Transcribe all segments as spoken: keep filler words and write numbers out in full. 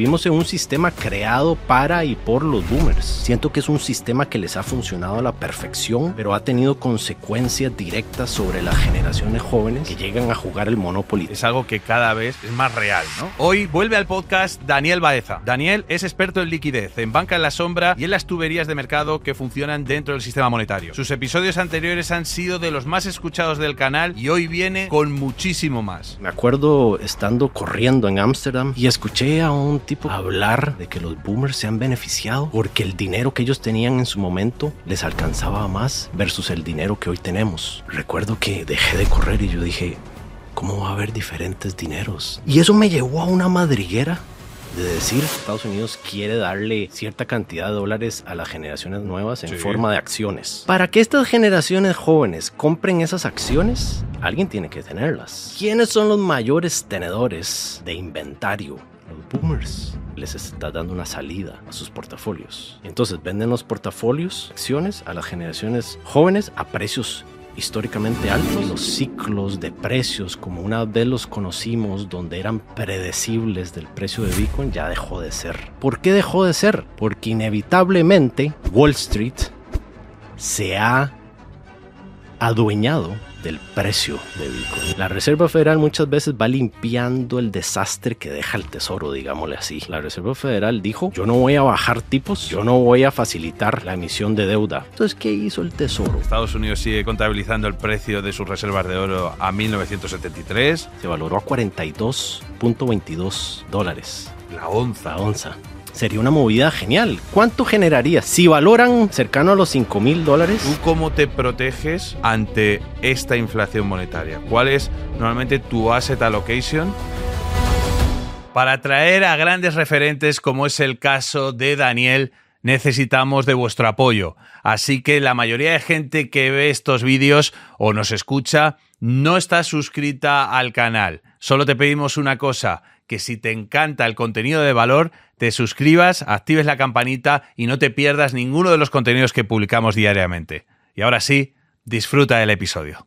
Vivimos en un sistema creado para y por los boomers. Siento que es un sistema que les ha funcionado a la perfección, pero ha tenido consecuencias directas sobre las generaciones jóvenes que llegan a jugar el Monopoly. Es algo que cada vez es más real, ¿no? Hoy vuelve al podcast Daniel Baeza. Daniel es experto en liquidez, en banca en la sombra y en las tuberías de mercado que funcionan dentro del sistema monetario. Sus episodios anteriores han sido de los más escuchados del canal y hoy viene con muchísimo más. Me acuerdo estando corriendo en Ámsterdam y escuché a un tipo hablar de que los boomers se han beneficiado porque el dinero que ellos tenían en su momento les alcanzaba más versus el dinero que hoy tenemos. Recuerdo que dejé de correr y yo dije, ¿cómo va a haber diferentes dineros? Y eso me llevó a una madriguera de decir, Estados Unidos quiere darle cierta cantidad de dólares a las generaciones nuevas en sí. forma de acciones. Para que estas generaciones jóvenes compren esas acciones, alguien tiene que tenerlas. ¿Quiénes son los mayores tenedores de inventario? Los boomers. Les está dando una salida a sus portafolios. Entonces venden los portafolios, acciones, a las generaciones jóvenes a precios históricamente altos. Los ciclos de precios, como una vez los conocimos, donde eran predecibles del precio de Bitcoin, ya dejó de ser. ¿Por qué dejó de ser? Porque inevitablemente Wall Street se ha adueñado del precio de Bitcoin. La Reserva Federal muchas veces va limpiando el desastre que deja el tesoro, digámosle así. La Reserva Federal dijo, yo no voy a bajar tipos, yo no voy a facilitar la emisión de deuda. Entonces, ¿qué hizo el tesoro? Estados Unidos sigue contabilizando el precio de sus reservas de oro a mil novecientos setenta y tres. Se valoró a cuarenta y dos punto veintidós dólares. La onza. La onza. Sería una movida genial. ¿Cuánto generaría? Si valoran cercano a los cinco mil dólares. ¿Tú cómo te proteges ante esta inflación monetaria? ¿Cuál es normalmente tu asset allocation? Para atraer a grandes referentes, como es el caso de Daniel, necesitamos de vuestro apoyo. Así que la mayoría de gente que ve estos vídeos o nos escucha no está suscrita al canal. Solo te pedimos una cosa, que si te encanta el contenido de valor, te suscribas, actives la campanita y no te pierdas ninguno de los contenidos que publicamos diariamente. Y ahora sí, disfruta del episodio.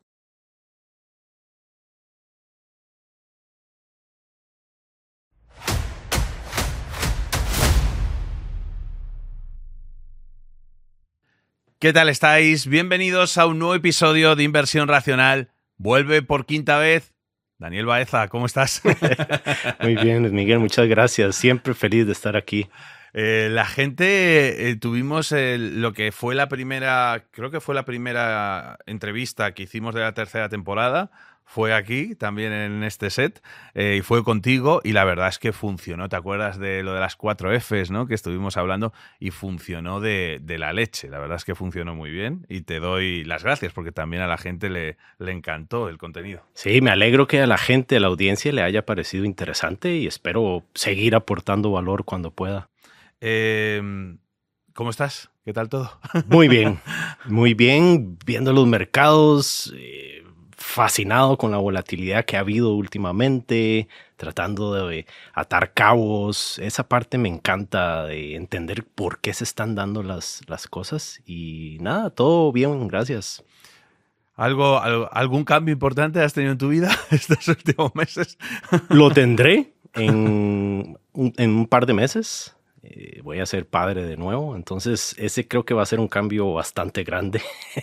¿Qué tal estáis? Bienvenidos a un nuevo episodio de Inversión Racional. Vuelve por quinta vez Daniel Baeza, ¿cómo estás? Muy bien, Miguel, muchas gracias. Siempre feliz de estar aquí. Eh, la gente, eh, tuvimos el, lo que fue la primera, creo que fue la primera entrevista que hicimos de la tercera temporada. Fue aquí, también en este set, eh, y fue contigo, y la verdad es que funcionó. ¿Te acuerdas de lo de las cuatro Fs, ¿no? Que estuvimos hablando, y funcionó de, de la leche. La verdad es que funcionó muy bien, y te doy las gracias, porque también a la gente le, le encantó el contenido. Sí, me alegro que a la gente, a la audiencia, le haya parecido interesante, y espero seguir aportando valor cuando pueda. Eh, ¿Cómo estás? ¿Qué tal todo? Muy bien, muy bien, viendo los mercados, eh, fascinado con la volatilidad que ha habido últimamente, tratando de atar cabos. Esa parte me encanta, de entender por qué se están dando las, las cosas. Y nada, todo bien, gracias. ¿Algo, algo, ¿Algún cambio importante has tenido en tu vida estos últimos meses? Lo tendré en un, en un par de meses. Eh, voy a ser padre de nuevo, entonces ese creo que va a ser un cambio bastante grande.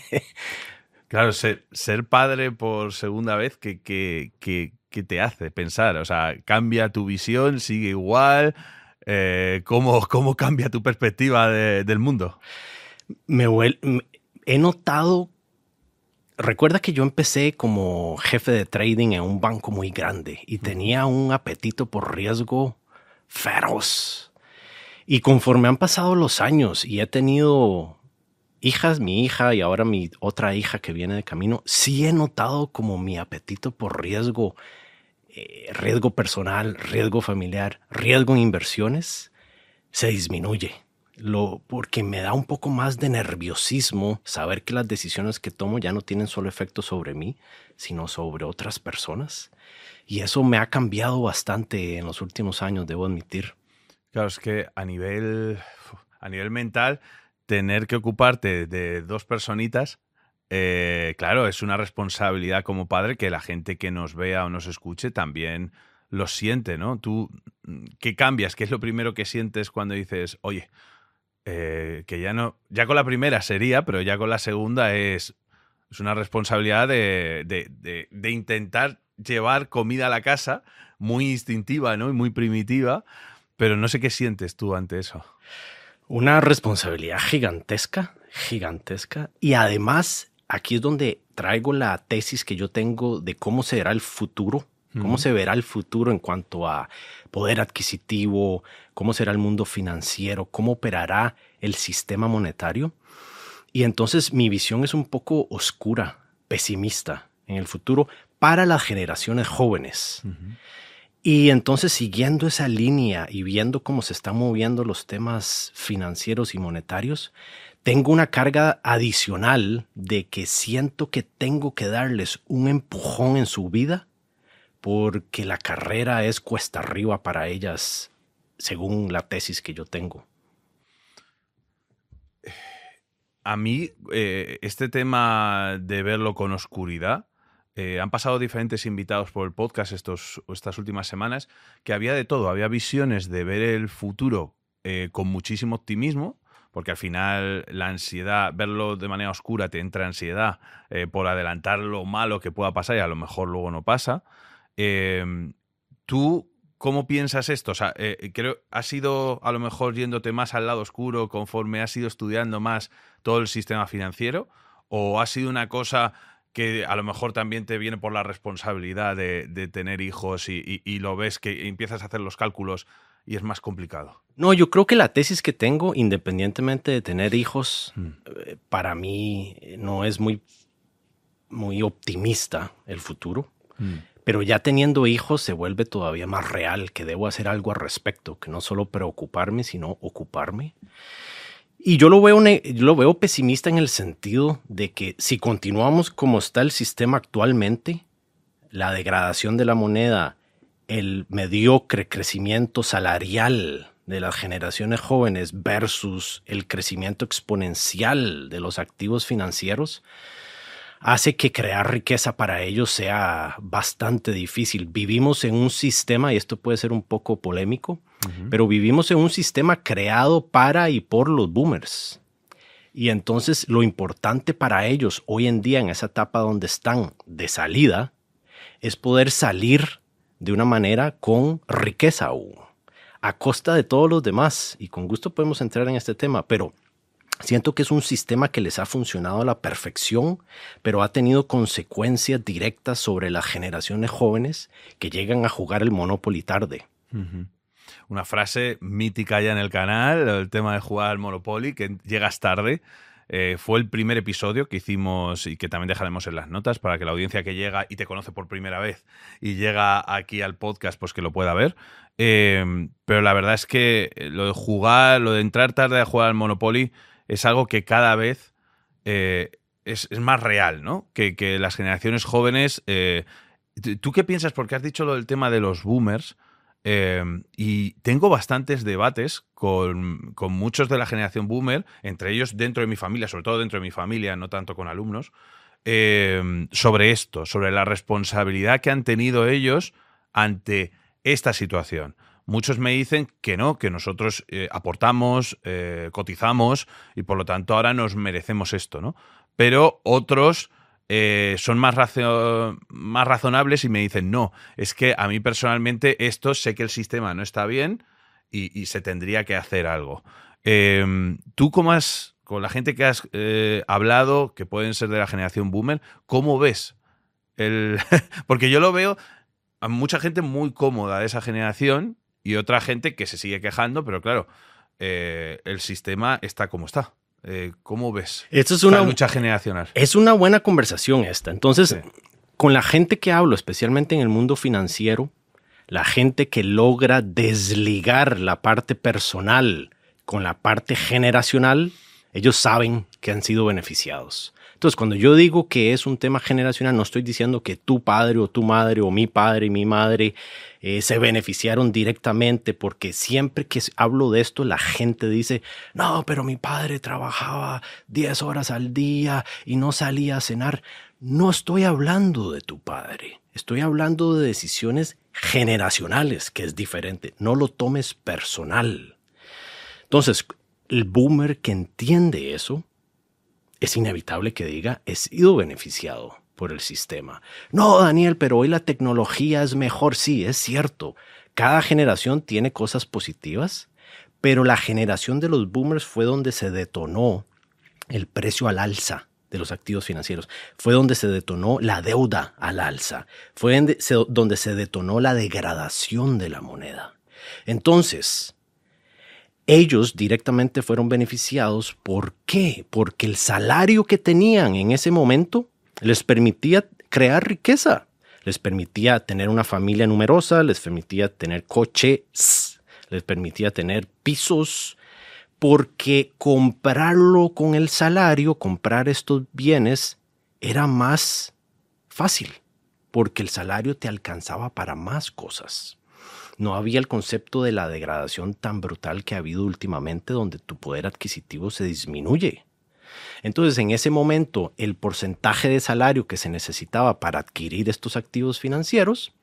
Claro, ser, ser padre por segunda vez, ¿qué, qué, qué, qué te hace pensar? O sea, ¿cambia tu visión? ¿Sigue igual? Eh, ¿cómo, ¿Cómo cambia tu perspectiva de, del mundo? Me, vuel- me he notado... Recuerda que yo empecé como jefe de trading en un banco muy grande y tenía un apetito por riesgo feroz. Y conforme han pasado los años y he tenido hijas, mi hija y ahora mi otra hija que viene de camino, sí he notado como mi apetito por riesgo, eh, riesgo personal, riesgo familiar, riesgo en inversiones, se disminuye. Lo, porque me da un poco más de nerviosismo saber que las decisiones que tomo ya no tienen solo efecto sobre mí, sino sobre otras personas. Y eso me ha cambiado bastante en los últimos años, debo admitir. Claro, es que a nivel, a nivel mental, tener que ocuparte de dos personitas, eh, claro, es una responsabilidad como padre que la gente que nos vea o nos escuche también lo siente, ¿no? Tú, ¿qué cambias? ¿Qué es lo primero que sientes cuando dices, oye, eh, que ya no, ya con la primera sería, pero ya con la segunda es, es una responsabilidad de, de, de, de intentar llevar comida a la casa, muy instintiva, ¿no? Y muy primitiva, pero no sé qué sientes tú ante eso. Una responsabilidad gigantesca, gigantesca. Y además, aquí es donde traigo la tesis que yo tengo de cómo será el futuro, cómo uh-huh. se verá el futuro en cuanto a poder adquisitivo, cómo será el mundo financiero, cómo operará el sistema monetario. Y entonces mi visión es un poco oscura, pesimista en el futuro para las generaciones jóvenes. Uh-huh. Y entonces, siguiendo esa línea y viendo cómo se están moviendo los temas financieros y monetarios, tengo una carga adicional de que siento que tengo que darles un empujón en su vida porque la carrera es cuesta arriba para ellas, según la tesis que yo tengo. A mí, eh, este tema de verlo con oscuridad, Eh, han pasado diferentes invitados por el podcast estos, estas últimas semanas, que había de todo. Había visiones de ver el futuro eh, con muchísimo optimismo, porque al final la ansiedad, verlo de manera oscura te entra ansiedad eh, por adelantar lo malo que pueda pasar y a lo mejor luego no pasa. Eh, ¿Tú cómo piensas esto? O sea, eh, creo, ¿has ido a lo mejor yéndote más al lado oscuro conforme has ido estudiando más todo el sistema financiero? ¿O ha sido una cosa que a lo mejor también te viene por la responsabilidad de, de tener hijos y, y, y lo ves que empiezas a hacer los cálculos y es más complicado? No, yo creo que la tesis que tengo, independientemente de tener hijos, mm. eh, para mí no es muy, muy optimista el futuro. Mm. Pero ya teniendo hijos se vuelve todavía más real, que debo hacer algo al respecto, que no solo preocuparme, sino ocuparme. Y yo lo veo, yo lo veo pesimista en el sentido de que si continuamos como está el sistema actualmente, la degradación de la moneda, el mediocre crecimiento salarial de las generaciones jóvenes versus el crecimiento exponencial de los activos financieros, hace que crear riqueza para ellos sea bastante difícil. Vivimos en un sistema, y esto puede ser un poco polémico, uh-huh. pero vivimos en un sistema creado para y por los boomers. Y entonces lo importante para ellos hoy en día, en esa etapa donde están de salida, es poder salir de una manera con riqueza aún, a costa de todos los demás. Y con gusto podemos entrar en este tema, pero siento que es un sistema que les ha funcionado a la perfección, pero ha tenido consecuencias directas sobre las generaciones jóvenes que llegan a jugar el Monopoly tarde. Uh-huh. Una frase mítica ya en el canal, el tema de jugar al Monopoly, que llegas tarde. Eh, fue el primer episodio que hicimos y que también dejaremos en las notas para que la audiencia que llega y te conoce por primera vez y llega aquí al podcast, pues que lo pueda ver. Eh, pero la verdad es que lo de jugar, lo de entrar tarde a jugar al Monopoly es algo que cada vez eh, es, es más real, ¿no? Que, que las generaciones jóvenes... Eh, ¿Tú qué piensas? Porque has dicho lo del tema de los boomers eh, y tengo bastantes debates con, con muchos de la generación boomer, entre ellos dentro de mi familia, sobre todo dentro de mi familia, no tanto con alumnos, eh, sobre esto, sobre la responsabilidad que han tenido ellos ante esta situación. Muchos me dicen que no, que nosotros eh, aportamos, eh, cotizamos y por lo tanto ahora nos merecemos esto, ¿no? Pero otros eh, son más, razo- más razonables y me dicen no, es que a mí personalmente esto sé que el sistema no está bien y, y se tendría que hacer algo. Eh, ¿Tú cómo has, con la gente que has eh, hablado, que pueden ser de la generación boomer, cómo ves el...? Porque yo lo veo a mucha gente muy cómoda de esa generación y otra gente que se sigue quejando, pero claro, eh, el sistema está como está. Eh, ¿Cómo ves Esto es una la lucha generacional? Es una buena conversación esta. Entonces, Sí. con la gente que hablo, especialmente en el mundo financiero, la gente que logra desligar la parte personal con la parte generacional, ellos saben que han sido beneficiados. Entonces, cuando yo digo que es un tema generacional, no estoy diciendo que tu padre o tu madre o mi padre y mi madre eh, se beneficiaron directamente, porque siempre que hablo de esto, la gente dice, no, pero mi padre trabajaba diez horas al día y no salía a cenar. No estoy hablando de tu padre, estoy hablando de decisiones generacionales, que es diferente. No lo tomes personal. Entonces, el boomer que entiende eso, es inevitable que diga, he sido beneficiado por el sistema. No, Daniel, pero hoy la tecnología es mejor. Sí, es cierto. Cada generación tiene cosas positivas, pero la generación de los boomers fue donde se detonó el precio al alza de los activos financieros. Fue donde se detonó la deuda al alza. Fue donde se detonó la degradación de la moneda. Entonces, ellos directamente fueron beneficiados. ¿Por qué? Porque el salario que tenían en ese momento les permitía crear riqueza. Les permitía tener una familia numerosa, les permitía tener coches, les permitía tener pisos, porque comprarlo con el salario, comprar estos bienes, era más fácil, porque el salario te alcanzaba para más cosas. No había el concepto de la degradación tan brutal que ha habido últimamente, donde tu poder adquisitivo se disminuye. Entonces, en ese momento, el porcentaje de salario que se necesitaba para adquirir estos activos financieros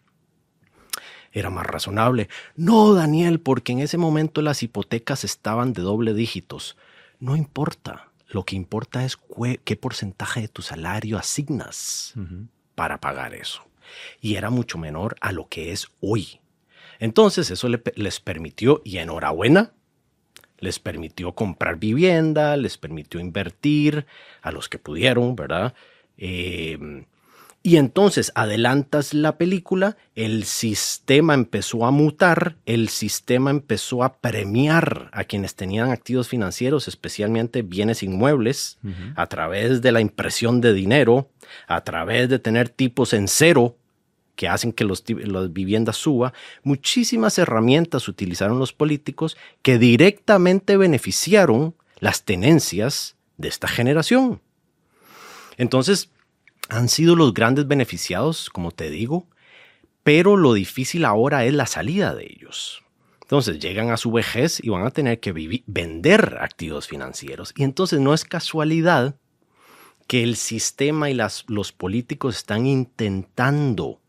era más razonable. No, Daniel, porque en ese momento las hipotecas estaban de doble dígitos. No importa. Lo que importa es qué porcentaje de tu salario asignas uh-huh. para pagar eso. Y era mucho menor a lo que es hoy. Entonces, eso le, les permitió, y enhorabuena, les permitió comprar vivienda, les permitió invertir a los que pudieron, ¿verdad? Eh, y entonces adelantas la película, el sistema empezó a mutar, el sistema empezó a premiar a quienes tenían activos financieros, especialmente bienes inmuebles, uh-huh. a través de la impresión de dinero, a través de tener tipos en cero, que hacen que los, las viviendas suban. Muchísimas herramientas utilizaron los políticos que directamente beneficiaron las tenencias de esta generación. Entonces, han sido los grandes beneficiados, como te digo, pero lo difícil ahora es la salida de ellos. Entonces, llegan a su vejez y van a tener que vivir, vender activos financieros. Y entonces no es casualidad que el sistema y las, los políticos están intentando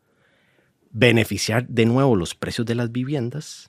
beneficiar de nuevo los precios de las viviendas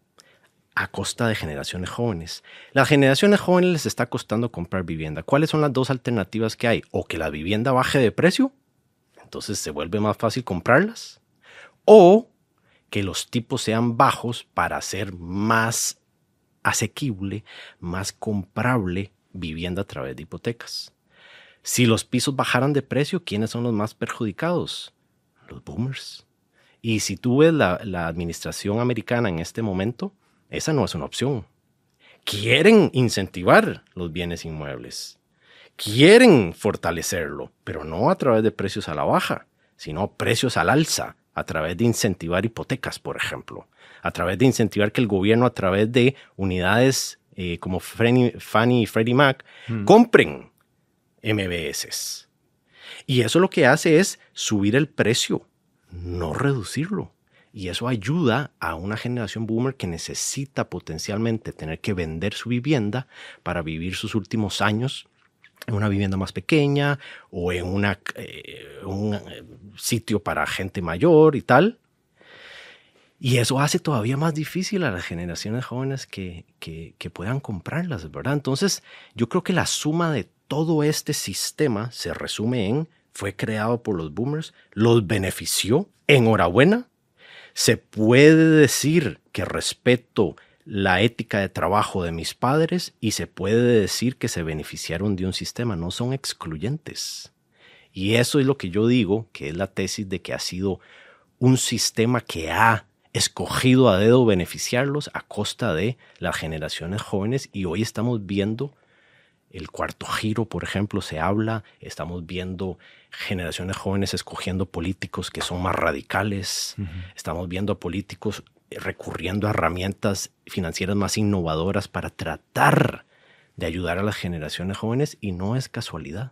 a costa de generaciones jóvenes. Las generaciones jóvenes les está costando comprar vivienda. ¿Cuáles son las dos alternativas que hay? O que la vivienda baje de precio, entonces se vuelve más fácil comprarlas, o que los tipos sean bajos para hacer más asequible, más comprable vivienda a través de hipotecas. Si los pisos bajaran de precio, ¿quiénes son los más perjudicados? Los boomers. Y si tú ves la, la administración americana en este momento, esa no es una opción. Quieren incentivar los bienes inmuebles. Quieren fortalecerlo, pero no a través de precios a la baja, sino precios al alza, a través de incentivar hipotecas, por ejemplo. A través de incentivar que el gobierno, a través de unidades eh, como Fannie y Freddie Mac, hmm. compren M B S. Y eso lo que hace es subir el precio, no reducirlo. Y eso ayuda a una generación boomer que necesita potencialmente tener que vender su vivienda para vivir sus últimos años en una vivienda más pequeña o en una, eh, un eh, sitio para gente mayor y tal. Y eso hace todavía más difícil a las generaciones jóvenes que, que, que puedan comprarlas, ¿verdad? Entonces, yo creo que la suma de todo este sistema se resume en: fue creado por los boomers, los benefició, enhorabuena. Se puede decir que respeto la ética de trabajo de mis padres y se puede decir que se beneficiaron de un sistema, no son excluyentes. Y eso es lo que yo digo, que es la tesis de que ha sido un sistema que ha escogido a dedo beneficiarlos a costa de las generaciones jóvenes, y hoy estamos viendo el cuarto giro, por ejemplo, se habla, estamos viendo generaciones jóvenes escogiendo políticos que son más radicales, uh-huh. estamos viendo a políticos recurriendo a herramientas financieras más innovadoras para tratar de ayudar a las generaciones jóvenes, y no es casualidad.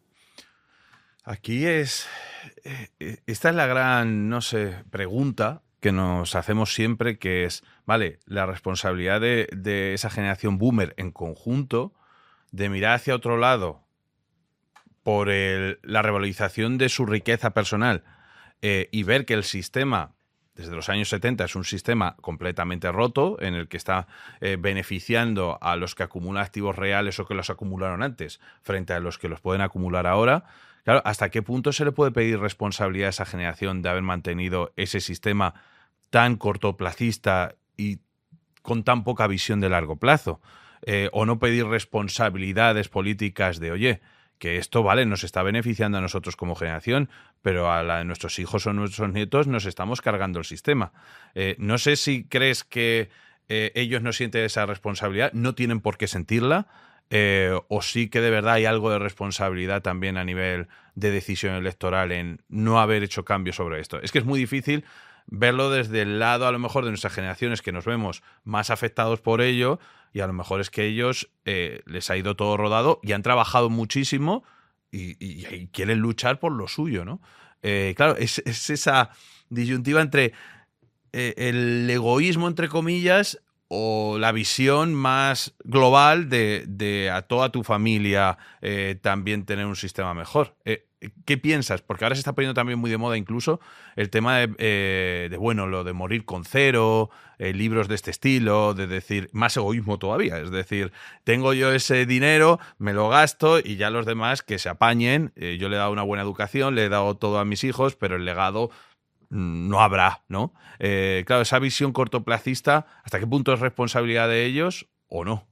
Aquí es, esta es la gran, no sé, pregunta que nos hacemos siempre, que es, vale, la responsabilidad de, de esa generación boomer en conjunto, de mirar hacia otro lado por el, la revalorización de su riqueza personal eh, y ver que el sistema desde los años setenta es un sistema completamente roto en el que está eh, beneficiando a los que acumulan activos reales o que los acumularon antes frente a los que los pueden acumular ahora. Claro, ¿hasta qué punto se le puede pedir responsabilidad a esa generación de haber mantenido ese sistema tan cortoplacista y con tan poca visión de largo plazo? Eh, o no pedir responsabilidades políticas de, oye, que esto, vale, nos está beneficiando a nosotros como generación, pero a la de nuestros hijos o nuestros nietos nos estamos cargando el sistema. Eh, no sé si crees que eh, ellos no sienten esa responsabilidad, no tienen por qué sentirla, eh, o sí que de verdad hay algo de responsabilidad también a nivel de decisión electoral en no haber hecho cambios sobre esto. Es que es muy difícil verlo desde el lado, a lo mejor, de nuestras generaciones que nos vemos más afectados por ello, y a lo mejor es que ellos eh, les ha ido todo rodado y han trabajado muchísimo y, y, y quieren luchar por lo suyo, ¿no? Eh, claro, es, es esa disyuntiva entre eh, el egoísmo, entre comillas, o la visión más global de, de a toda tu familia eh, también tener un sistema mejor. Eh, ¿Qué piensas? Porque ahora se está poniendo también muy de moda incluso el tema de, eh, de bueno, lo de morir con cero, eh, libros de este estilo, de decir, más egoísmo todavía, es decir, tengo yo ese dinero, me lo gasto y ya los demás que se apañen, eh, yo le he dado una buena educación, le he dado todo a mis hijos, pero el legado mmm, no habrá, ¿no? Eh, claro, esa visión cortoplacista, ¿hasta qué punto es responsabilidad de ellos o no?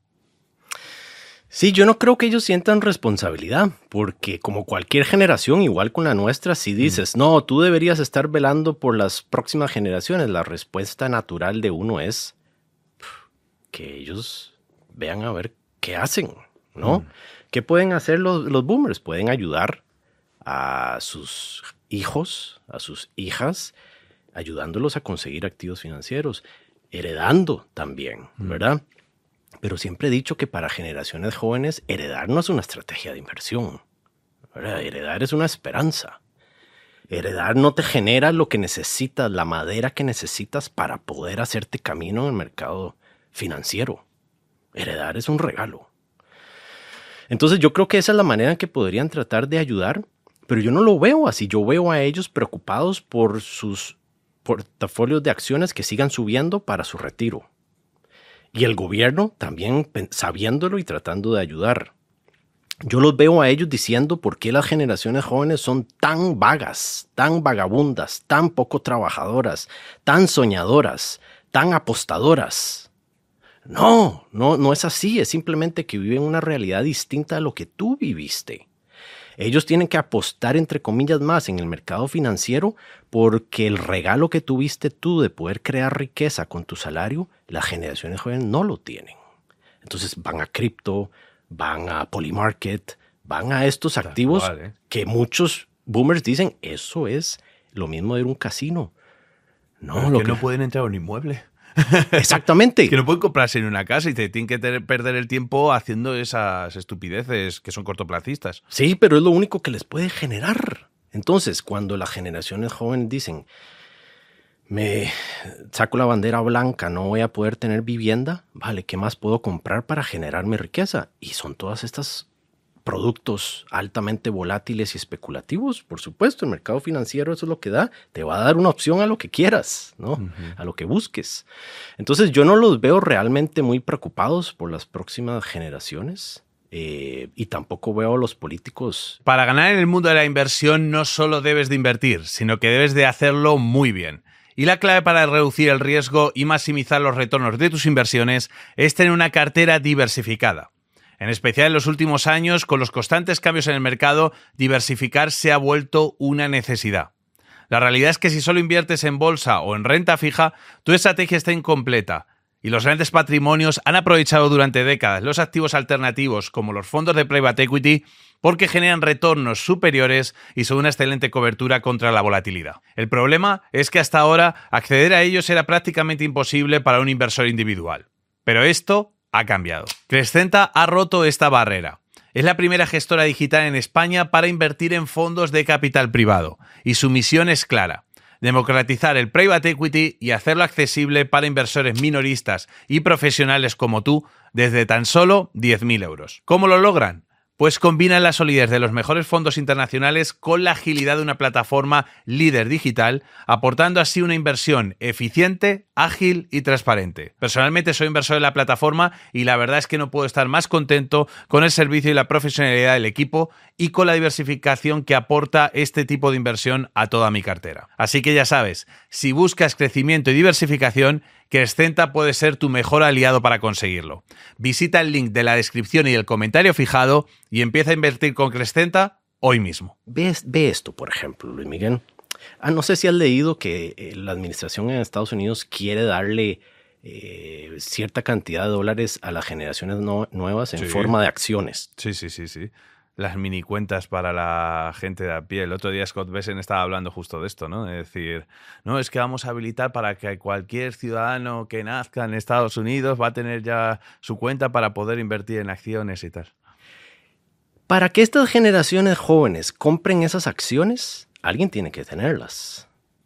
Sí, yo no creo que ellos sientan responsabilidad, porque como cualquier generación, igual con la nuestra, si dices, mm. no, tú deberías estar velando por las próximas generaciones, la respuesta natural de uno es que ellos vean a ver qué hacen, ¿no? Mm. ¿Qué pueden hacer los, los boomers? Pueden ayudar a sus hijos, a sus hijas, ayudándolos a conseguir activos financieros, heredando también, mm. ¿verdad? Pero siempre he dicho que para generaciones jóvenes heredar no es una estrategia de inversión, ¿verdad? Heredar es una esperanza. Heredar no te genera lo que necesitas, la madera que necesitas para poder hacerte camino en el mercado financiero. Heredar es un regalo. Entonces yo creo que esa es la manera en que podrían tratar de ayudar, pero yo no lo veo así. Yo veo a ellos preocupados por sus portafolios de acciones que sigan subiendo para su retiro. Y el gobierno también sabiéndolo y tratando de ayudar. Yo los veo a ellos diciendo por qué las generaciones jóvenes son tan vagas, tan vagabundas, tan poco trabajadoras, tan soñadoras, tan apostadoras. No, no, no es así. Es simplemente que viven una realidad distinta a lo que tú viviste. Ellos tienen que apostar, entre comillas, más en el mercado financiero porque el regalo que tuviste tú de poder crear riqueza con tu salario, las generaciones jóvenes no lo tienen. Entonces van a cripto, van a Polymarket, van a estos activos cual, ¿eh? que muchos boomers dicen, eso es lo mismo de ir a un casino. No, lo que, que no pueden entrar a un inmueble. Exactamente. Que no pueden comprarse en una casa y te tienen que tener, perder el tiempo haciendo esas estupideces que son cortoplacistas. Sí, pero es lo único que les puede generar. Entonces, cuando las generaciones jóvenes dicen, me saco la bandera blanca, no voy a poder tener vivienda, vale, ¿qué más puedo comprar para generarme riqueza? Y son todas estas productos altamente volátiles y especulativos, por supuesto, el mercado financiero eso es lo que da, te va a dar una opción a lo que quieras, ¿no? Uh-huh. A lo que busques. Entonces yo no los veo realmente muy preocupados por las próximas generaciones eh, y tampoco veo a los políticos. Para ganar en el mundo de la inversión no solo debes de invertir, sino que debes de hacerlo muy bien. Y la clave para reducir el riesgo y maximizar los retornos de tus inversiones es tener una cartera diversificada. En especial en los últimos años, con los constantes cambios en el mercado, diversificar se ha vuelto una necesidad. La realidad es que si solo inviertes en bolsa o en renta fija, tu estrategia está incompleta. Y los grandes patrimonios han aprovechado durante décadas los activos alternativos, como los fondos de private equity, porque generan retornos superiores y son una excelente cobertura contra la volatilidad. El problema es que hasta ahora acceder a ellos era prácticamente imposible para un inversor individual. Pero esto ha cambiado. Crescenta ha roto esta barrera. Es la primera gestora digital en España para invertir en fondos de capital privado y su misión es clara: democratizar el private equity y hacerlo accesible para inversores minoristas y profesionales como tú desde tan solo diez mil euros. ¿Cómo lo logran? Pues combina la solidez de los mejores fondos internacionales con la agilidad de una plataforma líder digital, aportando así una inversión eficiente, ágil y transparente. Personalmente soy inversor en la plataforma y la verdad es que no puedo estar más contento con el servicio y la profesionalidad del equipo y con la diversificación que aporta este tipo de inversión a toda mi cartera. Así que ya sabes, si buscas crecimiento y diversificación, Crescenta puede ser tu mejor aliado para conseguirlo. Visita el link de la descripción y el comentario fijado y empieza a invertir con Crescenta hoy mismo. Ve, ve esto, por ejemplo, Luis Miguel. Ah, no sé si has leído que eh, la administración en Estados Unidos quiere darle eh, cierta cantidad de dólares a las generaciones no, nuevas en Sí. forma de acciones. Sí, sí, sí, sí. Las mini cuentas para la gente de a pie. El otro día Scott Bessent estaba hablando justo de esto, ¿no? Es decir, no, es que vamos a habilitar para que cualquier ciudadano que nazca en Estados Unidos va a tener ya su cuenta para poder invertir en acciones y tal. Para que estas generaciones jóvenes compren esas acciones, alguien tiene que tenerlas,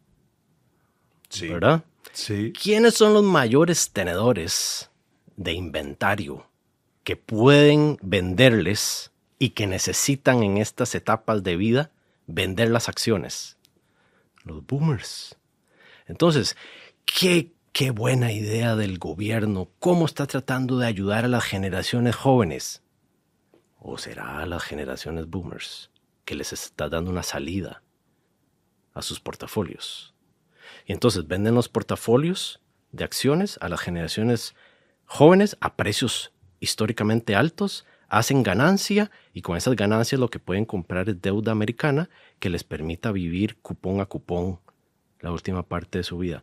Sí. ¿verdad? Sí. ¿Quiénes son los mayores tenedores de inventario que pueden venderles y que necesitan en estas etapas de vida vender las acciones? Los boomers. Entonces, qué, qué buena idea del gobierno. ¿Cómo está tratando de ayudar a las generaciones jóvenes? ¿O será a las generaciones boomers que les está dando una salida a sus portafolios? Y entonces venden los portafolios de acciones a las generaciones jóvenes a precios históricamente altos, hacen ganancia y con esas ganancias lo que pueden comprar es deuda americana que les permita vivir cupón a cupón la última parte de su vida.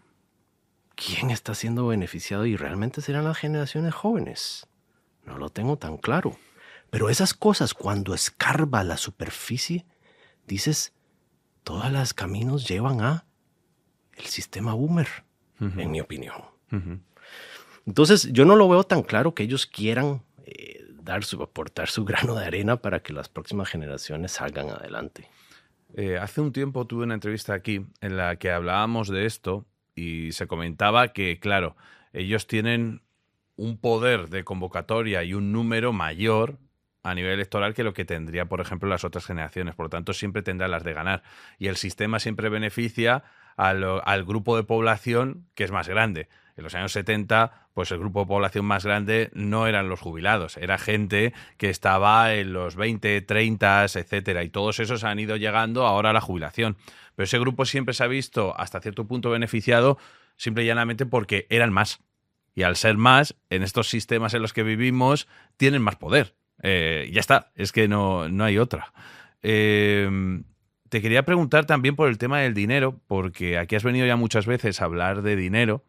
¿Quién está siendo beneficiado y realmente serán las generaciones jóvenes? No lo tengo tan claro. Pero esas cosas, cuando escarba la superficie, dices, todos los caminos llevan a el sistema boomer, uh-huh. en mi opinión. Uh-huh. Entonces, yo no lo veo tan claro que ellos quieran eh, dar su, aportar su grano de arena para que las próximas generaciones salgan adelante. Eh, hace un tiempo tuve una entrevista aquí en la que hablábamos de esto y se comentaba que, claro, ellos tienen un poder de convocatoria y un número mayor a nivel electoral que lo que tendría, por ejemplo, las otras generaciones. Por lo tanto, siempre tendrán las de ganar. Y el sistema siempre beneficia al, al grupo de población que es más grande. En los años setenta, pues el grupo de población más grande no eran los jubilados, era gente que estaba en los veinte, treinta, etcétera. Y todos esos han ido llegando ahora a la jubilación. Pero ese grupo siempre se ha visto hasta cierto punto beneficiado simple y llanamente porque eran más. Y al ser más, en estos sistemas en los que vivimos, tienen más poder. Eh, ya está, es que no, no hay otra. Eh, te quería preguntar también por el tema del dinero, porque aquí has venido ya muchas veces a hablar de dinero,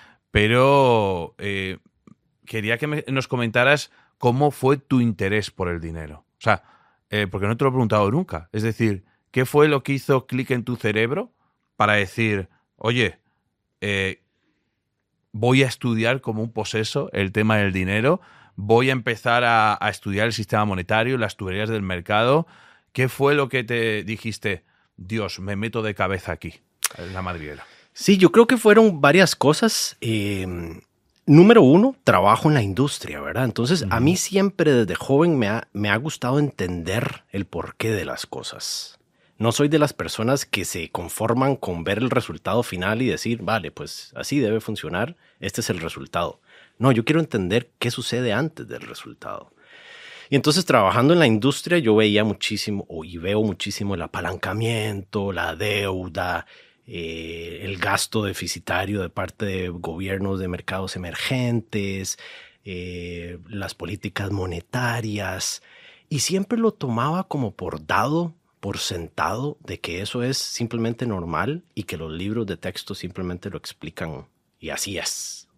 pero eh, quería que me, nos comentaras cómo fue tu interés por el dinero. O sea, eh, porque no te lo he preguntado nunca. Es decir, ¿qué fue lo que hizo clic en tu cerebro para decir, oye, eh, voy a estudiar como un poseso el tema del dinero, voy a empezar a, a estudiar el sistema monetario, las tuberías del mercado? ¿Qué fue lo que te dijiste, Dios, me meto de cabeza aquí, en la madriguera? Sí, yo creo que fueron varias cosas. Eh, número uno, trabajo en la industria, ¿verdad? Entonces, uh-huh. a mí siempre desde joven me ha, me ha gustado entender el porqué de las cosas. No soy de las personas que se conforman con ver el resultado final y decir, vale, pues así debe funcionar, este es el resultado. No, yo quiero entender qué sucede antes del resultado. Y entonces, trabajando en la industria, yo veía muchísimo, y veo muchísimo el apalancamiento, la deuda, eh, el gasto deficitario de parte de gobiernos de mercados emergentes, eh, las políticas monetarias, y siempre lo tomaba como por dado, por sentado, de que eso es simplemente normal y que los libros de texto simplemente lo explican, y así es.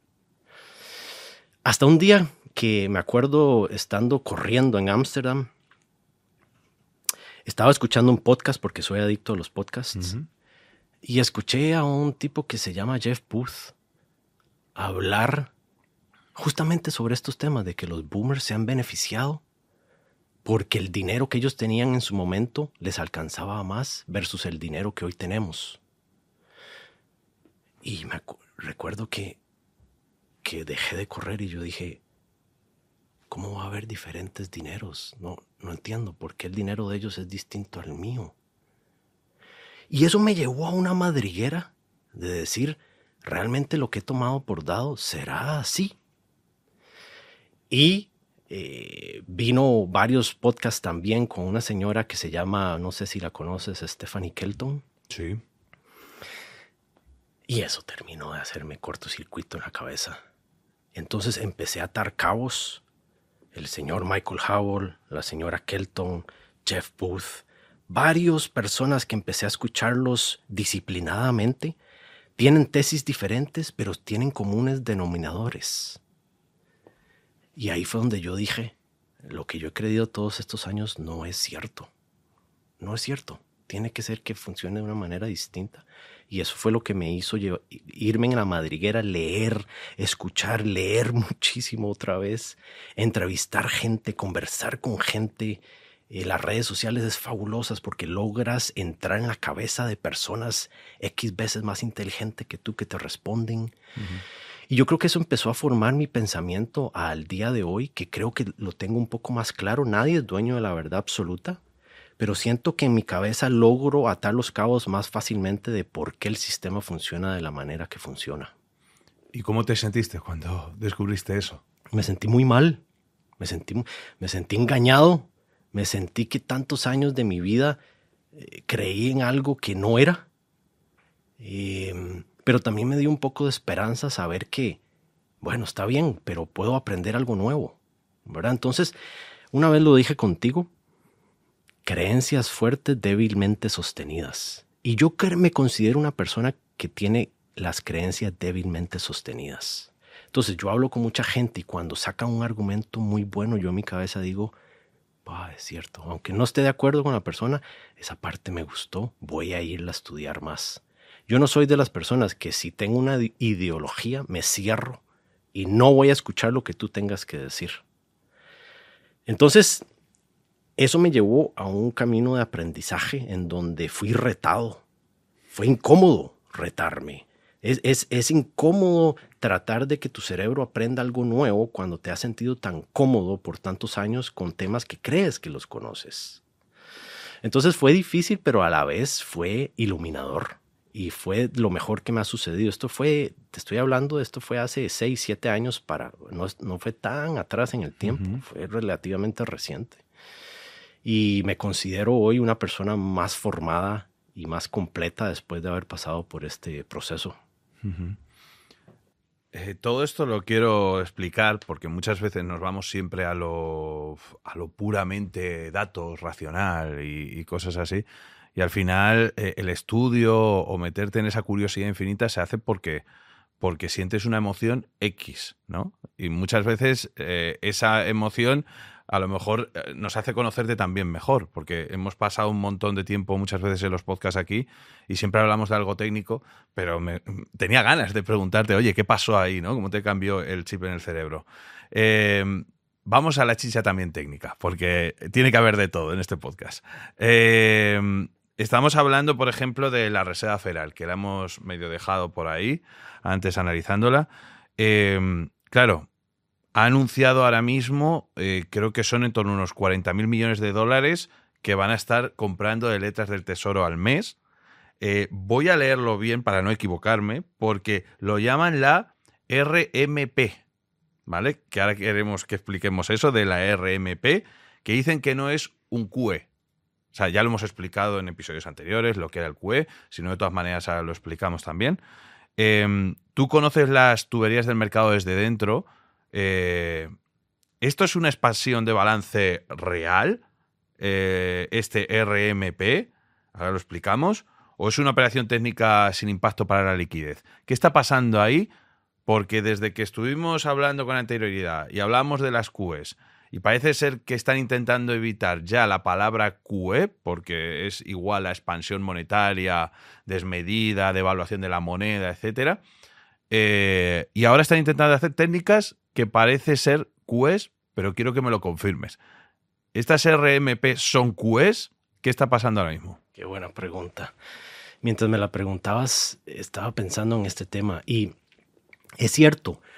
Hasta un día que me acuerdo estando corriendo en Ámsterdam, estaba escuchando un podcast porque soy adicto a los podcasts, uh-huh. y escuché a un tipo que se llama Jeff Booth hablar justamente sobre estos temas de que los boomers se han beneficiado porque el dinero que ellos tenían en su momento les alcanzaba más versus el dinero que hoy tenemos. Y me acu- recuerdo que, que dejé de correr y yo dije, ¿cómo va a haber diferentes dineros? No, no entiendo por qué el dinero de ellos es distinto al mío. Y eso me llevó a una madriguera de decir, ¿realmente lo que he tomado por dado será así? Y eh, vino varios podcasts también con una señora que se llama, no sé si la conoces, Stephanie Kelton. Sí. Y eso terminó de hacerme cortocircuito en la cabeza. Entonces empecé a atar cabos. El señor Michael Howell, la señora Kelton, Jeff Booth, varias personas que empecé a escucharlos disciplinadamente, tienen tesis diferentes, pero tienen comunes denominadores. Y ahí fue donde yo dije, lo que yo he creído todos estos años no es cierto. No es cierto. Tiene que ser que funcione de una manera distinta. Y eso fue lo que me hizo llevar, irme en la madriguera, leer, escuchar, leer muchísimo otra vez, entrevistar gente, conversar con gente. Eh, las redes sociales es fabulosas porque logras entrar en la cabeza de personas X veces más inteligentes que tú que te responden. Uh-huh. Y yo creo que eso empezó a formar mi pensamiento al día de hoy, que creo que lo tengo un poco más claro. Nadie es dueño de la verdad absoluta, pero siento que en mi cabeza logro atar los cabos más fácilmente de por qué el sistema funciona de la manera que funciona. ¿Y cómo te sentiste cuando descubriste eso? Me sentí muy mal, me sentí, me sentí engañado, me sentí que tantos años de mi vida eh, creí en algo que no era. Eh, pero también me dio un poco de esperanza saber que, bueno, está bien, pero puedo aprender algo nuevo, ¿verdad? Entonces, una vez lo dije contigo, creencias fuertes débilmente sostenidas. Y yo me considero una persona que tiene las creencias débilmente sostenidas. Entonces yo hablo con mucha gente y cuando sacan un argumento muy bueno, yo en mi cabeza digo, ah, es cierto, aunque no esté de acuerdo con la persona, esa parte me gustó, voy a irla a estudiar más. Yo no soy de las personas que si tengo una ideología me cierro y no voy a escuchar lo que tú tengas que decir. Entonces, eso me llevó a un camino de aprendizaje en donde fui retado. Fue incómodo retarme. Es, es, es incómodo tratar de que tu cerebro aprenda algo nuevo cuando te has sentido tan cómodo por tantos años con temas que crees que los conoces. Entonces fue difícil, pero a la vez fue iluminador. Y fue lo mejor que me ha sucedido. Esto fue, te estoy hablando de esto fue hace seis, siete años, para, no, no fue tan atrás en el tiempo, uh-huh. Fue relativamente reciente. Y me considero hoy una persona más formada y más completa después de haber pasado por este proceso. Uh-huh. Eh, todo esto lo quiero explicar porque muchas veces nos vamos siempre a lo, a lo puramente datos, racional y, y cosas así. Y al final eh, el estudio o meterte en esa curiosidad infinita se hace porque, porque sientes una emoción X, ¿no? Y muchas veces eh, esa emoción a lo mejor eh, nos hace conocerte también mejor, porque hemos pasado un montón de tiempo muchas veces en los podcasts aquí y siempre hablamos de algo técnico, pero me, tenía ganas de preguntarte, oye, ¿qué pasó ahí, no? ¿Cómo te cambió el chip en el cerebro? Eh, vamos a la chicha también técnica, porque tiene que haber de todo en este podcast. Eh, Estamos hablando, por ejemplo, de la reserva federal, que la hemos medio dejado por ahí, antes analizándola. Eh, claro, ha anunciado ahora mismo, eh, creo que son en torno a unos cuarenta mil millones de dólares que van a estar comprando de letras del Tesoro al mes. Eh, voy a leerlo bien para no equivocarme, porque lo llaman la R M P, ¿vale? Que ahora queremos que expliquemos eso de la R M P, que dicen que no es un Q E. O sea, ya lo hemos explicado en episodios anteriores, lo que era el Q E, si no, de todas maneras ahora lo explicamos también. Eh, tú conoces las tuberías del mercado desde dentro. Eh, ¿Esto es una expansión de balance real, eh, este R M P? Ahora lo explicamos. ¿O es una operación técnica sin impacto para la liquidez? ¿Qué está pasando ahí? Porque desde que estuvimos hablando con anterioridad y hablamos de las Q Es, y parece ser que están intentando evitar ya la palabra Q E, porque es igual a expansión monetaria, desmedida, devaluación de la moneda, etcétera. Eh, y ahora están intentando hacer técnicas que parece ser Q Es, pero quiero que me lo confirmes. ¿Estas R M P son Q Es? ¿Qué está pasando ahora mismo? Qué buena pregunta. Mientras me la preguntabas, estaba pensando en este tema. Y es cierto,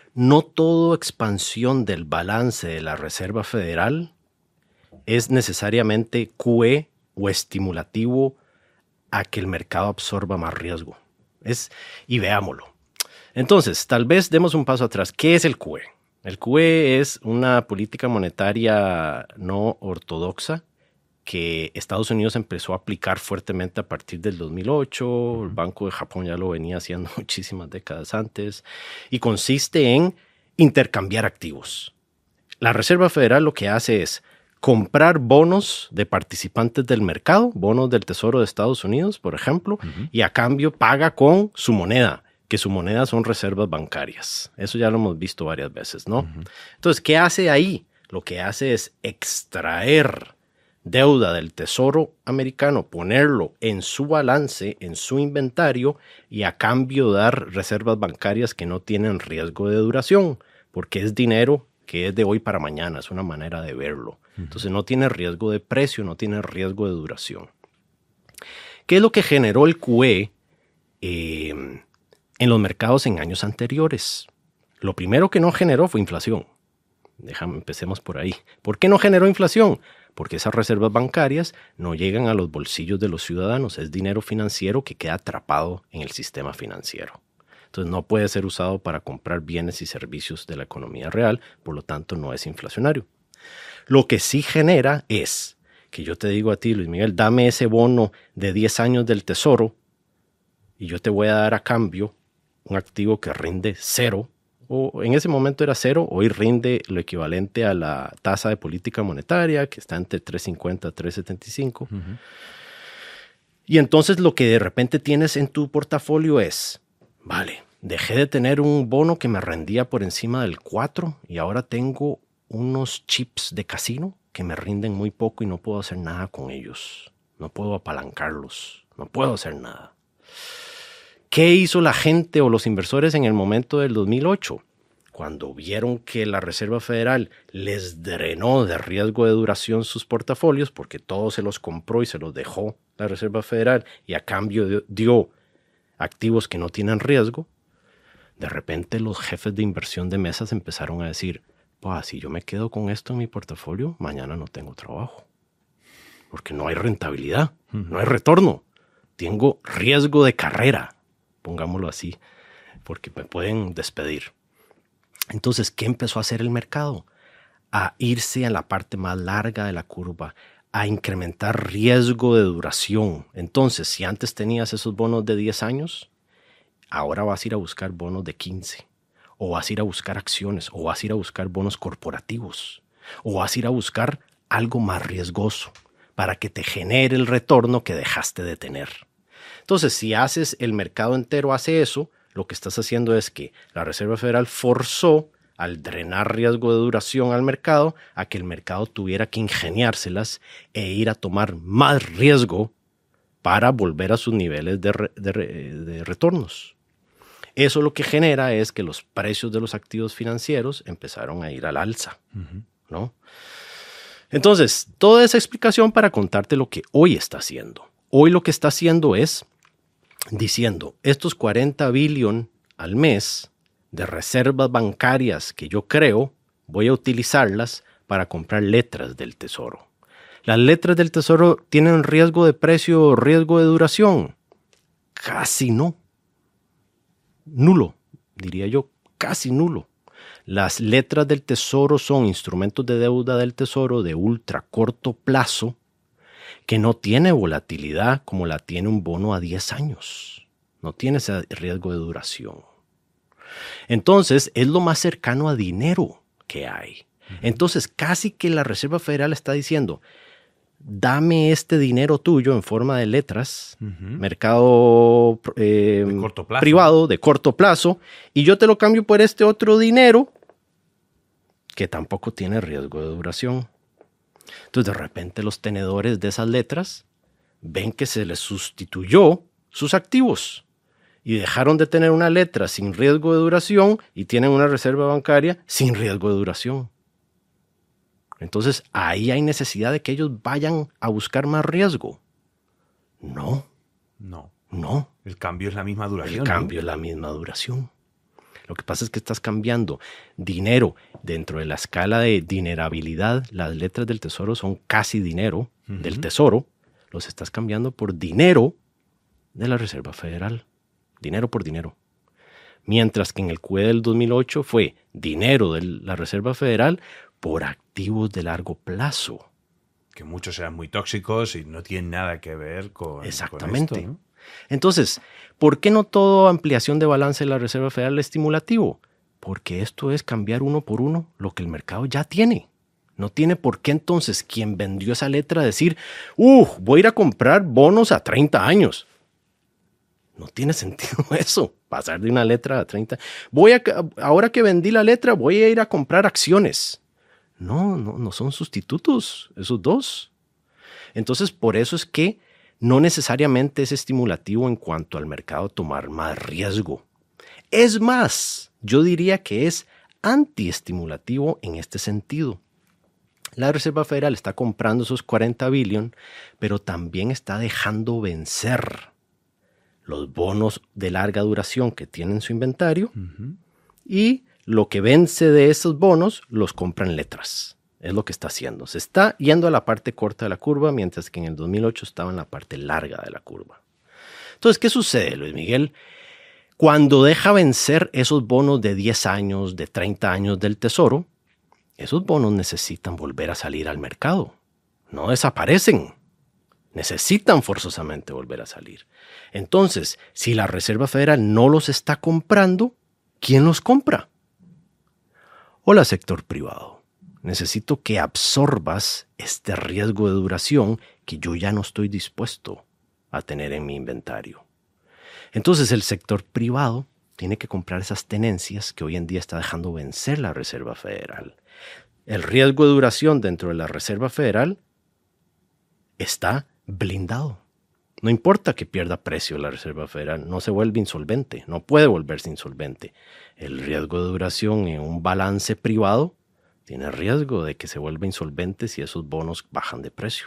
no toda expansión del balance de la Reserva Federal es necesariamente Q E o estimulativo a que el mercado absorba más riesgo. Es, y veámoslo. Entonces, tal vez demos un paso atrás. ¿Qué es el Q E? El Q E es una política monetaria no ortodoxa que Estados Unidos empezó a aplicar fuertemente a partir del dos mil ocho. El Banco de Japón ya lo venía haciendo muchísimas décadas antes. Y consiste en intercambiar activos. La Reserva Federal lo que hace es comprar bonos de participantes del mercado, bonos del Tesoro de Estados Unidos, por ejemplo, uh-huh. y a cambio paga con su moneda, que su moneda son reservas bancarias. Eso ya lo hemos visto varias veces, ¿no? Uh-huh. Entonces, ¿qué hace ahí? Lo que hace es extraer deuda del Tesoro americano, ponerlo en su balance, en su inventario, y a cambio dar reservas bancarias que no tienen riesgo de duración, porque es dinero que es de hoy para mañana, es una manera de verlo. Entonces no tiene riesgo de precio, no tiene riesgo de duración. ¿Qué es lo que generó el Q E eh, en los mercados en años anteriores? Lo primero que no generó fue inflación. Déjame, empecemos por ahí. ¿Por qué no generó inflación? Porque esas reservas bancarias no llegan a los bolsillos de los ciudadanos. Es dinero financiero que queda atrapado en el sistema financiero. Entonces no puede ser usado para comprar bienes y servicios de la economía real, por lo tanto no es inflacionario. Lo que sí genera es que yo te digo a ti, Luis Miguel, dame ese bono de diez años del Tesoro y yo te voy a dar a cambio un activo que rinde cero, o en ese momento era cero, hoy rinde lo equivalente a la tasa de política monetaria, que está entre tres cincuenta y tres setenta y cinco. Uh-huh. Y entonces lo que de repente tienes en tu portafolio es, vale, dejé de tener un bono que me rendía por encima del cuatro y ahora tengo unos chips de casino que me rinden muy poco y no puedo hacer nada con ellos. No puedo apalancarlos, no puedo hacer nada. ¿Qué hizo la gente o los inversores en el momento del dos mil ocho? Cuando vieron que la Reserva Federal les drenó de riesgo de duración sus portafolios, porque todo se los compró y se los dejó la Reserva Federal y a cambio dio activos que no tienen riesgo, de repente los jefes de inversión de mesas empezaron a decir, pues si yo me quedo con esto en mi portafolio, mañana no tengo trabajo. Porque no hay rentabilidad, uh-huh. no hay retorno. Tengo riesgo de carrera, pongámoslo así, porque me pueden despedir. Entonces, ¿qué empezó a hacer el mercado? A irse a la parte más larga de la curva, a incrementar riesgo de duración. Entonces, si antes tenías esos bonos de diez años, ahora vas a ir a buscar bonos de quince. O vas a ir a buscar acciones, o vas a ir a buscar bonos corporativos, o vas a ir a buscar algo más riesgoso para que te genere el retorno que dejaste de tener. Entonces, si haces el mercado entero hace eso, lo que estás haciendo es que la Reserva Federal forzó al drenar riesgo de duración al mercado a que el mercado tuviera que ingeniárselas e ir a tomar más riesgo para volver a sus niveles de, re, de, de retornos. Eso lo que genera es que los precios de los activos financieros empezaron a ir al alza, uh-huh. ¿no? Entonces, toda esa explicación para contarte lo que hoy está haciendo. Hoy lo que está haciendo es diciendo, estos cuarenta billones al mes de reservas bancarias que yo creo, voy a utilizarlas para comprar letras del Tesoro. ¿Las letras del Tesoro tienen riesgo de precio o riesgo de duración? Casi no. Nulo, diría yo, casi nulo. Las letras del Tesoro son instrumentos de deuda del Tesoro de ultra corto plazo que no tiene volatilidad como la tiene un bono a diez años. No tiene ese riesgo de duración. Entonces, es lo más cercano a dinero que hay. Entonces, casi que la Reserva Federal está diciendo, dame este dinero tuyo en forma de letras, uh-huh. mercado eh, de corto plazo. privado, de corto plazo, y yo te lo cambio por este otro dinero que tampoco tiene riesgo de duración. Entonces, de repente, los tenedores de esas letras ven que se les sustituyó sus activos y dejaron de tener una letra sin riesgo de duración y tienen una reserva bancaria sin riesgo de duración. Entonces, ahí hay necesidad de que ellos vayan a buscar más riesgo. No. No. No. El cambio es la misma duración. El cambio ¿no? es la misma duración. Lo que pasa es que estás cambiando dinero dentro de la escala de dinerabilidad. Las letras del tesoro son casi dinero uh-huh. del tesoro. Los estás cambiando por dinero de la Reserva Federal. Dinero por dinero. Mientras que en el Q E del dos mil ocho fue dinero de la Reserva Federal por activos de largo plazo. Que muchos eran muy tóxicos y no tienen nada que ver con, Exactamente. con esto, ¿no? Entonces, ¿por qué no toda ampliación de balance de la Reserva Federal es estimulativo? Porque esto es cambiar uno por uno lo que el mercado ya tiene. No tiene por qué entonces quien vendió esa letra decir, ¡uh! Voy a ir a comprar bonos a treinta años. No tiene sentido eso, pasar de una letra a treinta. Voy a, ahora que vendí la letra, voy a ir a comprar acciones. No, no, no son sustitutos, esos dos. Entonces, por eso es que no necesariamente es estimulativo en cuanto al mercado tomar más riesgo. Es más, yo diría que es antiestimulativo en este sentido. La Reserva Federal está comprando esos cuarenta billones, pero también está dejando vencer los bonos de larga duración que tiene en su inventario uh-huh. y lo que vence de esos bonos los compra en letras. Es lo que está haciendo. Se está yendo a la parte corta de la curva, mientras que en el dos mil ocho estaba en la parte larga de la curva. Entonces, ¿qué sucede, Luis Miguel? Cuando deja vencer esos bonos de diez años, de treinta años del tesoro, esos bonos necesitan volver a salir al mercado. No desaparecen. Necesitan forzosamente volver a salir. Entonces, si la Reserva Federal no los está comprando, ¿quién los compra? Hola, sector privado. Necesito que absorbas este riesgo de duración que yo ya no estoy dispuesto a tener en mi inventario. Entonces el sector privado tiene que comprar esas tenencias que hoy en día está dejando vencer la Reserva Federal. El riesgo de duración dentro de la Reserva Federal está blindado. No importa que pierda precio la Reserva Federal, no se vuelve insolvente, no puede volverse insolvente. El riesgo de duración en un balance privado tiene riesgo de que se vuelva insolvente si esos bonos bajan de precio.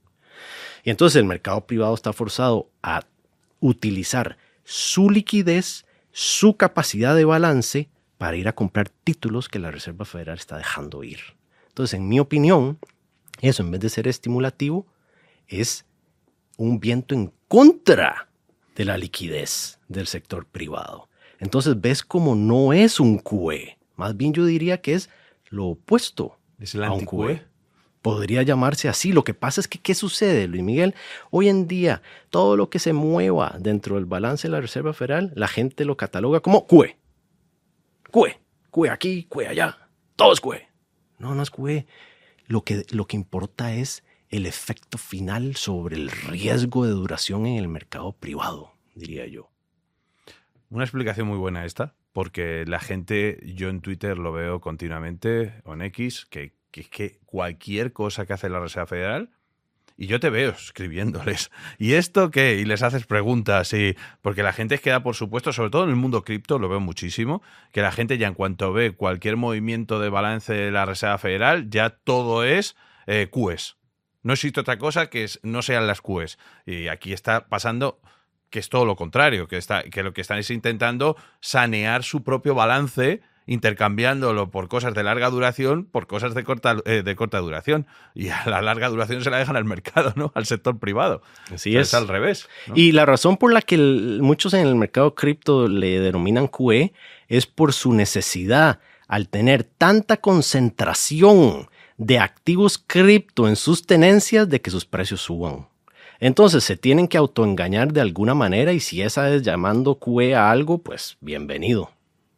Y entonces el mercado privado está forzado a utilizar su liquidez, su capacidad de balance para ir a comprar títulos que la Reserva Federal está dejando ir. Entonces, en mi opinión, eso en vez de ser estimulativo, es un viento en contra de la liquidez del sector privado. Entonces, ves como no es un Q E. Más bien yo diría que es lo opuesto ¿Es el a un anti-Q E? Q E. Podría llamarse así. Lo que pasa es que, ¿qué sucede, Luis Miguel? Hoy en día, todo lo que se mueva dentro del balance de la Reserva Federal, la gente lo cataloga como Q E. Q E. Q E aquí, Q E allá. Todo es Q E. No, no es Q E. Lo que, lo que importa es el efecto final sobre el riesgo de duración en el mercado privado, diría yo. Una explicación muy buena esta, porque la gente, yo en Twitter lo veo continuamente, o en X, que que es que cualquier cosa que hace la Reserva Federal, y yo te veo escribiéndoles, ¿y esto qué? Y les haces preguntas, y porque la gente queda, por supuesto, sobre todo en el mundo cripto, lo veo muchísimo, que la gente ya en cuanto ve cualquier movimiento de balance de la Reserva Federal, ya todo es eh, Q Es. No existe otra cosa que es, no sean las Q Es. Y aquí está pasando que es todo lo contrario, que, está, que lo que están es intentando sanear su propio balance, intercambiándolo por cosas de larga duración por cosas de corta, eh, de corta duración. Y a la larga duración se la dejan al mercado, ¿no? Al sector privado. Así o sea, es. Es al revés, ¿no? Y la razón por la que el, muchos en el mercado cripto le denominan Q E es por su necesidad, al tener tanta concentración de activos cripto en sus tenencias, de que sus precios suban. Entonces se tienen que autoengañar de alguna manera, y si esa es llamando Q E a algo, pues bienvenido.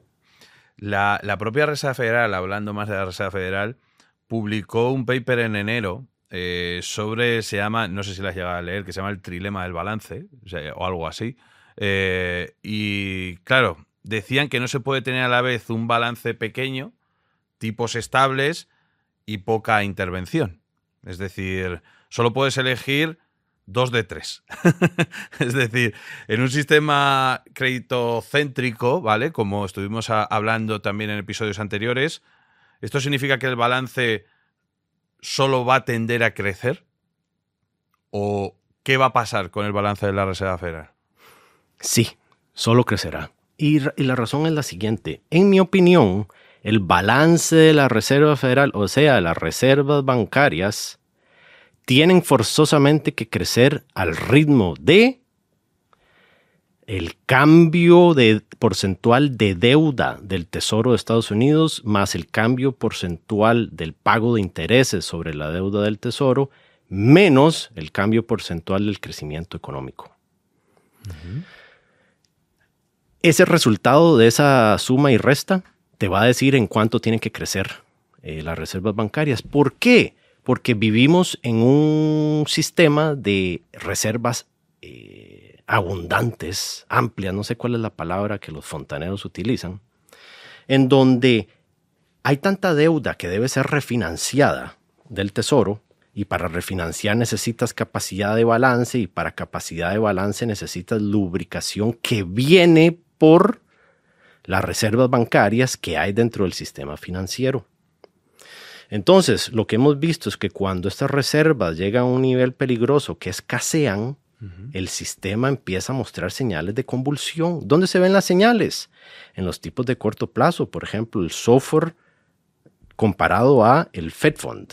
La, la propia Reserva Federal, hablando más de la Reserva Federal, publicó un paper en enero eh, sobre, se llama, no sé si la has llegado a leer, que se llama el trilema del balance, o, sea, o algo así. Eh, y claro, decían que no se puede tener a la vez un balance pequeño, tipos estables y poca intervención. Es decir, solo puedes elegir dos de tres. Es decir, en un sistema creditocéntrico, ¿vale? Como estuvimos a, hablando también en episodios anteriores, ¿esto significa que el balance solo va a tender a crecer? ¿O qué va a pasar con el balance de la Reserva Federal? Sí, solo crecerá. Y, y la razón es la siguiente. En mi opinión, el balance de la Reserva Federal, o sea, las reservas bancarias, tienen forzosamente que crecer al ritmo de el cambio de porcentual de deuda del Tesoro de Estados Unidos más el cambio porcentual del pago de intereses sobre la deuda del Tesoro menos el cambio porcentual del crecimiento económico. Uh-huh. Ese resultado de esa suma y resta te va a decir en cuánto tienen que crecer eh, las reservas bancarias. ¿Por qué? Porque vivimos en un sistema de reservas eh, abundantes, amplias, no sé cuál es la palabra que los fontaneros utilizan, en donde hay tanta deuda que debe ser refinanciada del Tesoro, y para refinanciar necesitas capacidad de balance, y para capacidad de balance necesitas lubricación que viene por las reservas bancarias que hay dentro del sistema financiero. Entonces, lo que hemos visto es que cuando estas reservas llegan a un nivel peligroso que escasean, uh-huh. el sistema empieza a mostrar señales de convulsión. ¿Dónde se ven las señales? En los tipos de corto plazo, por ejemplo, el SOFR comparado a el Fed Fund.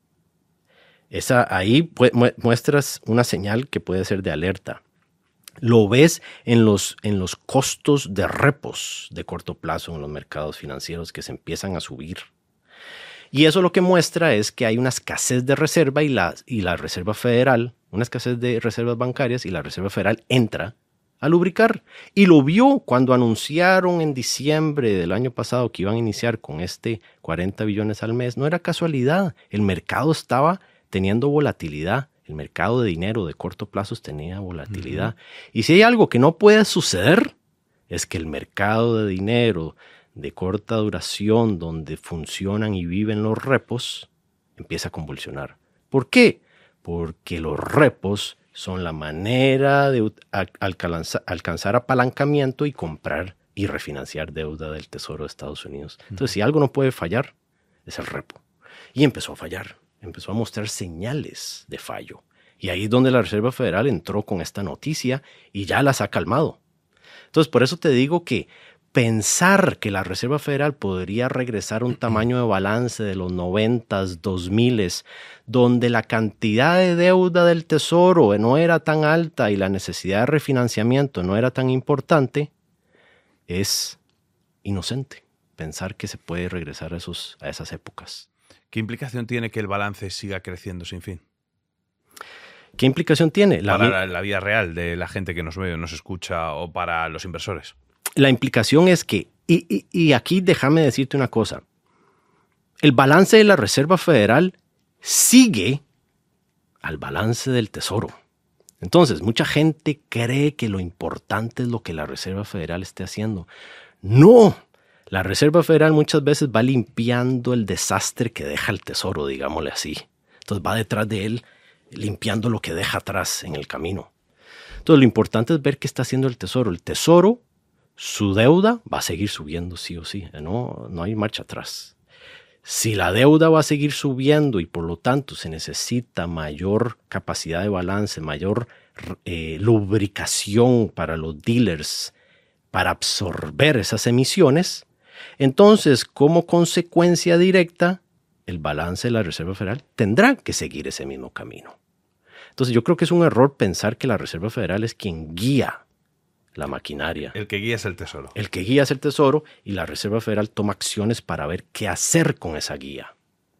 Esa, ahí muestras una señal que puede ser de alerta. Lo ves en los, en los costos de repos de corto plazo en los mercados financieros que se empiezan a subir. Y eso lo que muestra es que hay una escasez de reserva y la, y la Reserva Federal, una escasez de reservas bancarias y la Reserva Federal entra a lubricar. Y lo vio cuando anunciaron en diciembre del año pasado que iban a iniciar con este cuarenta billones al mes. No era casualidad, el mercado estaba teniendo volatilidad. El mercado de dinero de corto plazo tenía volatilidad. Uh-huh. Y si hay algo que no puede suceder, es que el mercado de dinero de corta duración, donde funcionan y viven los repos, empieza a convulsionar. ¿Por qué? Porque los repos son la manera de alcanzar, alcanzar apalancamiento y comprar y refinanciar deuda del Tesoro de Estados Unidos. Entonces, uh-huh. si algo no puede fallar, es el repo. Y empezó a fallar. Empezó a mostrar señales de fallo. Y ahí es donde la Reserva Federal entró con esta noticia y ya las ha calmado. Entonces, por eso te digo que pensar que la Reserva Federal podría regresar a un tamaño de balance de los noventas, dos miles, donde la cantidad de deuda del Tesoro no era tan alta y la necesidad de refinanciamiento no era tan importante, es inocente pensar que se puede regresar a, esos, a esas épocas. ¿Qué implicación tiene que el balance siga creciendo sin fin? ¿Qué implicación tiene? La para vi- la vida real de la gente que nos ve o nos escucha o para los inversores. La implicación es que, y, y, y aquí déjame decirte una cosa, el balance de la Reserva Federal sigue al balance del Tesoro. Entonces, mucha gente cree que lo importante es lo que la Reserva Federal esté haciendo. ¡No! La Reserva Federal muchas veces va limpiando el desastre que deja el Tesoro, digámosle así. Entonces va detrás de él limpiando lo que deja atrás en el camino. Entonces lo importante es ver qué está haciendo el Tesoro. El Tesoro, su deuda va a seguir subiendo sí o sí. No, no hay marcha atrás. Si la deuda va a seguir subiendo y por lo tanto se necesita mayor capacidad de balance, mayor eh, lubricación para los dealers para absorber esas emisiones, entonces, como consecuencia directa, el balance de la Reserva Federal tendrá que seguir ese mismo camino. Entonces, yo creo que es un error pensar que la Reserva Federal es quien guía la maquinaria. El que guía es el Tesoro. El que guía es el Tesoro y la Reserva Federal toma acciones para ver qué hacer con esa guía.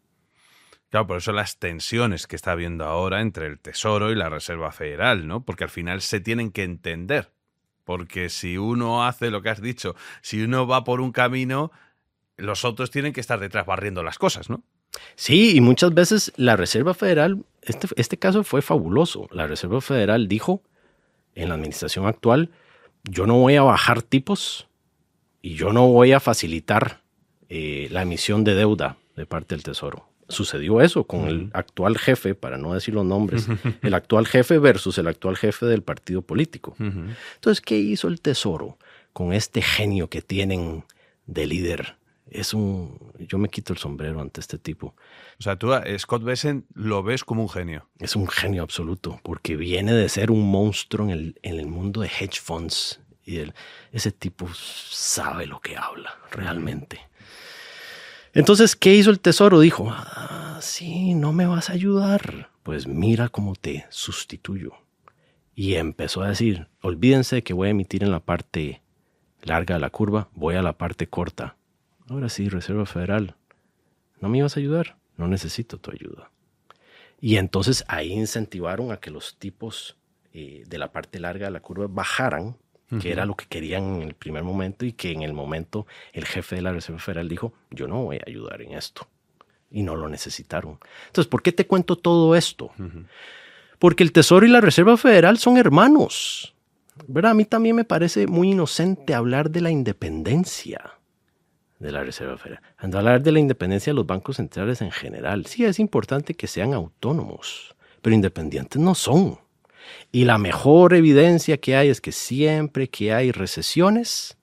Claro, por eso las tensiones que está habiendo ahora entre el Tesoro y la Reserva Federal, ¿no? Porque al final se tienen que entender. Porque si uno hace lo que has dicho, si uno va por un camino, los otros tienen que estar detrás barriendo las cosas, ¿no? Sí, y muchas veces la Reserva Federal, este, este caso fue fabuloso. La Reserva Federal dijo en la administración actual, yo no voy a bajar tipos y yo no voy a facilitar eh, la emisión de deuda de parte del Tesoro. Sucedió eso con uh-huh. el actual jefe, para no decir los nombres, el actual jefe versus el actual jefe del partido político. Uh-huh. Entonces, ¿qué hizo el Tesoro con este genio que tienen de líder? Es un, yo me quito el sombrero ante este tipo. O sea, tú a Scott Bessent lo ves como un genio. Es un genio absoluto, porque viene de ser un monstruo en el, en el mundo de hedge funds Y él, ese tipo sabe lo que habla, realmente. Entonces, ¿qué hizo el Tesoro? Dijo, ah, sí, no me vas a ayudar. Pues mira cómo te sustituyo. Y empezó a decir, olvídense que voy a emitir en la parte larga de la curva, voy a la parte corta. Ahora sí, Reserva Federal, ¿no me ibas a ayudar? No necesito tu ayuda. Y entonces ahí incentivaron a que los tipos eh, de la parte larga de la curva bajaran, uh-huh. que era lo que querían en el primer momento, y que en el momento el jefe de la Reserva Federal dijo, yo no voy a ayudar en esto. Y no lo necesitaron. Entonces, ¿por qué te cuento todo esto? Uh-huh. Porque el Tesoro y la Reserva Federal son hermanos. ¿Verdad? A mí también me parece muy inocente hablar de la independencia de la Reserva Federal. Ando a hablar de la independencia de los bancos centrales en general. Sí, es importante que sean autónomos, pero independientes no son. Y la mejor evidencia que hay es que siempre que hay recesiones,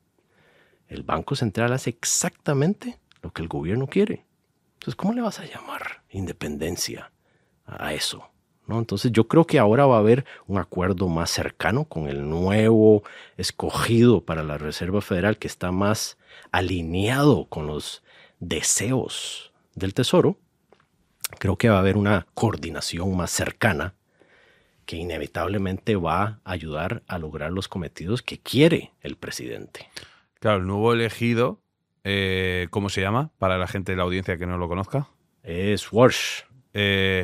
el Banco Central hace exactamente lo que el gobierno quiere. Entonces, ¿cómo le vas a llamar independencia a eso? ¿No? Entonces yo creo que ahora va a haber un acuerdo más cercano con el nuevo escogido para la Reserva Federal, que está más alineado con los deseos del Tesoro. Creo que va a haber una coordinación más cercana que inevitablemente va a ayudar a lograr los cometidos que quiere el presidente. Claro, el nuevo elegido, eh, ¿cómo se llama? Para la gente de la audiencia que no lo conozca. Es Warsh. Eh...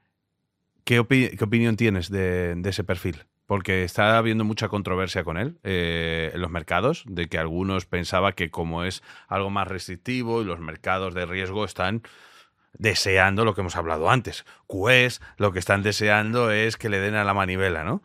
¿Qué, opi- ¿Qué opinión tienes de, de ese perfil? Porque está habiendo mucha controversia con él eh, en los mercados, de que algunos pensaban que como es algo más restrictivo y los mercados de riesgo están deseando lo que hemos hablado antes. Q Es lo que están deseando es que le den a la manivela, ¿no?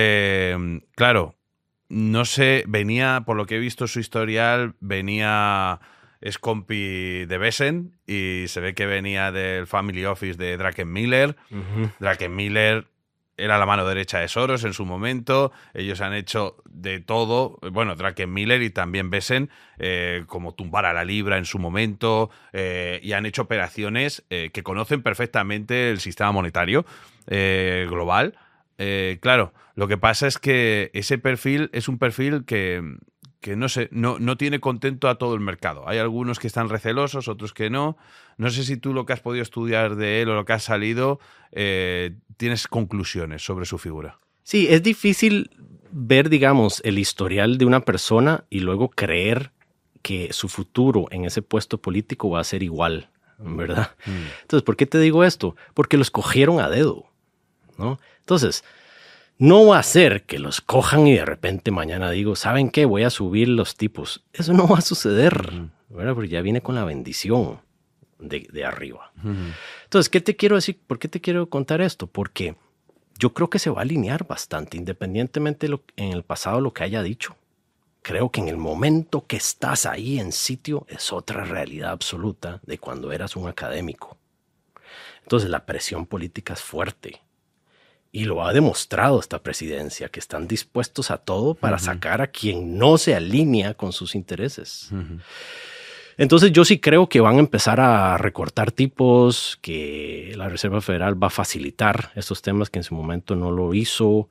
Eh, claro, no sé, venía, por lo que he visto su historial, venía... Es compi de Besen y se ve que venía del Family Office de Druckenmiller. Uh-huh. Druckenmiller era la mano derecha de Soros en su momento. Ellos han hecho de todo. Bueno, Druckenmiller y también Besen, eh, como tumbar a la libra en su momento, eh, y han hecho operaciones eh, que conocen perfectamente el sistema monetario eh, global. Eh, claro, lo que pasa es que ese perfil es un perfil que... que no sé, no, no tiene contento a todo el mercado. Hay algunos que están recelosos, otros que no. No sé si tú lo que has podido estudiar de él o lo que has salido, eh, tienes conclusiones sobre su figura. Sí, es difícil ver, digamos, el historial de una persona y luego creer que su futuro en ese puesto político va a ser igual, ¿verdad? Mm. Entonces, ¿por qué te digo esto? Porque los cogieron a dedo, ¿no? Entonces... no va a ser que los cojan y de repente mañana digo, ¿saben qué? Voy a subir los tipos. Eso no va a suceder, ¿verdad? Porque ya viene con la bendición de, de arriba. Uh-huh. Entonces, ¿qué te quiero decir? ¿Por qué te quiero contar esto? Porque yo creo que se va a alinear bastante, independientemente de lo, en el pasado lo que haya dicho. Creo que en el momento que estás ahí en sitio es otra realidad absoluta de cuando eras un académico. Entonces, la presión política es fuerte. Y lo ha demostrado esta presidencia, que están dispuestos a todo para uh-huh. sacar a quien no se alinea con sus intereses. Uh-huh. Entonces yo sí creo que van a empezar a recortar tipos, que la Reserva Federal va a facilitar estos temas que en su momento no lo hizo.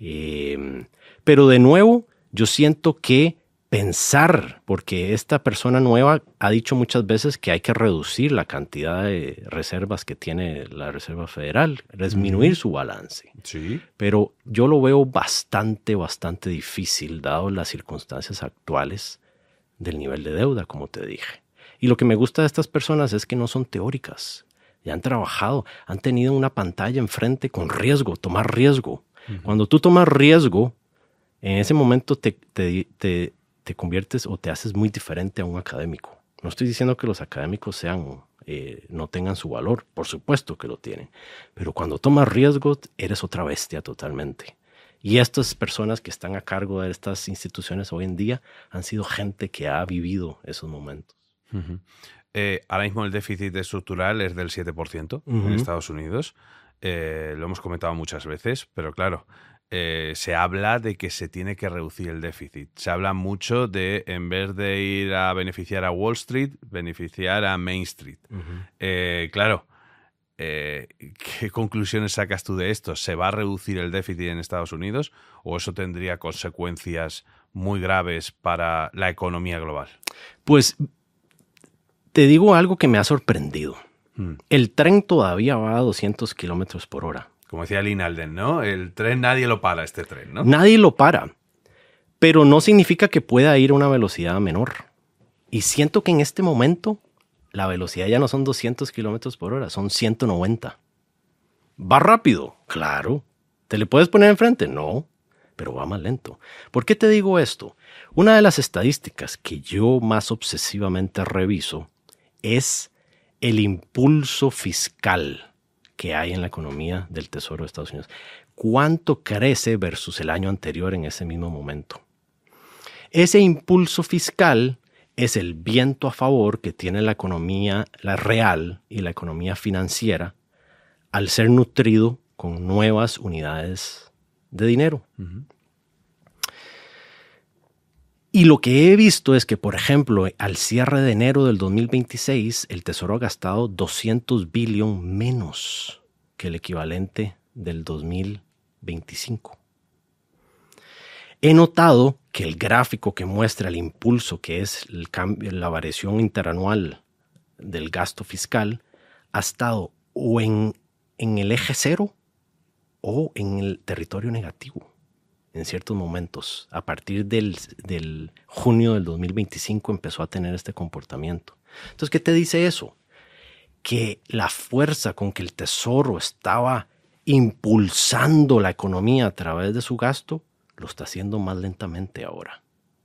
Eh, pero de nuevo, yo siento que pensar, porque esta persona nueva ha dicho muchas veces que hay que reducir la cantidad de reservas que tiene la Reserva Federal, disminuir uh-huh. su balance. Sí. Pero yo lo veo bastante, bastante difícil, dado las circunstancias actuales del nivel de deuda, como te dije. Y lo que me gusta de estas personas es que no son teóricas. Ya han trabajado, han tenido una pantalla enfrente con riesgo, tomar riesgo. Uh-huh. Cuando tú tomas riesgo, en ese momento te... te, te te conviertes o te haces muy diferente a un académico. No estoy diciendo que los académicos sean, eh, no tengan su valor, por supuesto que lo tienen, pero cuando tomas riesgos eres otra bestia totalmente. Y estas personas que están a cargo de estas instituciones hoy en día han sido gente que ha vivido esos momentos. Uh-huh. Eh, ahora mismo el déficit estructural es del siete por ciento uh-huh. en Estados Unidos. Eh, lo hemos comentado muchas veces, pero claro, Eh, se habla de que se tiene que reducir el déficit. Se habla mucho de, en vez de ir a beneficiar a Wall Street, beneficiar a Main Street. Uh-huh. Eh, claro, eh, ¿qué conclusiones sacas tú de esto? ¿Se va a reducir el déficit en Estados Unidos o eso tendría consecuencias muy graves para la economía global? Pues te digo algo que me ha sorprendido. Hmm. El tren todavía va a doscientos kilómetros por hora. Como decía Lynn Alden, ¿no? El tren nadie lo para, este tren, ¿no? Nadie lo para, pero no significa que pueda ir a una velocidad menor. Y siento que en este momento la velocidad ya no son doscientos kilómetros por hora, son ciento noventa. ¿Va rápido? Claro. ¿Te le puedes poner enfrente? No, pero va más lento. ¿Por qué te digo esto? Una de las estadísticas que yo más obsesivamente reviso es el impulso fiscal que hay en la economía del Tesoro de Estados Unidos. ¿Cuánto crece versus el año anterior en ese mismo momento? Ese impulso fiscal es el viento a favor que tiene la economía, la real y la economía financiera al ser nutrido con nuevas unidades de dinero. Uh-huh. Y lo que he visto es que, por ejemplo, al cierre de enero del dos mil veintiséis, el Tesoro ha gastado doscientos billones menos que el equivalente del dos mil veinticinco. He notado que el gráfico que muestra el impulso, que es el cambio, la variación interanual del gasto fiscal, ha estado o en, en el eje cero o en el territorio negativo. En ciertos momentos, a partir del, del junio del dos mil veinticinco empezó a tener este comportamiento. Entonces, ¿qué te dice eso? Que la fuerza con que el Tesoro estaba impulsando la economía a través de su gasto, lo está haciendo más lentamente ahora.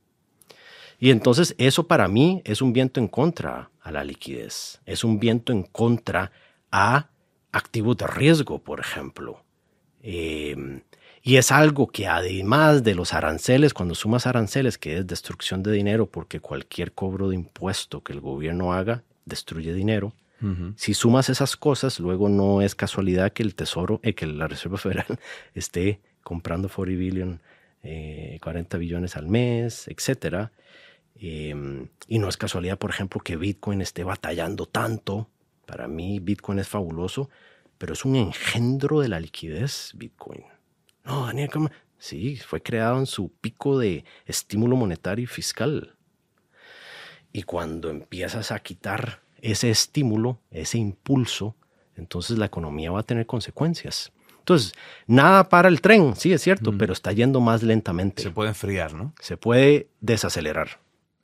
Y entonces eso para mí es un viento en contra a la liquidez. Es un viento en contra a activos de riesgo, por ejemplo. Eh, Y es algo que además de los aranceles, cuando sumas aranceles, que es destrucción de dinero, porque cualquier cobro de impuesto que el gobierno haga destruye dinero. Uh-huh. Si sumas esas cosas, luego no es casualidad que el Tesoro, eh, que la Reserva Federal esté comprando cuarenta billones, eh, cuarenta billones al mes, etcétera. Eh, y no es casualidad, por ejemplo, que Bitcoin esté batallando tanto. Para mí Bitcoin es fabuloso, pero es un engendro de la liquidez Bitcoin. No, Daniel, ¿cómo? Sí, fue creado en su pico de estímulo monetario y fiscal. Y cuando empiezas a quitar ese estímulo, ese impulso, entonces la economía va a tener consecuencias. Entonces, nada para el tren, sí es cierto, mm. pero está yendo más lentamente. Se puede enfriar, ¿no? Se puede desacelerar.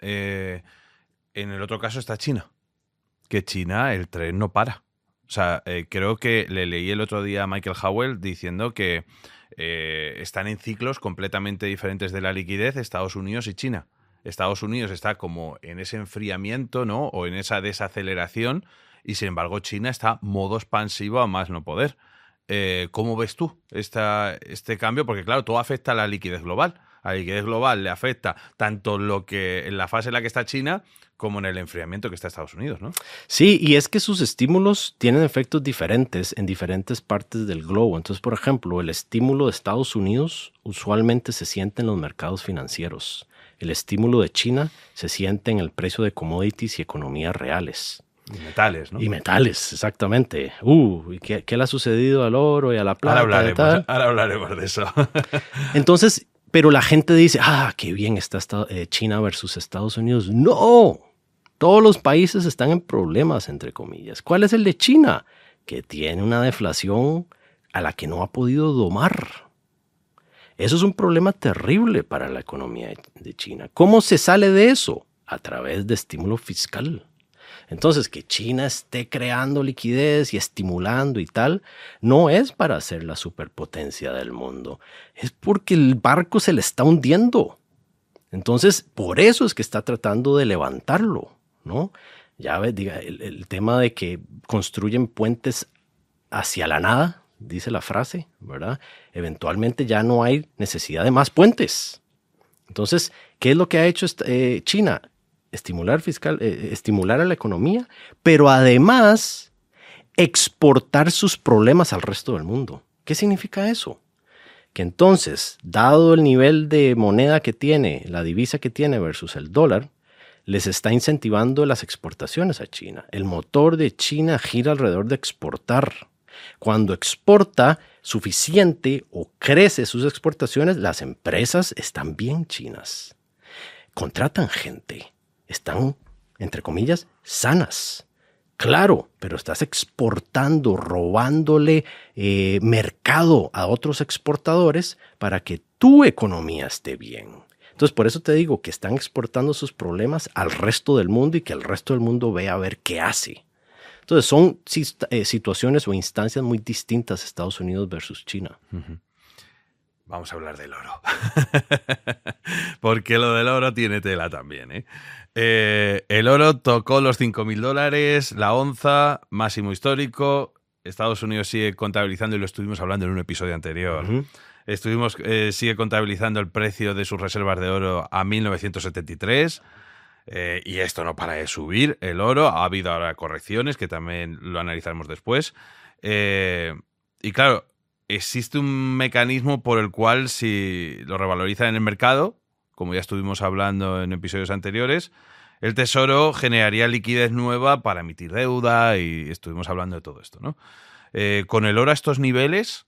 Eh, en el otro caso está China, que China el tren no para. O sea, eh, creo que le leí el otro día a Michael Howell diciendo que eh, están en ciclos completamente diferentes de la liquidez Estados Unidos y China. Estados Unidos está como en ese enfriamiento, ¿no? O en esa desaceleración, y sin embargo China está modo expansivo a más no poder. Eh, ¿Cómo ves tú esta, este cambio? Porque claro, todo afecta a la liquidez global. A la liquidez global le afecta tanto lo que en la fase en la que está China como en el enfriamiento que está Estados Unidos, ¿no? Sí, y es que sus estímulos tienen efectos diferentes en diferentes partes del globo. Entonces, por ejemplo, el estímulo de Estados Unidos usualmente se siente en los mercados financieros. El estímulo de China se siente en el precio de commodities y economías reales. Y metales, ¿no? Y metales, exactamente. Uh, ¿qué, qué le ha sucedido al oro y a la plata? Ahora hablaremos, ahora hablaremos de eso. Entonces, pero la gente dice, ah, qué bien está China versus Estados Unidos. ¡No! Todos los países están en problemas, entre comillas. ¿Cuál es el de China? Que tiene una deflación a la que no ha podido domar. Eso es un problema terrible para la economía de China. ¿Cómo se sale de eso? A través de estímulo fiscal. Entonces, que China esté creando liquidez y estimulando y tal, no es para ser la superpotencia del mundo. Es porque el barco se le está hundiendo. Entonces, por eso es que está tratando de levantarlo, ¿no? Ya ves, diga, el, el tema de que construyen puentes hacia la nada, dice la frase, ¿verdad? Eventualmente ya no hay necesidad de más puentes. Entonces, ¿qué es lo que ha hecho eh, China? Estimular fiscal, eh, estimular a la economía, pero además exportar sus problemas al resto del mundo. ¿Qué significa eso? Que entonces, dado el nivel de moneda que tiene, la divisa que tiene versus el dólar, les está incentivando las exportaciones a China. El motor de China gira alrededor de exportar. Cuando exporta suficiente o crece sus exportaciones, las empresas están bien chinas. Contratan gente. Están, entre comillas, sanas. Claro, pero estás exportando, robándole eh, mercado a otros exportadores para que tu economía esté bien. Entonces, por eso te digo que están exportando sus problemas al resto del mundo y que el resto del mundo vea a ver qué hace. Entonces, son eh, situaciones o instancias muy distintas Estados Unidos versus China. Uh-huh. Vamos a hablar del oro. Porque lo del oro tiene tela también, ¿eh? Eh, el oro tocó los cinco mil dólares, la onza, máximo histórico. Estados Unidos sigue contabilizando, y lo estuvimos hablando en un episodio anterior. Uh-huh. Estuvimos, eh, sigue contabilizando el precio de sus reservas de oro a mil novecientos setenta y tres. Eh, y esto no para de subir, el oro. Ha habido ahora correcciones, que también lo analizaremos después. Eh, y claro, existe un mecanismo por el cual, si lo revalorizan en el mercado, como ya estuvimos hablando en episodios anteriores, el Tesoro generaría liquidez nueva para emitir deuda, y estuvimos hablando de todo esto, ¿no? Eh, con el oro a estos niveles,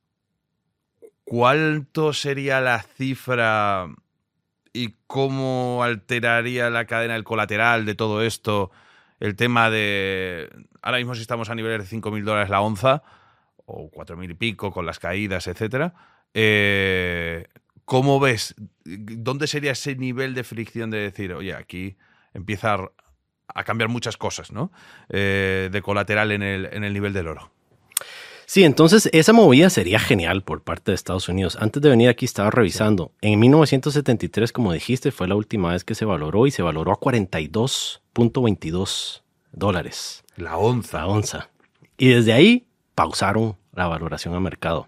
¿cuánto sería la cifra y cómo alteraría la cadena del colateral de todo esto? El tema de... Ahora mismo, si estamos a niveles de cinco mil dólares la onza, o cuatro mil y pico con las caídas, etcétera. Eh, ¿Cómo ves? ¿Dónde sería ese nivel de fricción de decir, oye, aquí empieza a, a cambiar muchas cosas, ¿no? Eh, de colateral en el, en el nivel del oro. Sí, entonces esa movida sería genial por parte de Estados Unidos. Antes de venir aquí estaba revisando. Sí. En mil novecientos setenta y tres, como dijiste, fue la última vez que se valoró, y se valoró a cuarenta y dos punto veintidós dólares. La onza. La onza. Y desde ahí pausaron la valoración a mercado.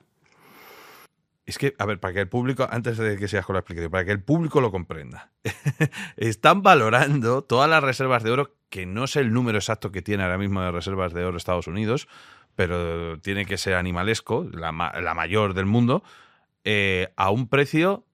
Es que, a ver, para que el público, antes de que sigas con la explicación, para que el público lo comprenda, están valorando todas las reservas de oro, que no sé el número exacto que tiene ahora mismo de reservas de oro Estados Unidos, pero tiene que ser animalesco, la, la mayor del mundo, eh, a un precio,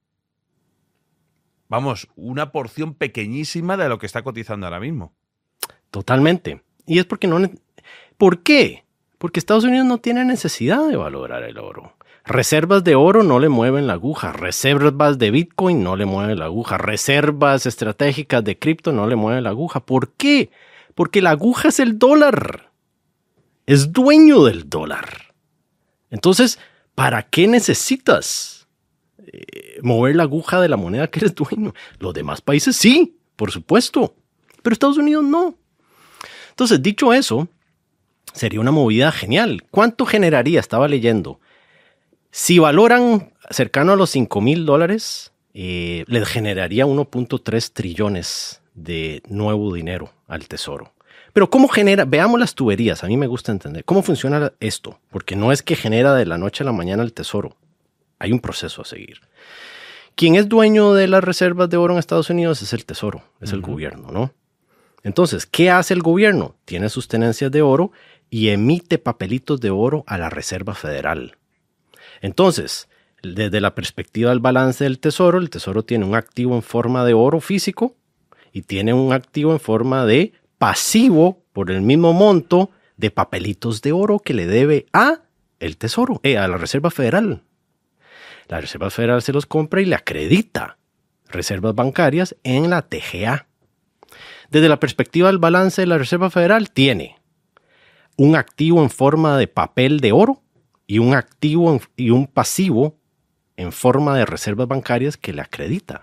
vamos, una porción pequeñísima de lo que está cotizando ahora mismo. Totalmente. Y es porque no... ¿Por qué? Porque Estados Unidos no tiene necesidad de valorar el oro. Reservas de oro no le mueven la aguja. Reservas de Bitcoin no le mueven la aguja. Reservas estratégicas de cripto no le mueven la aguja. ¿Por qué? Porque la aguja es el dólar. Es dueño del dólar. Entonces, ¿para qué necesitas eh, mover la aguja de la moneda que eres dueño? Los demás países sí, por supuesto. Pero Estados Unidos no. Entonces, dicho eso, sería una movida genial. ¿Cuánto generaría? Estaba leyendo. Si valoran cercano a los cinco mil dólares, eh, les generaría uno punto tres trillones de nuevo dinero al tesoro. Pero ¿cómo genera? Veamos las tuberías. A mí me gusta entender cómo funciona esto, porque no es que genera de la noche a la mañana el tesoro. Hay un proceso a seguir. Quien es dueño de las reservas de oro en Estados Unidos es el tesoro, es uh-huh. el gobierno, ¿no? Entonces, ¿qué hace el gobierno? Tiene sus tenencias de oro y emite papelitos de oro a la Reserva Federal. Entonces, desde la perspectiva del balance del tesoro, el tesoro tiene un activo en forma de oro físico y tiene un activo en forma de pasivo por el mismo monto de papelitos de oro que le debe a el tesoro, eh, a la Reserva Federal. La Reserva Federal se los compra y le acredita reservas bancarias en la T G A. Desde la perspectiva del balance de la Reserva Federal, tiene un activo en forma de papel de oro y un activo en, y un pasivo en forma de reservas bancarias que le acredita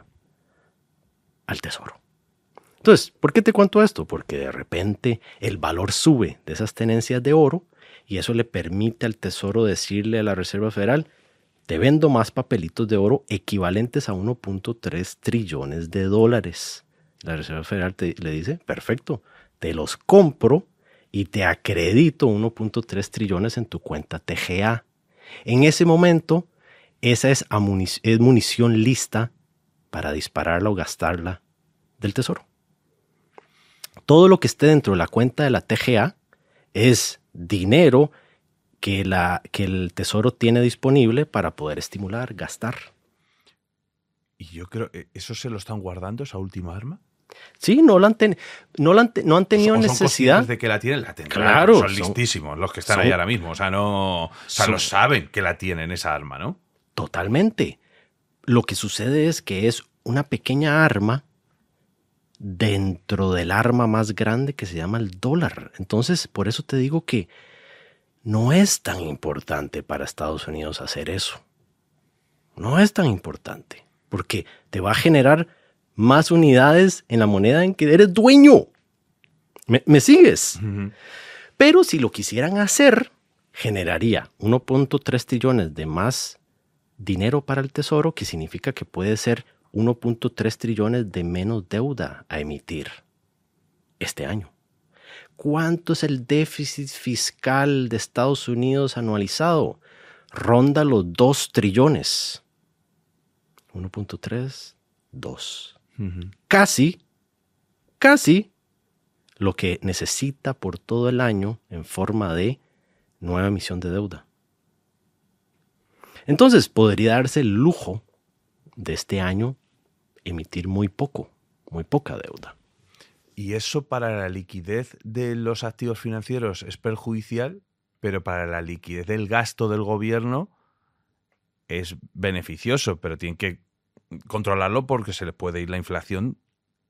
al tesoro. Entonces, ¿por qué te cuento esto? Porque de repente el valor sube de esas tenencias de oro y eso le permite al tesoro decirle a la Reserva Federal, te vendo más papelitos de oro equivalentes a uno punto tres trillones de dólares. La Reserva Federal te, le dice, perfecto, te los compro y te acredito uno punto tres trillones en tu cuenta T G A. En ese momento, esa es, amunic- es munición lista para dispararla o gastarla del tesoro. Todo lo que esté dentro de la cuenta de la T G A es dinero que, la, que el tesoro tiene disponible para poder estimular, gastar. Y yo creo, ¿eso se lo están guardando, esa última arma? Sí, no, la han, ten, no, la han, no han tenido o son necesidad. De que la tienen, la tendrán. Claro. Son listísimos son, los que están son, ahí ahora mismo. O sea, no, o sea son, lo saben que la tienen esa arma, ¿no? Totalmente. Lo que sucede es que es una pequeña arma dentro del arma más grande que se llama el dólar. Entonces, por eso te digo que no es tan importante para Estados Unidos hacer eso. No es tan importante, porque te va a generar más unidades en la moneda en que eres dueño. ¿Me, me sigues? Uh-huh. Pero si lo quisieran hacer, generaría uno punto tres trillones de más dinero para el Tesoro, que significa que puede ser uno punto tres trillones de menos deuda a emitir este año. ¿Cuánto es el déficit fiscal de Estados Unidos anualizado? Ronda los dos trillones. uno punto tres, dos. Uh-huh. Casi, casi lo que necesita por todo el año en forma de nueva emisión de deuda. Entonces podría darse el lujo de este año emitir muy poco, muy poca deuda. ¿Y eso para la liquidez de los activos financieros es perjudicial, pero para la liquidez del gasto del gobierno es beneficioso, pero tienen que controlarlo porque se les puede ir la inflación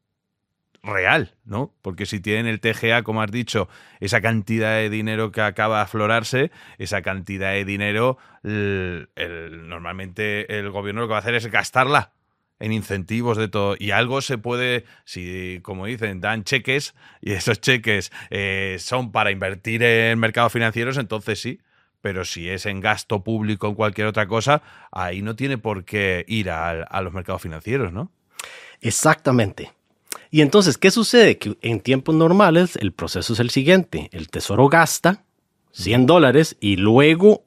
real, ¿no? Porque si tienen el T G A, como has dicho, esa cantidad de dinero que acaba de aflorarse, esa cantidad de dinero, el, el, normalmente el gobierno lo que va a hacer es gastarla en incentivos de todo. Y algo se puede, si como dicen, dan cheques y esos cheques eh, son para invertir en mercados financieros, entonces sí. Pero si es en gasto público o en cualquier otra cosa, ahí no tiene por qué ir a, a los mercados financieros, ¿no? Exactamente. Y entonces, ¿qué sucede? Que en tiempos normales el proceso es el siguiente. El Tesoro gasta cien dólares y luego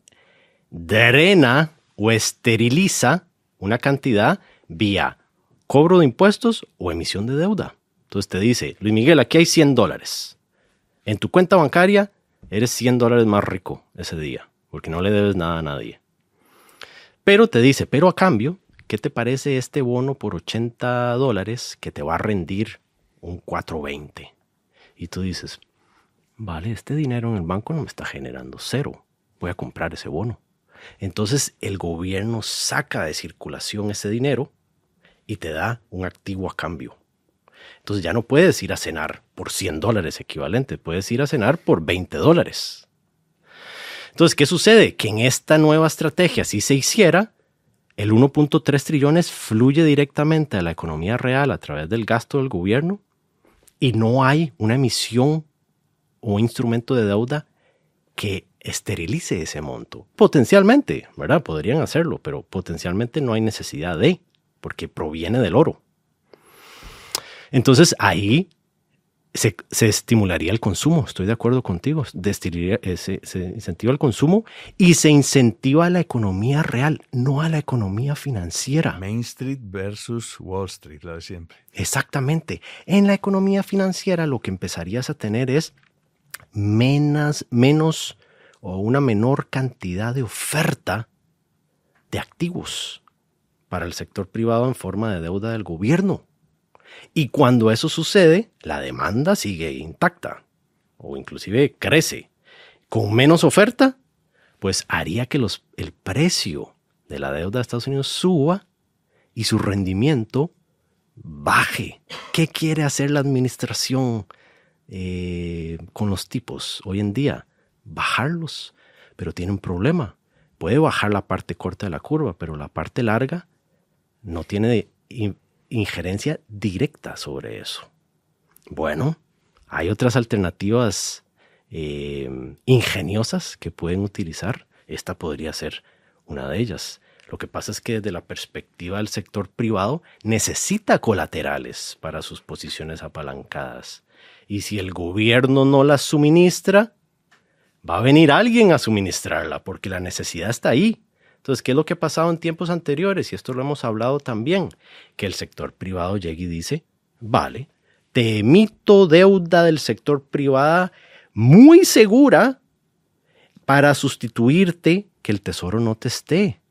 drena o esteriliza una cantidad vía cobro de impuestos o emisión de deuda. Entonces te dice, Luis Miguel, aquí hay cien dólares. En tu cuenta bancaria eres cien dólares más rico ese día, porque no le debes nada a nadie. Pero te dice, pero a cambio, ¿qué te parece este bono por ochenta dólares que te va a rendir un cuatro veinte? Y tú dices, vale, este dinero en el banco no me está generando cero. Voy a comprar ese bono. Entonces el gobierno saca de circulación ese dinero y te da un activo a cambio. Entonces ya no puedes ir a cenar por cien dólares equivalente, puedes ir a cenar por veinte dólares. Entonces, ¿qué sucede? Que en esta nueva estrategia, si se hiciera, el uno punto tres trillones fluye directamente a la economía real a través del gasto del gobierno y no hay una emisión o instrumento de deuda que esterilice ese monto. Potencialmente, ¿verdad? Podrían hacerlo, pero potencialmente no hay necesidad de, porque proviene del oro. Entonces ahí se, se estimularía el consumo, estoy de acuerdo contigo, se, se incentiva el consumo y se incentiva a la economía real, no a la economía financiera. Main Street versus Wall Street, lo de siempre. Exactamente. En la economía financiera lo que empezarías a tener es menos, menos o una menor cantidad de oferta de activos para el sector privado en forma de deuda del gobierno. Y cuando eso sucede, la demanda sigue intacta o inclusive crece. Con menos oferta, pues haría que los, el precio de la deuda de Estados Unidos suba y su rendimiento baje. ¿Qué quiere hacer la administración eh, con los tipos hoy en día? Bajarlos, pero tiene un problema. Puede bajar la parte corta de la curva, pero la parte larga no tiene injerencia directa sobre eso. Bueno, hay otras alternativas eh, ingeniosas que pueden utilizar. Esta podría ser una de ellas. Lo que pasa es que desde la perspectiva del sector privado necesita colaterales para sus posiciones apalancadas. Y si el gobierno no las suministra, va a venir alguien a suministrarla porque la necesidad está ahí. Entonces, ¿qué es lo que ha pasado en tiempos anteriores? Y esto lo hemos hablado también, que el sector privado llega y dice, vale, te emito deuda del sector privado muy segura para sustituirte que el tesoro no te esté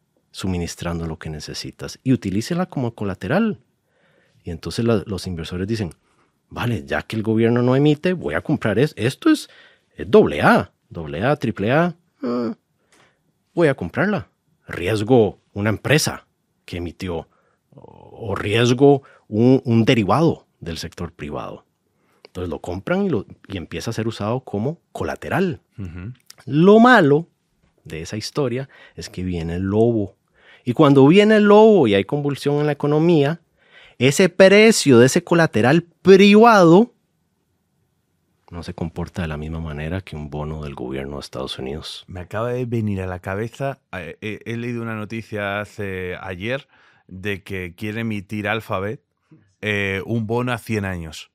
suministrando lo que necesitas y utilícela como colateral. Y entonces la, los inversores dicen, vale, ya que el gobierno no emite, voy a comprar es, esto es, es doble A, doble A, triple A, ah, voy a comprarla. Riesgo una empresa que emitió o, o riesgo un, un derivado del sector privado. Entonces lo compran y, lo, y empieza a ser usado como colateral. Uh-huh. Lo malo de esa historia es que viene el lobo. Y cuando viene el lobo y hay convulsión en la economía, ese precio de ese colateral privado no se comporta de la misma manera que un bono del gobierno de Estados Unidos. Me acaba de venir a la cabeza, he, he, he leído una noticia hace ayer de que quiere emitir Alphabet eh, un bono a cien años.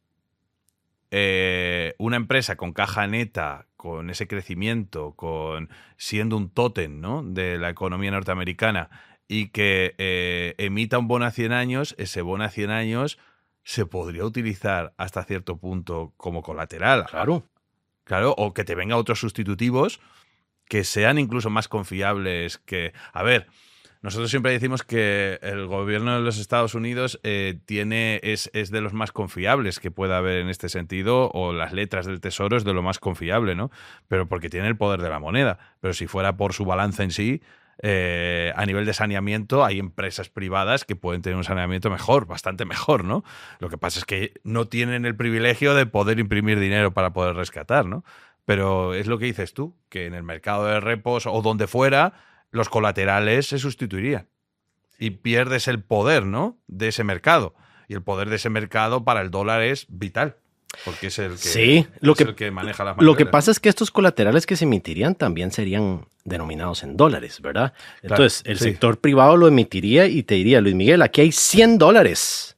Eh, una empresa con caja neta, con ese crecimiento, con siendo un tótem, ¿no?, de la economía norteamericana, y que eh, emita un bono a cien años, ese bono a cien años se podría utilizar hasta cierto punto como colateral. Claro. Claro, o que te vengan otros sustitutivos que sean incluso más confiables que... A ver, nosotros siempre decimos que el gobierno de los Estados Unidos eh, tiene es, es de los más confiables que pueda haber en este sentido, o las letras del tesoro es de lo más confiable, ¿no? Pero porque tiene el poder de la moneda. Pero si fuera por su balance en sí... Eh, a nivel de saneamiento hay empresas privadas que pueden tener un saneamiento mejor, bastante mejor, ¿no? Lo que pasa es que no tienen el privilegio de poder imprimir dinero para poder rescatar, ¿no? Pero es lo que dices tú, que en el mercado de repos o donde fuera, los colaterales se sustituirían y pierdes el poder, ¿no?, de ese mercado. Y el poder de ese mercado para el dólar es vital. Porque es el que, sí, lo es que, el que maneja las mayores. Lo que pasa es que estos colaterales que se emitirían también serían denominados en dólares, ¿verdad? Claro, entonces, el sí. sector privado lo emitiría y te diría, Luis Miguel, aquí hay cien dólares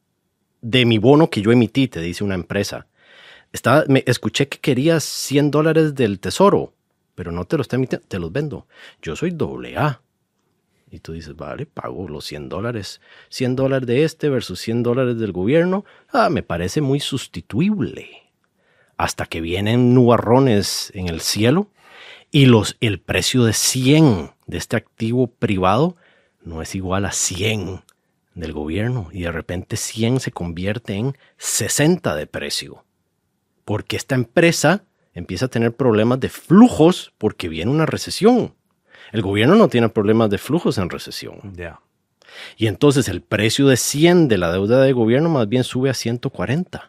de mi bono que yo emití, te dice una empresa. Está, me, escuché que querías cien dólares del tesoro, pero no te los está emitiendo, te los vendo. Yo soy doble A. Y tú dices, vale, pago los cien dólares. cien dólares de este versus cien dólares del gobierno. Ah, me parece muy sustituible. Hasta que vienen nubarrones en el cielo y los, el precio de cien de este activo privado no es igual a cien del gobierno. Y de repente cien se convierte en sesenta de precio. Porque esta empresa empieza a tener problemas de flujos porque viene una recesión. El gobierno no tiene problemas de flujos en recesión. Yeah. Y entonces el precio de cien de la deuda de gobierno más bien sube a ciento cuarenta.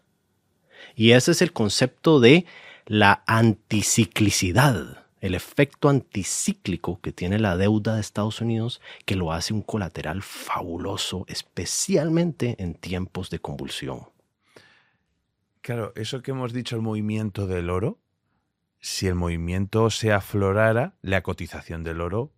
Y ese es el concepto de la anticiclicidad, el efecto anticíclico que tiene la deuda de Estados Unidos, que lo hace un colateral fabuloso, especialmente en tiempos de convulsión. Claro, eso que hemos dicho, el movimiento del oro, si el movimiento se aflorara, la cotización del oro,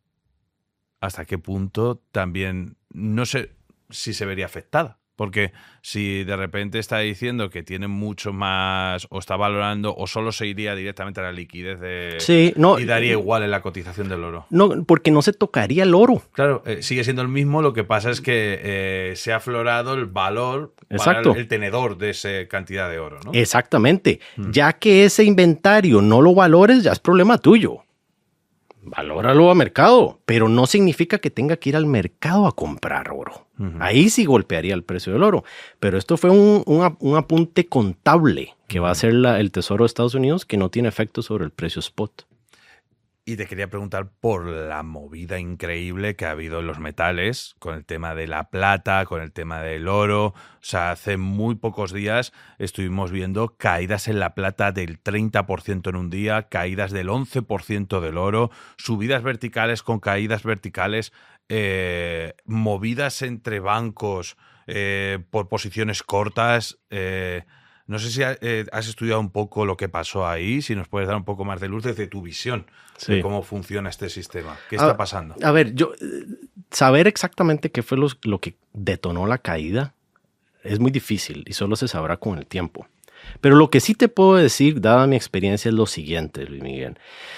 ¿hasta qué punto también no sé si se vería afectada? Porque si de repente está diciendo que tiene mucho más, o está valorando, o solo se iría directamente a la liquidez de, sí, no, y daría igual en la cotización del oro. No, porque no se tocaría el oro. Claro, eh, sigue siendo el mismo, lo que pasa es que eh, se ha aflorado el valor Exacto. para el, el tenedor de esa cantidad de oro, ¿no? Exactamente. Hmm. Ya que ese inventario no lo valores, ya es problema tuyo. Valóralo a mercado, pero no significa que tenga que ir al mercado a comprar oro. Uh-huh. Ahí sí golpearía el precio del oro. Pero esto fue un, un, un apunte contable que va a hacer la, el Tesoro de Estados Unidos, que no tiene efecto sobre el precio spot. Y te quería preguntar por la movida increíble que ha habido en los metales, con el tema de la plata, con el tema del oro. O sea, hace muy pocos días estuvimos viendo caídas en la plata del treinta por ciento en un día, caídas del once por ciento del oro, subidas verticales con caídas verticales, eh, movidas entre bancos eh, por posiciones cortas. Eh, no sé si eh, has estudiado un poco lo que pasó ahí, si nos puedes dar un poco más de luz desde tu visión. Sí. De cómo funciona este sistema. ¿Qué está a, pasando? A ver, yo saber exactamente qué fue lo, lo que detonó la caída es muy difícil y solo se sabrá con el tiempo. Pero lo que sí te puedo decir, dada mi experiencia, es lo siguiente, Luis Miguel.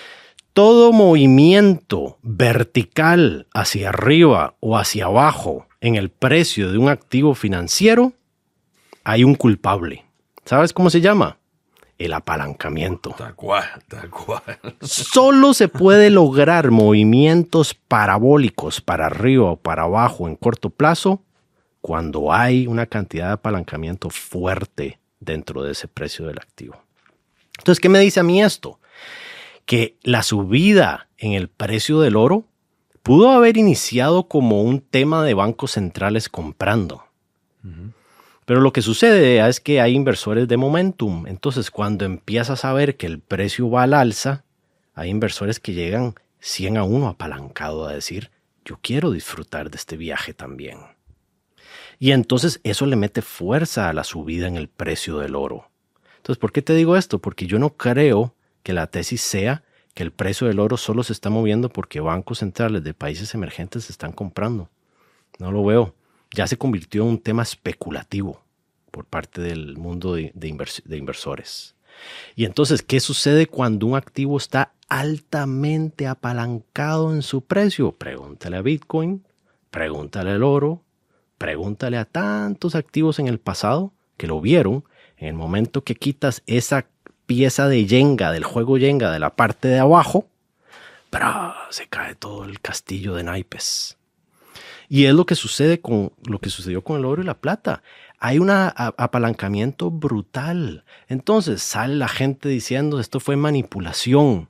Todo movimiento vertical hacia arriba o hacia abajo en el precio de un activo financiero, hay un culpable. ¿Sabes cómo se llama? El apalancamiento. Tal cual, tal cual. Solo se puede lograr movimientos parabólicos para arriba o para abajo en corto plazo cuando hay una cantidad de apalancamiento fuerte dentro de ese precio del activo. Entonces, ¿qué me dice a mí esto? Que la subida en el precio del oro pudo haber iniciado como un tema de bancos centrales comprando. Uh-huh. Pero lo que sucede es que hay inversores de momentum. Entonces, cuando empiezas a ver que el precio va al alza, hay inversores que llegan cien a uno apalancado a decir, yo quiero disfrutar de este viaje también. Y entonces eso le mete fuerza a la subida en el precio del oro. Entonces, ¿por qué te digo esto? Porque yo no creo que la tesis sea que el precio del oro solo se está moviendo porque bancos centrales de países emergentes se están comprando. No lo veo. Ya se convirtió en un tema especulativo por parte del mundo de, de, invers- de inversores. Y entonces, ¿qué sucede cuando un activo está altamente apalancado en su precio? Pregúntale a Bitcoin, pregúntale al oro, pregúntale a tantos activos en el pasado que lo vieron. En el momento que quitas esa pieza de Jenga, del juego Jenga, de la parte de abajo, ¡bra!, se cae todo el castillo de naipes. Y es lo que sucede con lo que sucedió con el oro y la plata. Hay un apalancamiento brutal. Entonces sale la gente diciendo esto fue manipulación.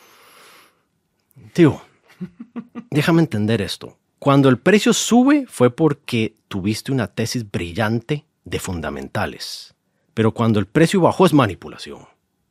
Tío, déjame entender esto. Cuando el precio sube fue porque tuviste una tesis brillante de fundamentales. Pero cuando el precio bajó es manipulación.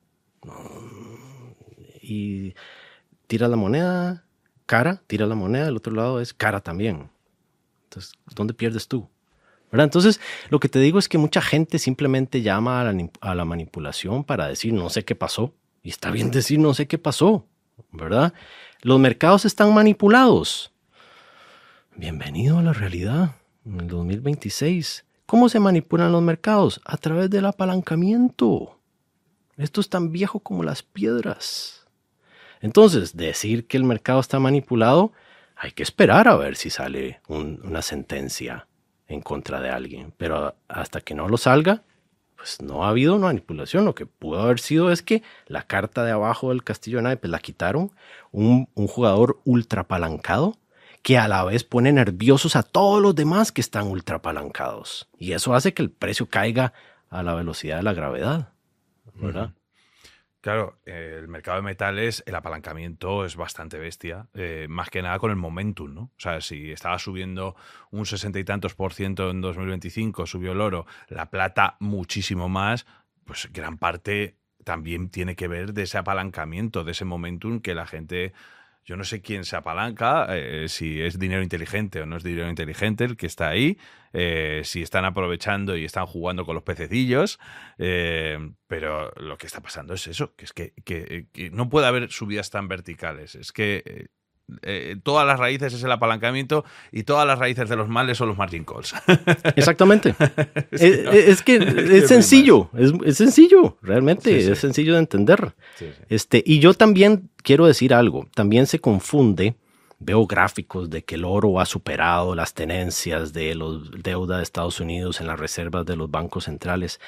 Y tira la moneda cara, tira la moneda, del otro lado es cara también. Entonces, ¿dónde pierdes tú? ¿Verdad? Entonces, lo que te digo es que mucha gente simplemente llama a la, a la manipulación para decir no sé qué pasó. Y está bien decir no sé qué pasó, ¿verdad? Los mercados están manipulados. Bienvenido a la realidad en el dos mil veintiséis. ¿Cómo se manipulan los mercados? A través del apalancamiento. Esto es tan viejo como las piedras. Entonces, decir que el mercado está manipulado, hay que esperar a ver si sale un, una sentencia en contra de alguien. Pero hasta que no lo salga, pues no ha habido una manipulación. Lo que pudo haber sido es que la carta de abajo del castillo de naipes la quitaron. Un, un jugador ultra apalancado que a la vez pone nerviosos a todos los demás que están ultra apalancados. Y eso hace que el precio caiga a la velocidad de la gravedad, ¿verdad? Uh-huh. Claro, eh, el mercado de metales, el apalancamiento es bastante bestia, eh, más que nada con el momentum, ¿no? O sea, si estaba subiendo un sesenta y tantos por ciento en dos mil veinticinco, subió el oro, la plata muchísimo más, pues gran parte también tiene que ver de ese apalancamiento, de ese momentum que la gente... Yo no sé quién se apalanca, eh, si es dinero inteligente o no es dinero inteligente el que está ahí, eh, si están aprovechando y están jugando con los pececillos, eh, pero lo que está pasando es eso, que es que, que, que no puede haber subidas tan verticales, es que eh, eh, todas las raíces es el apalancamiento y todas las raíces de los males son los margin calls. Exactamente. es, que no, es, es que es, es sencillo, es, es sencillo, realmente, sí, sí. Es sencillo de entender. Sí, sí. Este, y yo también quiero decir algo, también se confunde, veo gráficos de que el oro ha superado las tenencias de la deuda de Estados Unidos en las reservas de los bancos centrales.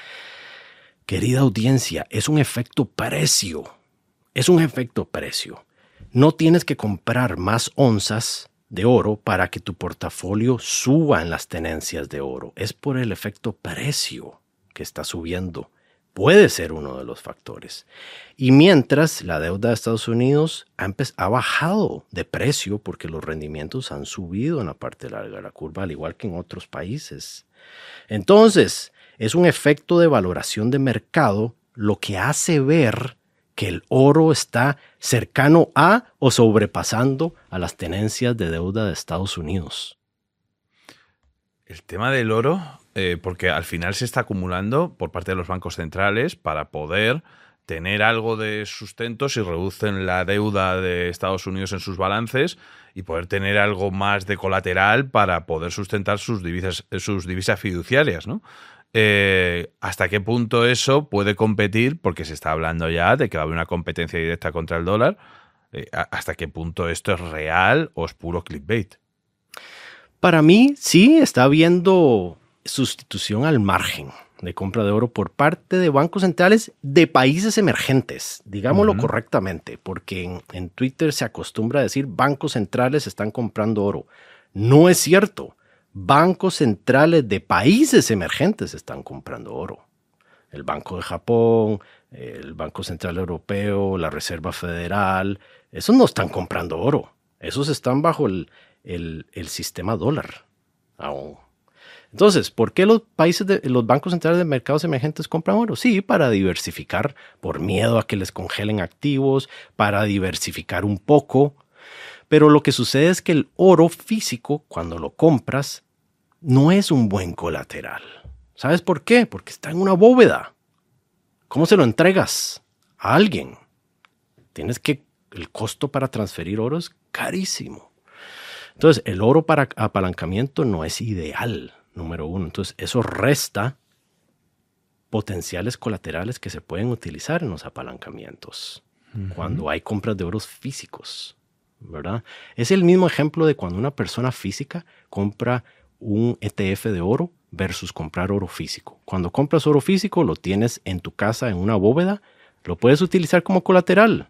Querida audiencia, es un efecto precio, es un efecto precio. No tienes que comprar más onzas de oro para que tu portafolio suba en las tenencias de oro. Es por el efecto precio que está subiendo. Puede ser uno de los factores. Y mientras la deuda de Estados Unidos ha, empe- ha bajado de precio porque los rendimientos han subido en la parte larga de la curva, al igual que en otros países. Entonces, es un efecto de valoración de mercado lo que hace ver que el oro está cercano a o sobrepasando a las tenencias de deuda de Estados Unidos. El tema del oro, eh, porque al final se está acumulando por parte de los bancos centrales para poder tener algo de sustento si reducen la deuda de Estados Unidos en sus balances y poder tener algo más de colateral para poder sustentar sus divisas, sus divisas fiduciarias, ¿no? Eh, ¿Hasta qué punto eso puede competir? Porque se está hablando ya de que va a haber una competencia directa contra el dólar. Eh, ¿Hasta qué punto esto es real o es puro clickbait? Para mí, sí, está habiendo sustitución al margen de compra de oro por parte de bancos centrales de países emergentes, digámoslo uh-huh. correctamente, porque en, en Twitter se acostumbra a decir bancos centrales están comprando oro. No es cierto. Bancos centrales de países emergentes están comprando oro. el Banco de Japón, el Banco Central Europeo, la Reserva Federal, esos no están comprando oro. Esos están bajo el, el, el sistema dólar aún. Entonces, ¿por qué los países, de, los bancos centrales de mercados emergentes compran oro? Sí, para diversificar, por miedo a que les congelen activos, para diversificar un poco. Pero lo que sucede es que el oro físico, cuando lo compras, no es un buen colateral. ¿Sabes por qué? Porque está en una bóveda. ¿Cómo se lo entregas a alguien? Tienes que, el costo para transferir oro es carísimo. Entonces, el oro para apalancamiento no es ideal, número uno. Entonces, eso resta potenciales colaterales que se pueden utilizar en los apalancamientos uh-huh. cuando hay compras de oros físicos, ¿verdad? Es el mismo ejemplo de cuando una persona física compra un E T F de oro versus comprar oro físico. Cuando compras oro físico, lo tienes en tu casa en una bóveda, lo puedes utilizar como colateral.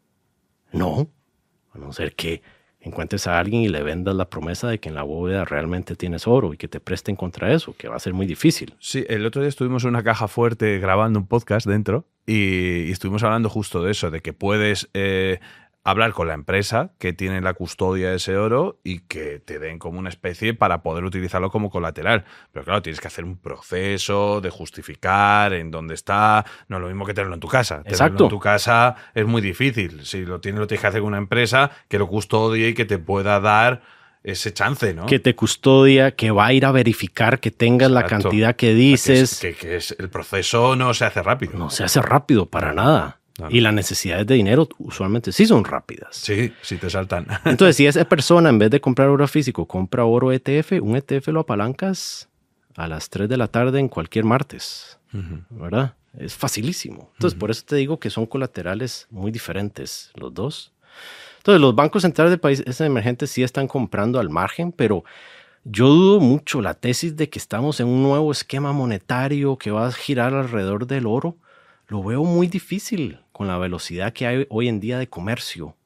No, a no ser que encuentres a alguien y le vendas la promesa de que en la bóveda realmente tienes oro y que te presten contra eso, que va a ser muy difícil. Sí, el otro día estuvimos en una caja fuerte grabando un podcast dentro y, y estuvimos hablando justo de eso, de que puedes eh, hablar con la empresa que tiene la custodia de ese oro y que te den como una especie para poder utilizarlo como colateral. Pero claro, tienes que hacer un proceso de justificar en dónde está. No es lo mismo que tenerlo en tu casa. Exacto. Tenerlo en tu casa es muy difícil. Si lo tienes, lo tienes que hacer con una empresa que lo custodie y que te pueda dar ese chance, ¿no? Que te custodia, que va a ir a verificar que tengas Exacto. la cantidad que dices. Que, es, que, que es, el proceso no se hace rápido. No se hace rápido para nada. No, no. Y las necesidades de dinero usualmente sí son rápidas. Sí, sí te saltan. Entonces, si esa persona en vez de comprar oro físico compra oro E T F, un E T F lo apalancas a las tres de la tarde en cualquier martes, uh-huh. ¿verdad? Es facilísimo. Entonces, uh-huh. por eso te digo que son colaterales muy diferentes los dos. Entonces, los bancos centrales de países emergentes sí están comprando al margen, pero yo dudo mucho la tesis de que estamos en un nuevo esquema monetario que va a girar alrededor del oro. Lo veo muy difícil con la velocidad que hay hoy en día de comercio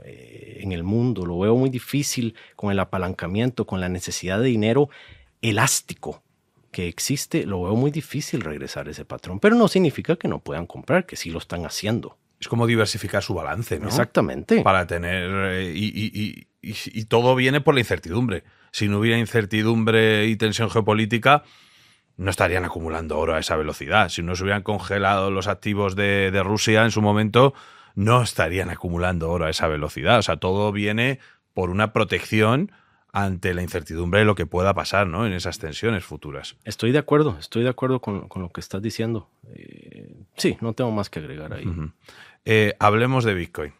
eh, en el mundo. Lo veo muy difícil con el apalancamiento, con la necesidad de dinero elástico que existe. Lo veo muy difícil regresar a ese patrón. Pero no significa que no puedan comprar, que sí lo están haciendo. Es como diversificar su balance, ¿no? Exactamente. Para tener... Eh, y, y, y, y, y todo viene por la incertidumbre. Si no hubiera incertidumbre y tensión geopolítica, no estarían acumulando oro a esa velocidad. Si no se hubieran congelado los activos de, de Rusia en su momento, no estarían acumulando oro a esa velocidad. O sea, todo viene por una protección ante la incertidumbre de lo que pueda pasar, ¿no? En esas tensiones futuras. Estoy de acuerdo, estoy de acuerdo con, con lo que estás diciendo. Eh, sí, no tengo más que agregar ahí. Uh-huh. Eh, hablemos de Bitcoin.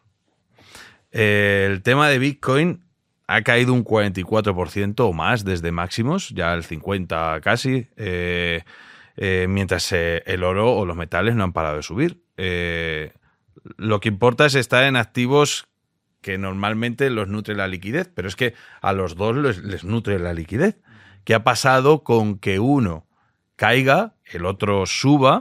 Eh, el tema de Bitcoin ha caído un cuarenta y cuatro por ciento o más desde máximos, ya el cincuenta por ciento casi, eh, eh, mientras eh, el oro o los metales no han parado de subir. Eh, lo que importa es estar en activos que normalmente los nutre la liquidez, pero es que a los dos les, les nutre la liquidez. ¿Qué ha pasado con que uno caiga, el otro suba?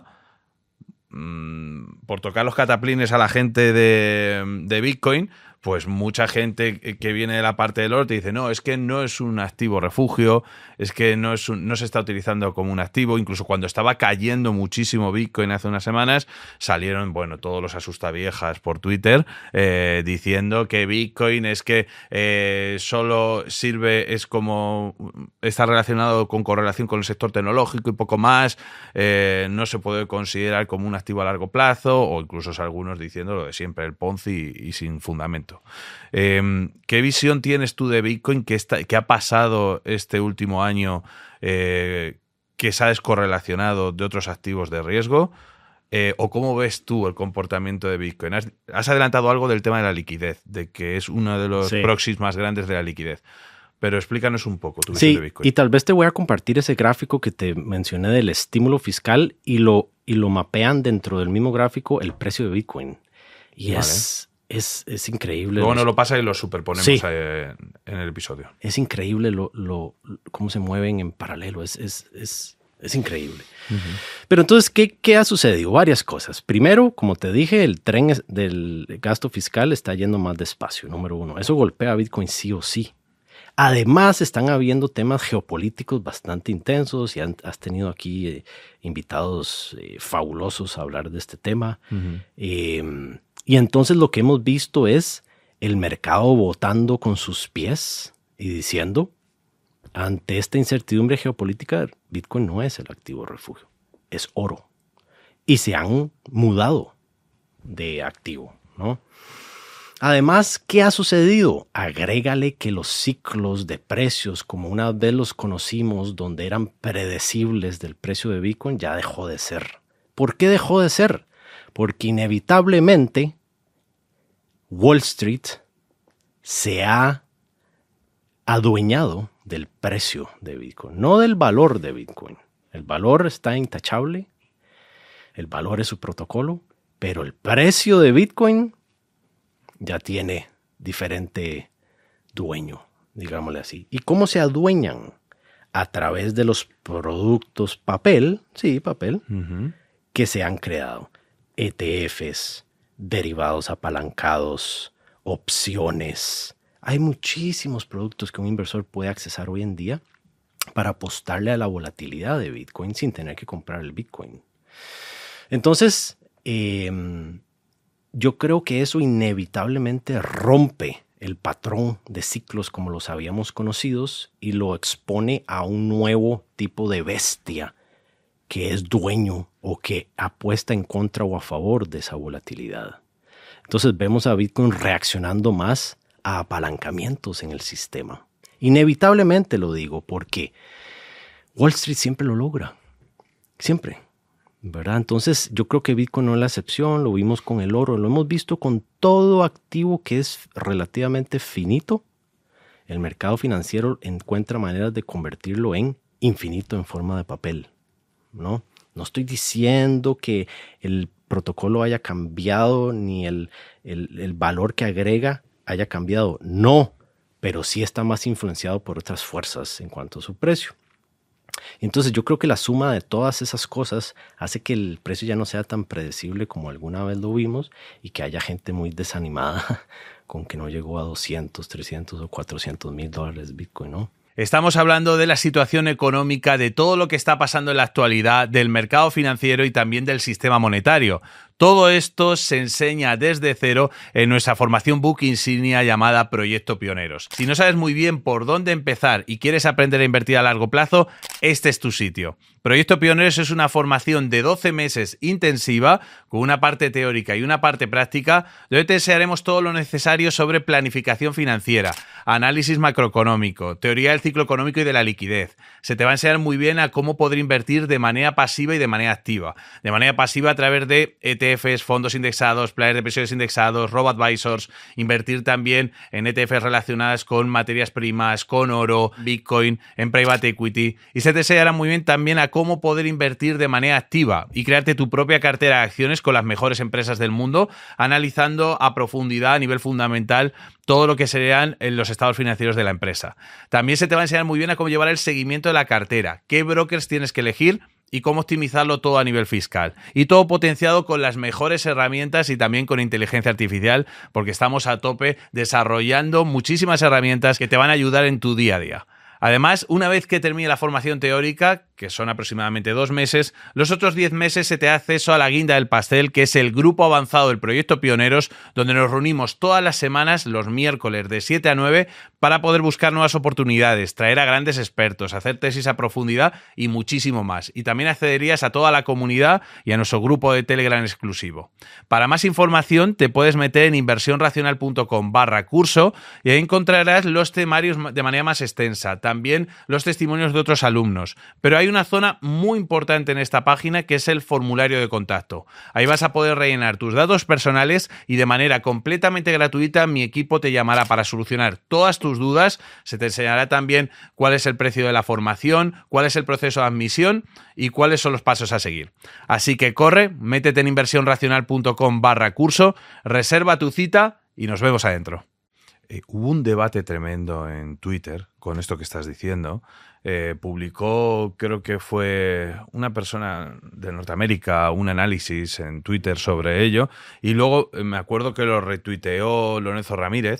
Mm, por tocar los cataplines a la gente de, de Bitcoin, pues mucha gente que viene de la parte del oro te dice, no, es que no es un activo refugio, es que no, es un, no se está utilizando como un activo. Incluso cuando estaba cayendo muchísimo Bitcoin hace unas semanas, salieron, bueno, todos los asustaviejas por Twitter eh, diciendo que Bitcoin es que eh, solo sirve, es como, está relacionado con correlación con el sector tecnológico y poco más, eh, no se puede considerar como un activo a largo plazo, o incluso algunos diciendo lo de siempre, el Ponzi y, y sin fundamento. Eh, ¿Qué visión tienes tú de Bitcoin? ¿Qué, está, qué ha pasado este último año eh, que se ha descorrelacionado de otros activos de riesgo? Eh, ¿O cómo ves tú el comportamiento de Bitcoin? Has, has adelantado algo del tema de la liquidez, de que es uno de los sí. proxies más grandes de la liquidez. Pero explícanos un poco tu visión sí, de Bitcoin. Y tal vez te voy a compartir ese gráfico que te mencioné del estímulo fiscal y lo, y lo mapean dentro del mismo gráfico el precio de Bitcoin. Y vale. es... Es, es increíble. Luego nos lo pasa y lo superponemos sí. en el episodio. Es increíble lo, lo, cómo se mueven en paralelo. Es, es, es, es increíble. Uh-huh. Pero entonces, ¿qué, ¿qué ha sucedido? Varias cosas. Primero, como te dije, el tren del gasto fiscal está yendo más despacio, número uno. Eso golpea a Bitcoin sí o sí. Además, están habiendo temas geopolíticos bastante intensos y han, has tenido aquí eh, invitados eh, fabulosos a hablar de este tema. Uh-huh. Eh, y entonces lo que hemos visto es el mercado votando con sus pies y diciendo, ante esta incertidumbre geopolítica, Bitcoin no es el activo refugio, es oro. Y se han mudado de activo, ¿no? Además, ¿qué ha sucedido? Agrégale que los ciclos de precios, como una vez los conocimos, donde eran predecibles del precio de Bitcoin, ya dejó de ser. ¿Por qué dejó de ser? Porque inevitablemente Wall Street se ha adueñado del precio de Bitcoin, no del valor de Bitcoin. El valor está intachable, el valor es su protocolo, pero el precio de Bitcoin ya tiene diferente dueño, digámosle así. ¿Y cómo se adueñan? A través de los productos papel, sí, papel, uh-huh. que se han creado. E T Fs, derivados apalancados, opciones. Hay muchísimos productos que un inversor puede accesar hoy en día para apostarle a la volatilidad de Bitcoin sin tener que comprar el Bitcoin. Entonces, eh, yo creo que eso inevitablemente rompe el patrón de ciclos como los habíamos conocidos y lo expone a un nuevo tipo de bestia que es dueño o que apuesta en contra o a favor de esa volatilidad. Entonces vemos a Bitcoin reaccionando más a apalancamientos en el sistema. Inevitablemente lo digo porque Wall Street siempre lo logra, siempre. ¿Verdad? Entonces yo creo que Bitcoin no es la excepción, lo vimos con el oro, lo hemos visto con todo activo que es relativamente finito. El mercado financiero encuentra maneras de convertirlo en infinito en forma de papel, ¿no? No estoy diciendo que el protocolo haya cambiado ni el, el, el valor que agrega haya cambiado, no, pero sí está más influenciado por otras fuerzas en cuanto a su precio. Entonces yo creo que la suma de todas esas cosas hace que el precio ya no sea tan predecible como alguna vez lo vimos y que haya gente muy desanimada con que no llegó a doscientos, trescientos o cuatrocientos mil dólares Bitcoin, ¿no? Estamos hablando de la situación económica, de todo lo que está pasando en la actualidad, del mercado financiero y también del sistema monetario. Todo esto se enseña desde cero en nuestra formación book insignia llamada Proyecto Pioneros. Si no sabes muy bien por dónde empezar y quieres aprender a invertir a largo plazo, este es tu sitio. Proyecto Pioneros es una formación de doce meses intensiva, con una parte teórica y una parte práctica, donde te enseñaremos todo lo necesario sobre planificación financiera, análisis macroeconómico, teoría del ciclo económico y de la liquidez. Se te va a enseñar muy bien a cómo poder invertir de manera pasiva y de manera activa. De manera pasiva a través de E T Fs, fondos indexados, planes de pensiones indexados, robo-advisors, invertir también en E T Fs relacionadas con materias primas, con oro, Bitcoin, en private equity. Y se te enseñará muy bien también a cómo poder invertir de manera activa y crearte tu propia cartera de acciones con las mejores empresas del mundo, analizando a profundidad, a nivel fundamental, todo lo que serían los estados financieros de la empresa. También se te va a enseñar muy bien a cómo llevar el seguimiento de la cartera, qué brokers tienes que elegir y cómo optimizarlo todo a nivel fiscal. Y todo potenciado con las mejores herramientas y también con inteligencia artificial, porque estamos a tope desarrollando muchísimas herramientas que te van a ayudar en tu día a día. Además, una vez que termine la formación teórica, que son aproximadamente dos meses, los otros diez meses se te da acceso a la guinda del pastel, que es el grupo avanzado del Proyecto Pioneros, donde nos reunimos todas las semanas, los miércoles de siete a nueve, para poder buscar nuevas oportunidades, traer a grandes expertos, hacer tesis a profundidad y muchísimo más. Y también accederías a toda la comunidad y a nuestro grupo de Telegram exclusivo. Para más información, te puedes meter en inversionracional.com barra curso y ahí encontrarás los temarios de manera más extensa, también los testimonios de otros alumnos. Pero hay una zona muy importante en esta página que es el formulario de contacto. Ahí vas a poder rellenar tus datos personales y de manera completamente gratuita mi equipo te llamará para solucionar todas tus dudas. Se te enseñará también cuál es el precio de la formación, cuál es el proceso de admisión y cuáles son los pasos a seguir. Así que corre, métete en inversionracional.com barra curso, reserva tu cita y nos vemos adentro. Eh, hubo un debate tremendo en Twitter con esto que estás diciendo. Eh, publicó, creo que fue una persona de Norteamérica, un análisis en Twitter sobre ello, y luego eh, me acuerdo que lo retuiteó Lorenzo Ramírez,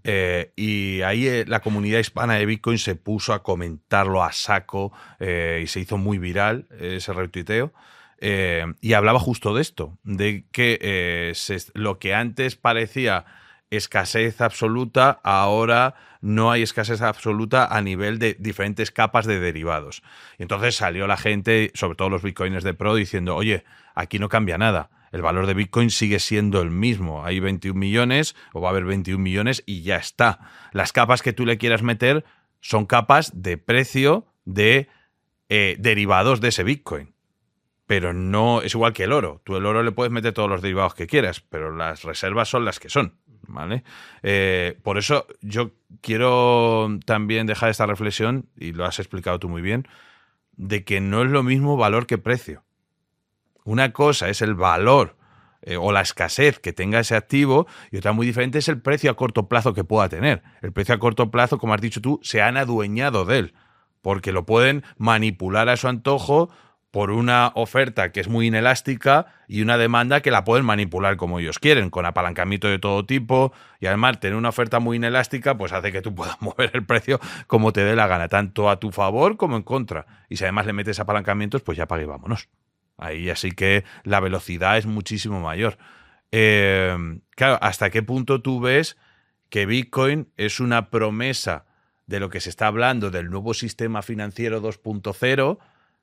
Eh, y ahí eh, la comunidad hispana de Bitcoin se puso a comentarlo a saco eh, y se hizo muy viral eh, ese retuiteo. Eh, y hablaba justo de esto, de que eh, se, lo que antes parecía escasez absoluta, ahora no hay escasez absoluta a nivel de diferentes capas de derivados. Y entonces salió la gente, sobre todo los bitcoiners de pro, diciendo, oye, aquí no cambia nada. El valor de Bitcoin sigue siendo el mismo. Hay veintiún millones o va a haber veintiún millones y ya está. Las capas que tú le quieras meter son capas de precio de eh, derivados de ese Bitcoin. Pero no es igual que el oro. Tú el oro le puedes meter todos los derivados que quieras, pero las reservas son las que son, ¿vale? Eh, por eso yo quiero también dejar esta reflexión, y lo has explicado tú muy bien, de que no es lo mismo valor que precio. Una cosa es el valor eh, o la escasez que tenga ese activo, y otra muy diferente es el precio a corto plazo que pueda tener. El precio a corto plazo, como has dicho tú, se han adueñado de él, porque lo pueden manipular a su antojo por una oferta que es muy inelástica y una demanda que la pueden manipular como ellos quieren, con apalancamiento de todo tipo, y además tener una oferta muy inelástica pues hace que tú puedas mover el precio como te dé la gana, tanto a tu favor como en contra. Y si además le metes apalancamientos, pues ya pague y vámonos. Ahí así que la velocidad es muchísimo mayor. Eh, claro, ¿hasta qué punto tú ves que Bitcoin es una promesa de lo que se está hablando del nuevo sistema financiero dos punto cero,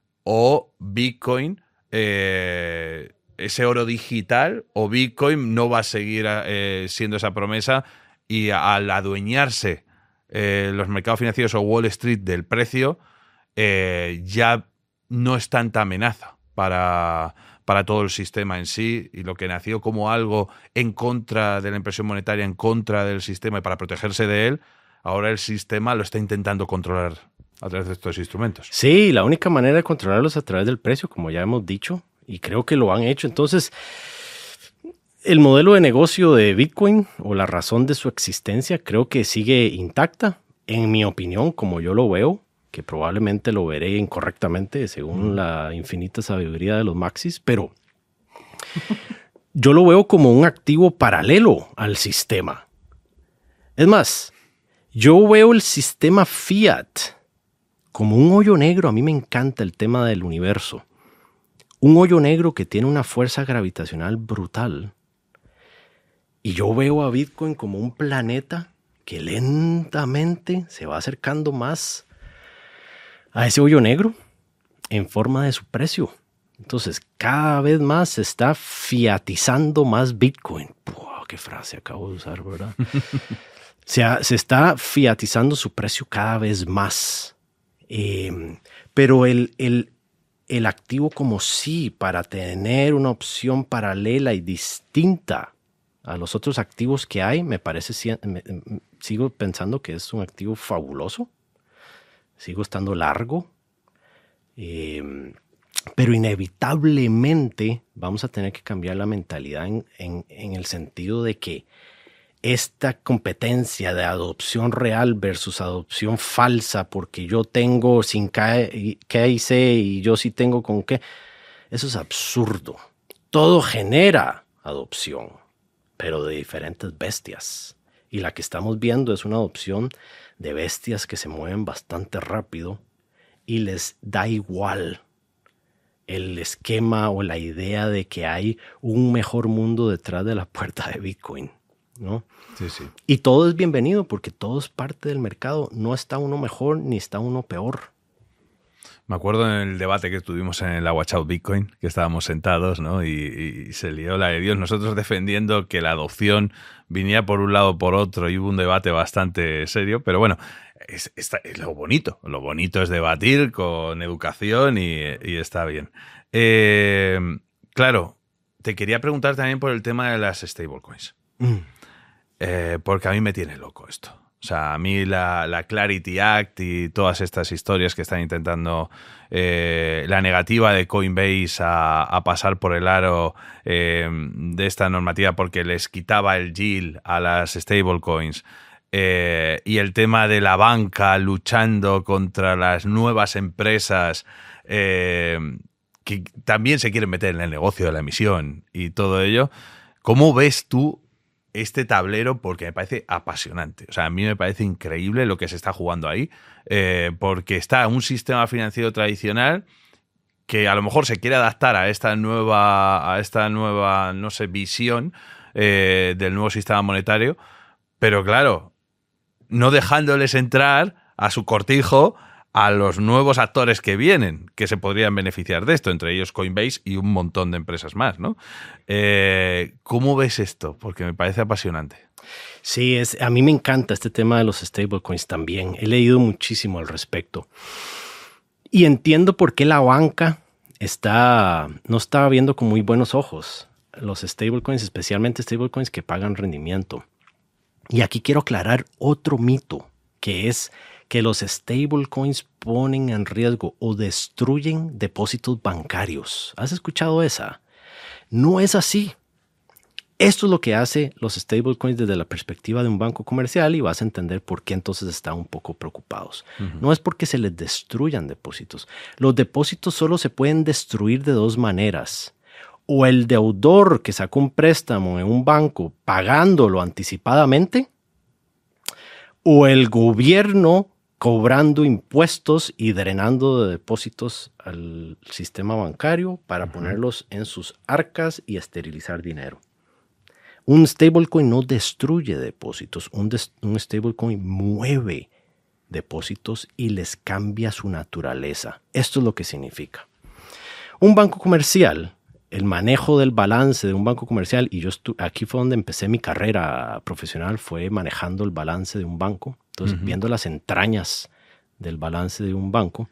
o Bitcoin, eh, ese oro digital, o Bitcoin no va a seguir eh, siendo esa promesa, y al adueñarse eh, los mercados financieros o Wall Street del precio, eh, ya no es tanta amenaza para, para todo el sistema en sí, y lo que nació como algo en contra de la impresión monetaria, en contra del sistema y para protegerse de él, ahora el sistema lo está intentando controlar a través de estos instrumentos. Sí, la única manera de controlarlos es a través del precio, como ya hemos dicho, y creo que lo han hecho. Entonces, el modelo de negocio de Bitcoin, o la razón de su existencia, creo que sigue intacta, en mi opinión, como yo lo veo, que probablemente lo veré incorrectamente según mm. la infinita sabiduría de los maxis, pero yo lo veo como un activo paralelo al sistema. Es más, yo veo el sistema fiat como un hoyo negro. A mí me encanta el tema del universo. Un hoyo negro que tiene una fuerza gravitacional brutal. Y yo veo a Bitcoin como un planeta que lentamente se va acercando más a ese hoyo negro en forma de su precio. Entonces, cada vez más se está fiatizando más Bitcoin. Wow, qué frase acabo de usar, ¿verdad? se, ha, se está fiatizando su precio cada vez más. Eh, pero el, el, el activo como sí, para tener una opción paralela y distinta a los otros activos que hay, me parece, me, sigo pensando que es un activo fabuloso. Sigo estando largo. Eh, pero inevitablemente vamos a tener que cambiar la mentalidad en, en, en el sentido de que esta competencia de adopción real versus adopción falsa, porque yo tengo sin K y C y yo sí tengo con qué, eso es absurdo. Todo genera adopción, pero de diferentes bestias. Y la que estamos viendo es una adopción de bestias que se mueven bastante rápido y les da igual el esquema o la idea de que hay un mejor mundo detrás de la puerta de Bitcoin, ¿no? Sí, sí. Y todo es bienvenido porque todo es parte del mercado. No está uno mejor ni está uno peor. Me acuerdo en el debate que tuvimos en la Watch Out Bitcoin, que estábamos sentados, ¿no? Y, y se lió la de Dios. Nosotros defendiendo que la adopción venía por un lado o por otro, y hubo un debate bastante serio. Pero bueno, es, es, es lo bonito. Lo bonito es debatir con educación y, y está bien. Eh, claro, te quería preguntar también por el tema de las stablecoins. Mm. Eh, porque a mí me tiene loco esto. O sea, a mí la, la Clarity Act y todas estas historias que están intentando, eh, la negativa de Coinbase a, a pasar por el aro eh, de esta normativa porque les quitaba el yield a las stablecoins, eh, y el tema de la banca luchando contra las nuevas empresas eh, que también se quieren meter en el negocio de la emisión y todo ello. ¿Cómo ves tú este tablero porque me parece apasionante. O sea, a mí me parece increíble lo que se está jugando ahí, eh, porque está un sistema financiero tradicional que a lo mejor se quiere adaptar a esta nueva, a esta nueva, no sé, visión eh, del nuevo sistema monetario, pero claro, no dejándoles entrar a su cortijo a los nuevos actores que vienen, que se podrían beneficiar de esto, entre ellos Coinbase y un montón de empresas más, ¿no? Eh, ¿Cómo ves esto? Porque me parece apasionante. Sí, es, a mí me encanta este tema de los stablecoins también. He leído muchísimo al respecto. Y entiendo por qué la banca está, no está viendo con muy buenos ojos los stablecoins, especialmente stablecoins que pagan rendimiento. Y aquí quiero aclarar otro mito, que es que los stablecoins ponen en riesgo o destruyen depósitos bancarios. ¿Has escuchado esa? No es así. Esto es lo que hace los stablecoins desde la perspectiva de un banco comercial y vas a entender por qué entonces están un poco preocupados. Uh-huh. No es porque se les destruyan depósitos. Los depósitos solo se pueden destruir de dos maneras. O el deudor que sacó un préstamo en un banco pagándolo anticipadamente, o el gobierno cobrando impuestos y drenando de depósitos al sistema bancario para uh-huh. ponerlos en sus arcas y esterilizar dinero. Un stablecoin no destruye depósitos, un, des- un stablecoin mueve depósitos y les cambia su naturaleza. Esto es lo que significa. Un banco comercial, el manejo del balance de un banco comercial, y yo estu- aquí fue donde empecé mi carrera profesional, fue manejando el balance de un banco, entonces uh-huh. viendo las entrañas del balance de un banco.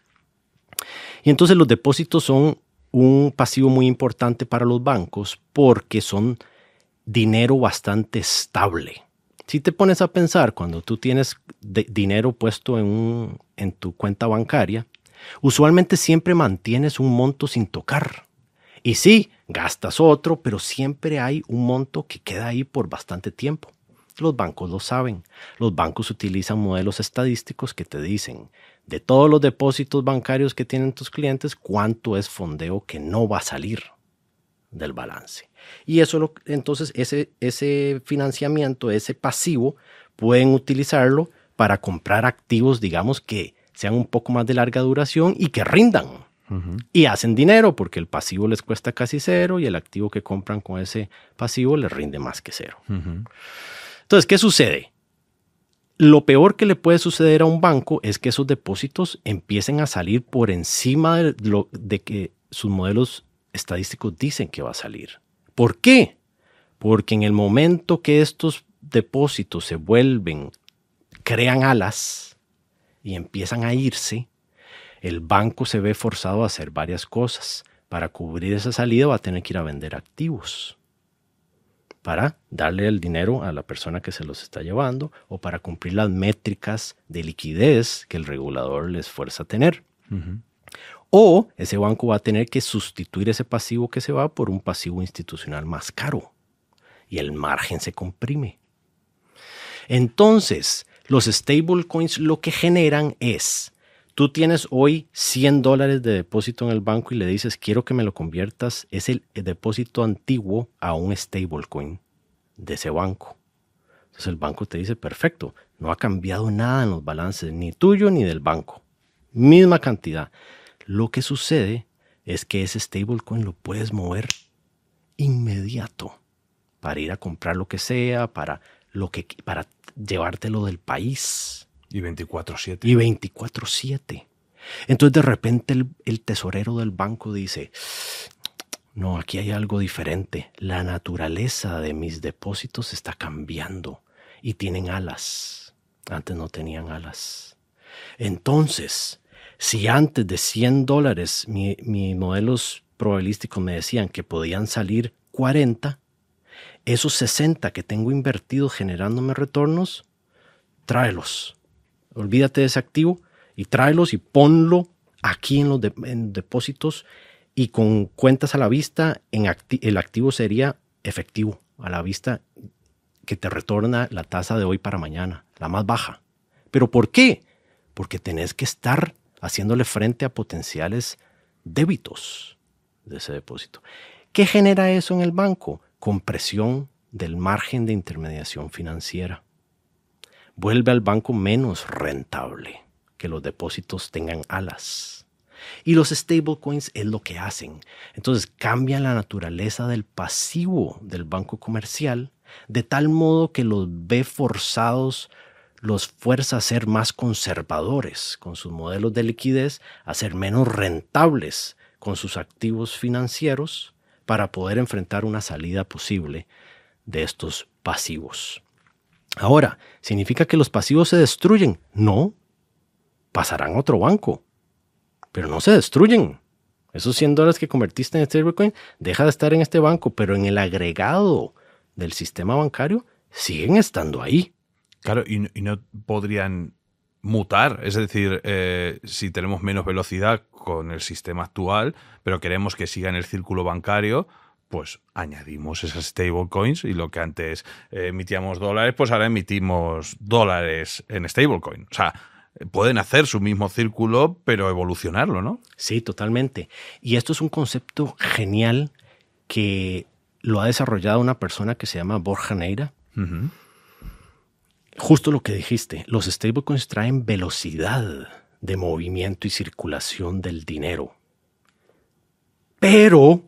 Y entonces los depósitos son un pasivo muy importante para los bancos porque son dinero bastante estable. Si te pones a pensar, cuando tú tienes de- dinero puesto en, un, en tu cuenta bancaria, usualmente siempre mantienes un monto sin tocar. Y sí, gastas otro, pero siempre hay un monto que queda ahí por bastante tiempo. Los bancos lo saben. Los bancos utilizan modelos estadísticos que te dicen de todos los depósitos bancarios que tienen tus clientes, cuánto es fondeo que no va a salir del balance. Y eso lo, entonces ese, ese financiamiento, ese pasivo, pueden utilizarlo para comprar activos, digamos, que sean un poco más de larga duración y que rindan. Uh-huh. Y hacen dinero porque el pasivo les cuesta casi cero y el activo que compran con ese pasivo les rinde más que cero. Uh-huh. Entonces, ¿qué sucede? Lo peor que le puede suceder a un banco es que esos depósitos empiecen a salir por encima de, lo, de que sus modelos estadísticos dicen que va a salir. ¿Por qué? Porque en el momento que estos depósitos se vuelven, crean alas y empiezan a irse, el banco se ve forzado a hacer varias cosas. Para cubrir esa salida va a tener que ir a vender activos para darle el dinero a la persona que se los está llevando o para cumplir las métricas de liquidez que el regulador les fuerza a tener. Uh-huh. O ese banco va a tener que sustituir ese pasivo que se va por un pasivo institucional más caro y el margen se comprime. Entonces, los stablecoins lo que generan es, tú tienes hoy cien dólares de depósito en el banco y le dices, quiero que me lo conviertas, es el depósito antiguo a un stablecoin de ese banco. Entonces el banco te dice, perfecto, no ha cambiado nada en los balances, ni tuyo ni del banco. Misma cantidad. Lo que sucede es que ese stablecoin lo puedes mover inmediato para ir a comprar lo que sea, para, lo que, para llevártelo del país. Y veinticuatro siete. Y veinticuatro siete. Entonces de repente el, el tesorero del banco dice, no, aquí hay algo diferente. La naturaleza de mis depósitos está cambiando y tienen alas. Antes no tenían alas. Entonces, si antes de cien dólares mi, mis modelos probabilísticos me decían que podían salir cuarenta, esos sesenta que tengo invertidos generándome retornos, tráelos. Olvídate de ese activo y tráelos y ponlo aquí en los de, en depósitos y con cuentas a la vista, en acti- el activo sería efectivo a la vista que te retorna la tasa de hoy para mañana, la más baja. ¿Pero por qué? Porque tenés que estar haciéndole frente a potenciales débitos de ese depósito. ¿Qué genera eso en el banco? Compresión del margen de intermediación financiera. Vuelve al banco menos rentable, que los depósitos tengan alas. Y los stablecoins es lo que hacen. Entonces cambian la naturaleza del pasivo del banco comercial de tal modo que los ve forzados, los fuerza a ser más conservadores con sus modelos de liquidez, a ser menos rentables con sus activos financieros para poder enfrentar una salida posible de estos pasivos. Ahora, ¿significa que los pasivos se destruyen? No, pasarán a otro banco, pero no se destruyen. Esos cien dólares que convertiste en stablecoin deja de estar en este banco, pero en el agregado del sistema bancario siguen estando ahí. Claro, y, y no podrían mutar, es decir, eh, si tenemos menos velocidad con el sistema actual, pero queremos que siga en el círculo bancario, pues añadimos esas stablecoins y lo que antes eh, emitíamos dólares, pues ahora emitimos dólares en stablecoin. O sea, pueden hacer su mismo círculo, pero evolucionarlo, ¿no? Sí, totalmente. Y esto es un concepto genial que lo ha desarrollado una persona que se llama Borja Neira. Uh-huh. Justo lo que dijiste, los stablecoins traen velocidad de movimiento y circulación del dinero. Pero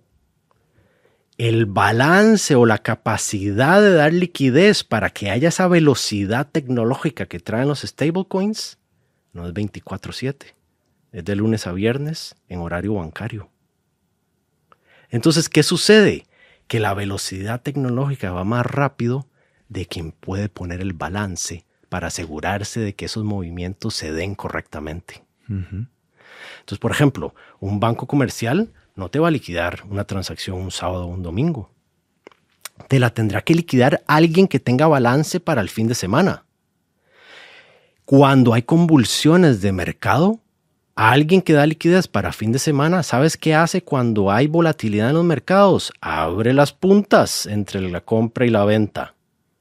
el balance o la capacidad de dar liquidez para que haya esa velocidad tecnológica que traen los stablecoins no es veinticuatro siete, es de lunes a viernes en horario bancario. Entonces, ¿qué sucede? Que la velocidad tecnológica va más rápido de quien puede poner el balance para asegurarse de que esos movimientos se den correctamente. Uh-huh. Entonces, por ejemplo, un banco comercial no te va a liquidar una transacción un sábado o un domingo. Te la tendrá que liquidar alguien que tenga balance para el fin de semana. Cuando hay convulsiones de mercado, alguien que da liquidez para fin de semana, ¿sabes qué hace cuando hay volatilidad en los mercados? Abre las puntas entre la compra y la venta.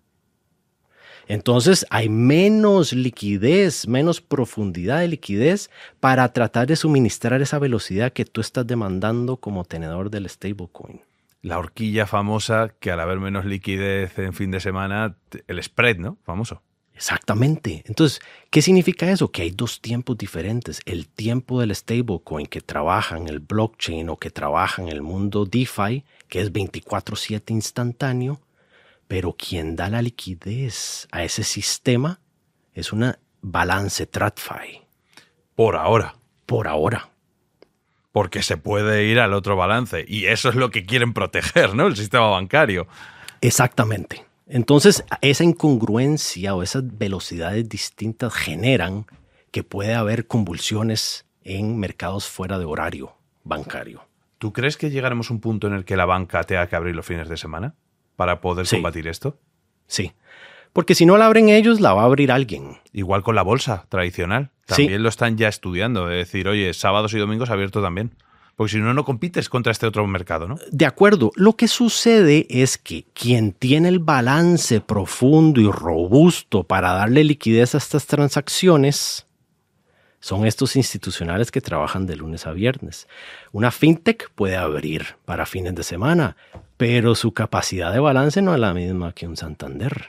Entonces hay menos liquidez, menos profundidad de liquidez para tratar de suministrar esa velocidad que tú estás demandando como tenedor del stablecoin. La horquilla famosa que al haber menos liquidez en fin de semana, el spread, ¿no? Famoso. Exactamente. Entonces, ¿qué significa eso? Que hay dos tiempos diferentes. El tiempo del stablecoin que trabaja en el blockchain o que trabaja en el mundo DeFi, que es veinticuatro siete instantáneo, pero quien da la liquidez a ese sistema es una balance TradFi. Por ahora. Por ahora. Porque se puede ir al otro balance. Y eso es lo que quieren proteger, ¿no? El sistema bancario. Exactamente. Entonces, esa incongruencia o esas velocidades distintas generan que puede haber convulsiones en mercados fuera de horario bancario. ¿Tú crees que llegaremos a un punto en el que la banca tenga que abrir los fines de semana para poder sí. combatir esto? Sí, porque si no la abren ellos, la va a abrir alguien. Igual con la bolsa tradicional. También sí. Lo están ya estudiando, de decir, oye, sábados y domingos abierto también. Porque si no, no compites contra este otro mercado, ¿no? De acuerdo. Lo que sucede es que quien tiene el balance profundo y robusto para darle liquidez a estas transacciones son estos institucionales que trabajan de lunes a viernes. Una fintech puede abrir para fines de semana, pero su capacidad de balance no es la misma que un Santander.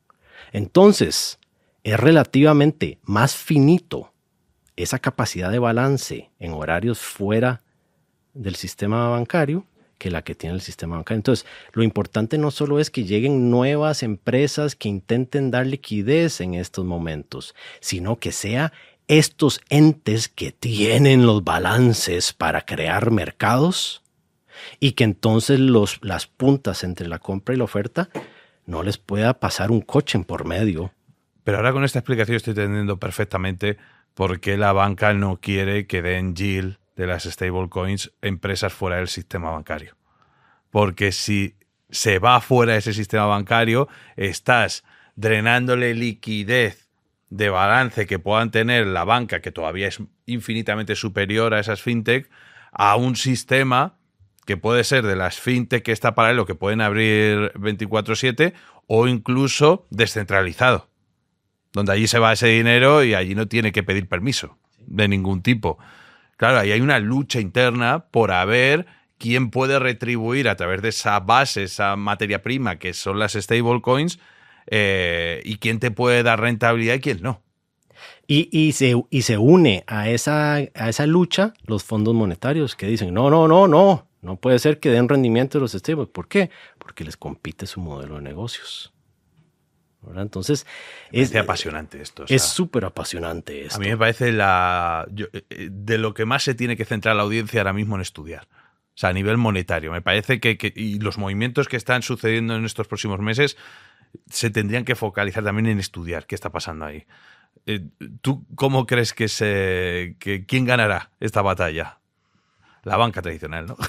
Entonces, es relativamente más finito esa capacidad de balance en horarios fuera del sistema bancario que la que tiene el sistema bancario. Entonces, lo importante no solo es que lleguen nuevas empresas que intenten dar liquidez en estos momentos, sino que sea estos entes que tienen los balances para crear mercados y que entonces los, las puntas entre la compra y la oferta no les pueda pasar un coche en por medio. Pero ahora con esta explicación estoy entendiendo perfectamente por qué la banca no quiere que den yield de las stablecoins empresas fuera del sistema bancario. Porque si se va fuera de ese sistema bancario, estás drenándole liquidez de balance que puedan tener la banca, que todavía es infinitamente superior a esas fintech, a un sistema que puede ser de las fintech que está paralelo, que pueden abrir veinticuatro siete, o incluso descentralizado, donde allí se va ese dinero y allí no tiene que pedir permiso de ningún tipo. Claro, ahí hay una lucha interna por a ver quién puede retribuir a través de esa base, esa materia prima que son las stablecoins, eh, y quién te puede dar rentabilidad y quién no. Y, y, se, y se une a esa, a esa lucha los fondos monetarios que dicen, no, no, no, no, no puede ser que den rendimiento a los stables. ¿Por qué? Porque les compite su modelo de negocios. ¿Verdad? Entonces, es apasionante esto. O sea, es súper apasionante esto. A mí me parece la yo, de lo que más se tiene que centrar la audiencia ahora mismo en estudiar. O sea, a nivel monetario. Me parece que, que y los movimientos que están sucediendo en estos próximos meses se tendrían que focalizar también en estudiar qué está pasando ahí. Eh, ¿Tú cómo crees que se que quién ganará esta batalla? La banca tradicional, ¿no?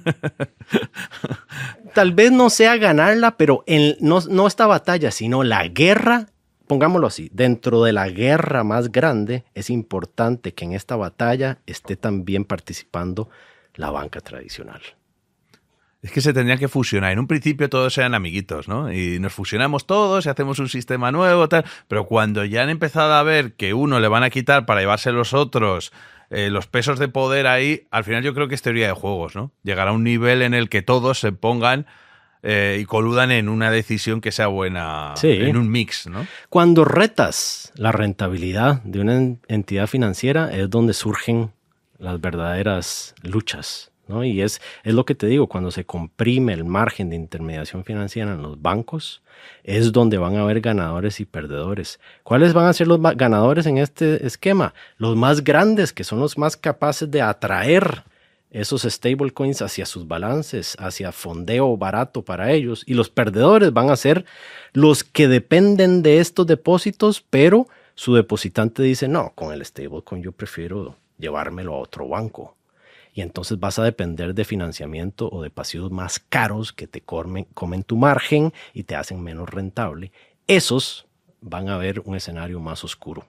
Tal vez no sea ganarla, pero en, no, no esta batalla, sino la guerra, pongámoslo así, dentro de la guerra más grande, es importante que en esta batalla esté también participando la banca tradicional. Es que se tendrían que fusionar. En un principio todos eran amiguitos, ¿no? Y nos fusionamos todos y hacemos un sistema nuevo, tal. Pero cuando ya han empezado a ver que uno le van a quitar para llevarse los otros, eh, los pesos de poder ahí, al final yo creo que es teoría de juegos, ¿no? Llegar a un nivel en el que todos se pongan eh, y coludan en una decisión que sea buena, sí, en un mix, ¿no? Cuando retas la rentabilidad de una entidad financiera es donde surgen las verdaderas luchas, ¿no? Y es, es lo que te digo, cuando se comprime el margen de intermediación financiera en los bancos, es donde van a haber ganadores y perdedores. ¿Cuáles van a ser los ganadores en este esquema? Los más grandes, que son los más capaces de atraer esos stablecoins hacia sus balances, hacia fondeo barato para ellos. Y los perdedores van a ser los que dependen de estos depósitos, pero su depositante dice, no, con el stablecoin yo prefiero llevármelo a otro banco. Y entonces vas a depender de financiamiento o de pasivos más caros que te comen, comen tu margen y te hacen menos rentable. Esos van a ver un escenario más oscuro.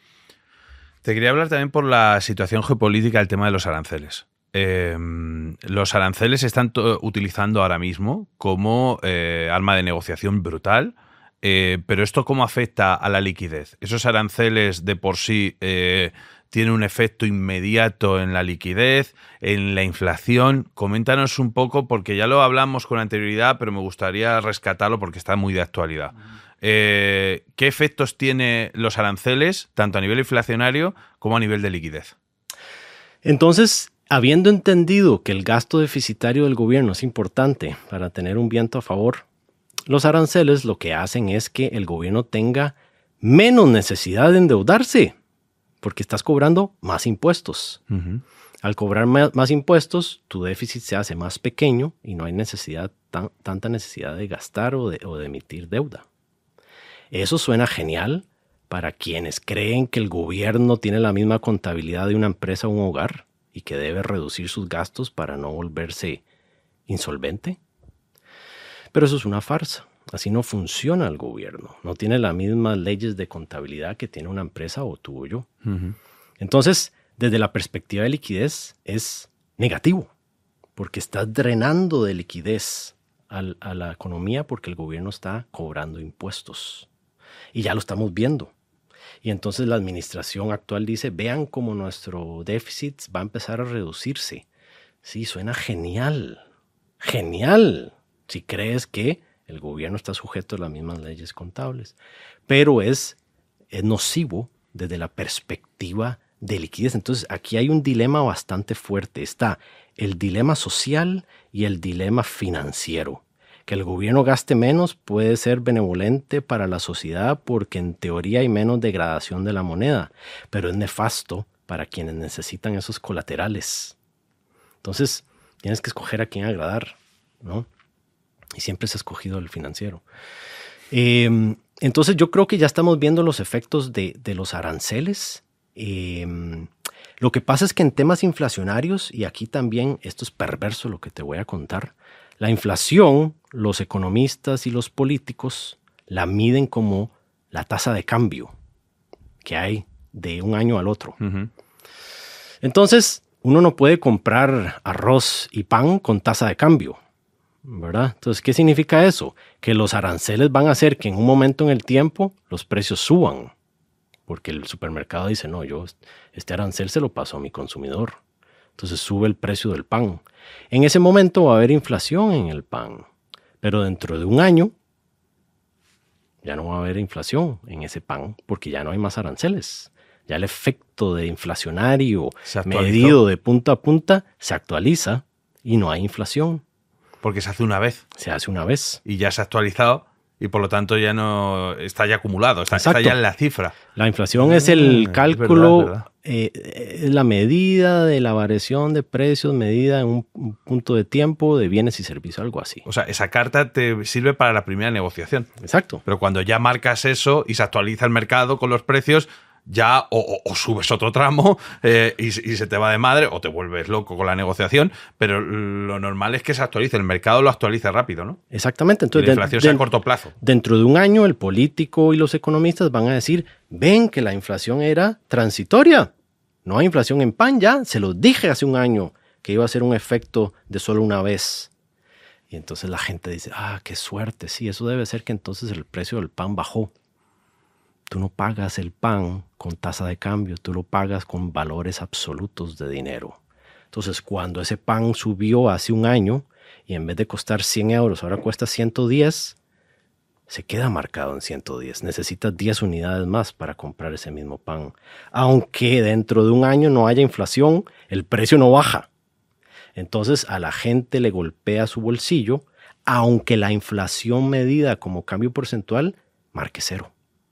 Te quería hablar también por la situación geopolítica del tema de los aranceles. Eh, los aranceles se están utilizando ahora mismo como eh, arma de negociación brutal. Eh, pero ¿esto cómo afecta a la liquidez? ¿Esos aranceles de por sí eh, tienen un efecto inmediato en la liquidez, en la inflación? Coméntanos un poco, porque ya lo hablamos con anterioridad, pero me gustaría rescatarlo porque está muy de actualidad. Eh, ¿Qué efectos tienen los aranceles, tanto a nivel inflacionario como a nivel de liquidez? Entonces, habiendo entendido que el gasto deficitario del gobierno es importante para tener un viento a favor, los aranceles lo que hacen es que el gobierno tenga menos necesidad de endeudarse, porque estás cobrando más impuestos. Uh-huh. Al cobrar más, más impuestos, tu déficit se hace más pequeño y no hay necesidad, tan, tanta necesidad de gastar o de, o de emitir deuda. Eso suena genial para quienes creen que el gobierno tiene la misma contabilidad de una empresa o un hogar y que debe reducir sus gastos para no volverse insolvente. Pero eso es una farsa. Así no funciona el gobierno. No tiene las mismas leyes de contabilidad que tiene una empresa o tú o yo. Uh-huh. Entonces, desde la perspectiva de liquidez, es negativo. Porque estás drenando de liquidez al, a la economía porque el gobierno está cobrando impuestos. Y ya lo estamos viendo. Y entonces la administración actual dice, vean cómo nuestro déficit va a empezar a reducirse. Sí, suena genial. Genial. Si crees que el gobierno está sujeto a las mismas leyes contables, pero es, es nocivo desde la perspectiva de liquidez. Entonces aquí hay un dilema bastante fuerte. Está el dilema social y el dilema financiero. Que el gobierno gaste menos puede ser benevolente para la sociedad porque en teoría hay menos degradación de la moneda, pero es nefasto para quienes necesitan esos colaterales. Entonces tienes que escoger a quién agradar, ¿no? Y siempre se ha escogido el financiero. Eh, entonces yo creo que ya estamos viendo los efectos de, de los aranceles. Eh, lo que pasa es que en temas inflacionarios, y aquí también esto es perverso lo que te voy a contar, la inflación, los economistas y los políticos la miden como la tasa de cambio que hay de un año al otro. Uh-huh. Entonces uno no puede comprar arroz y pan con tasa de cambio, ¿verdad? Entonces, ¿qué significa eso? Que los aranceles van a hacer que en un momento en el tiempo los precios suban, porque el supermercado dice, no, yo este arancel se lo paso a mi consumidor. Entonces sube el precio del pan. En ese momento va a haber inflación en el pan, pero dentro de un año ya no va a haber inflación en ese pan porque ya no hay más aranceles. Ya el efecto de inflacionario medido de punta a punta se actualiza y no hay inflación. Porque se hace una vez. Se hace una vez. Y ya se ha actualizado y por lo tanto ya no está ya acumulado, está, está ya en la cifra. La inflación ah, es el cálculo, es, verdad, es, verdad. Eh, es la medida de la variación de precios medida en un, un punto de tiempo de bienes y servicios, algo así. O sea, esa carta te sirve para la primera negociación. Exacto. Pero cuando ya marcas eso y se actualiza el mercado con los precios, ya o, o, o subes otro tramo eh, y, y se te va de madre o te vuelves loco con la negociación, pero lo normal es que se actualice, el mercado lo actualiza rápido, ¿no? Exactamente. Entonces, y la inflación de, sea a corto plazo. Dentro de un año el político y los economistas van a decir, ven que la inflación era transitoria, no hay inflación en pan ya, se los dije hace un año que iba a ser un efecto de solo una vez. Y entonces la gente dice, ah, qué suerte, sí, eso debe ser que entonces el precio del pan bajó. Tú no pagas el pan con tasa de cambio, tú lo pagas con valores absolutos de dinero. Entonces, cuando ese pan subió hace un año y en vez de costar cien euros, ahora cuesta ciento diez, se queda marcado en ciento diez. Necesitas diez unidades más para comprar ese mismo pan. Aunque dentro de un año no haya inflación, el precio no baja. Entonces, a la gente le golpea su bolsillo, aunque la inflación medida como cambio porcentual marque cero.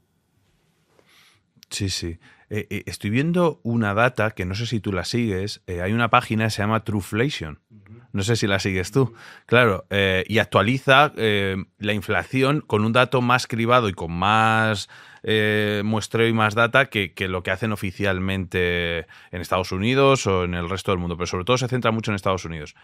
Sí, sí. Eh, eh, estoy viendo una data que no sé si tú la sigues. Eh, hay una página que se llama Truflation. No sé si la sigues tú. Claro, eh, y actualiza eh, la inflación con un dato más cribado y con más eh, muestreo y más data que, que lo que hacen oficialmente en Estados Unidos o en el resto del mundo. Pero sobre todo se centra mucho en Estados Unidos.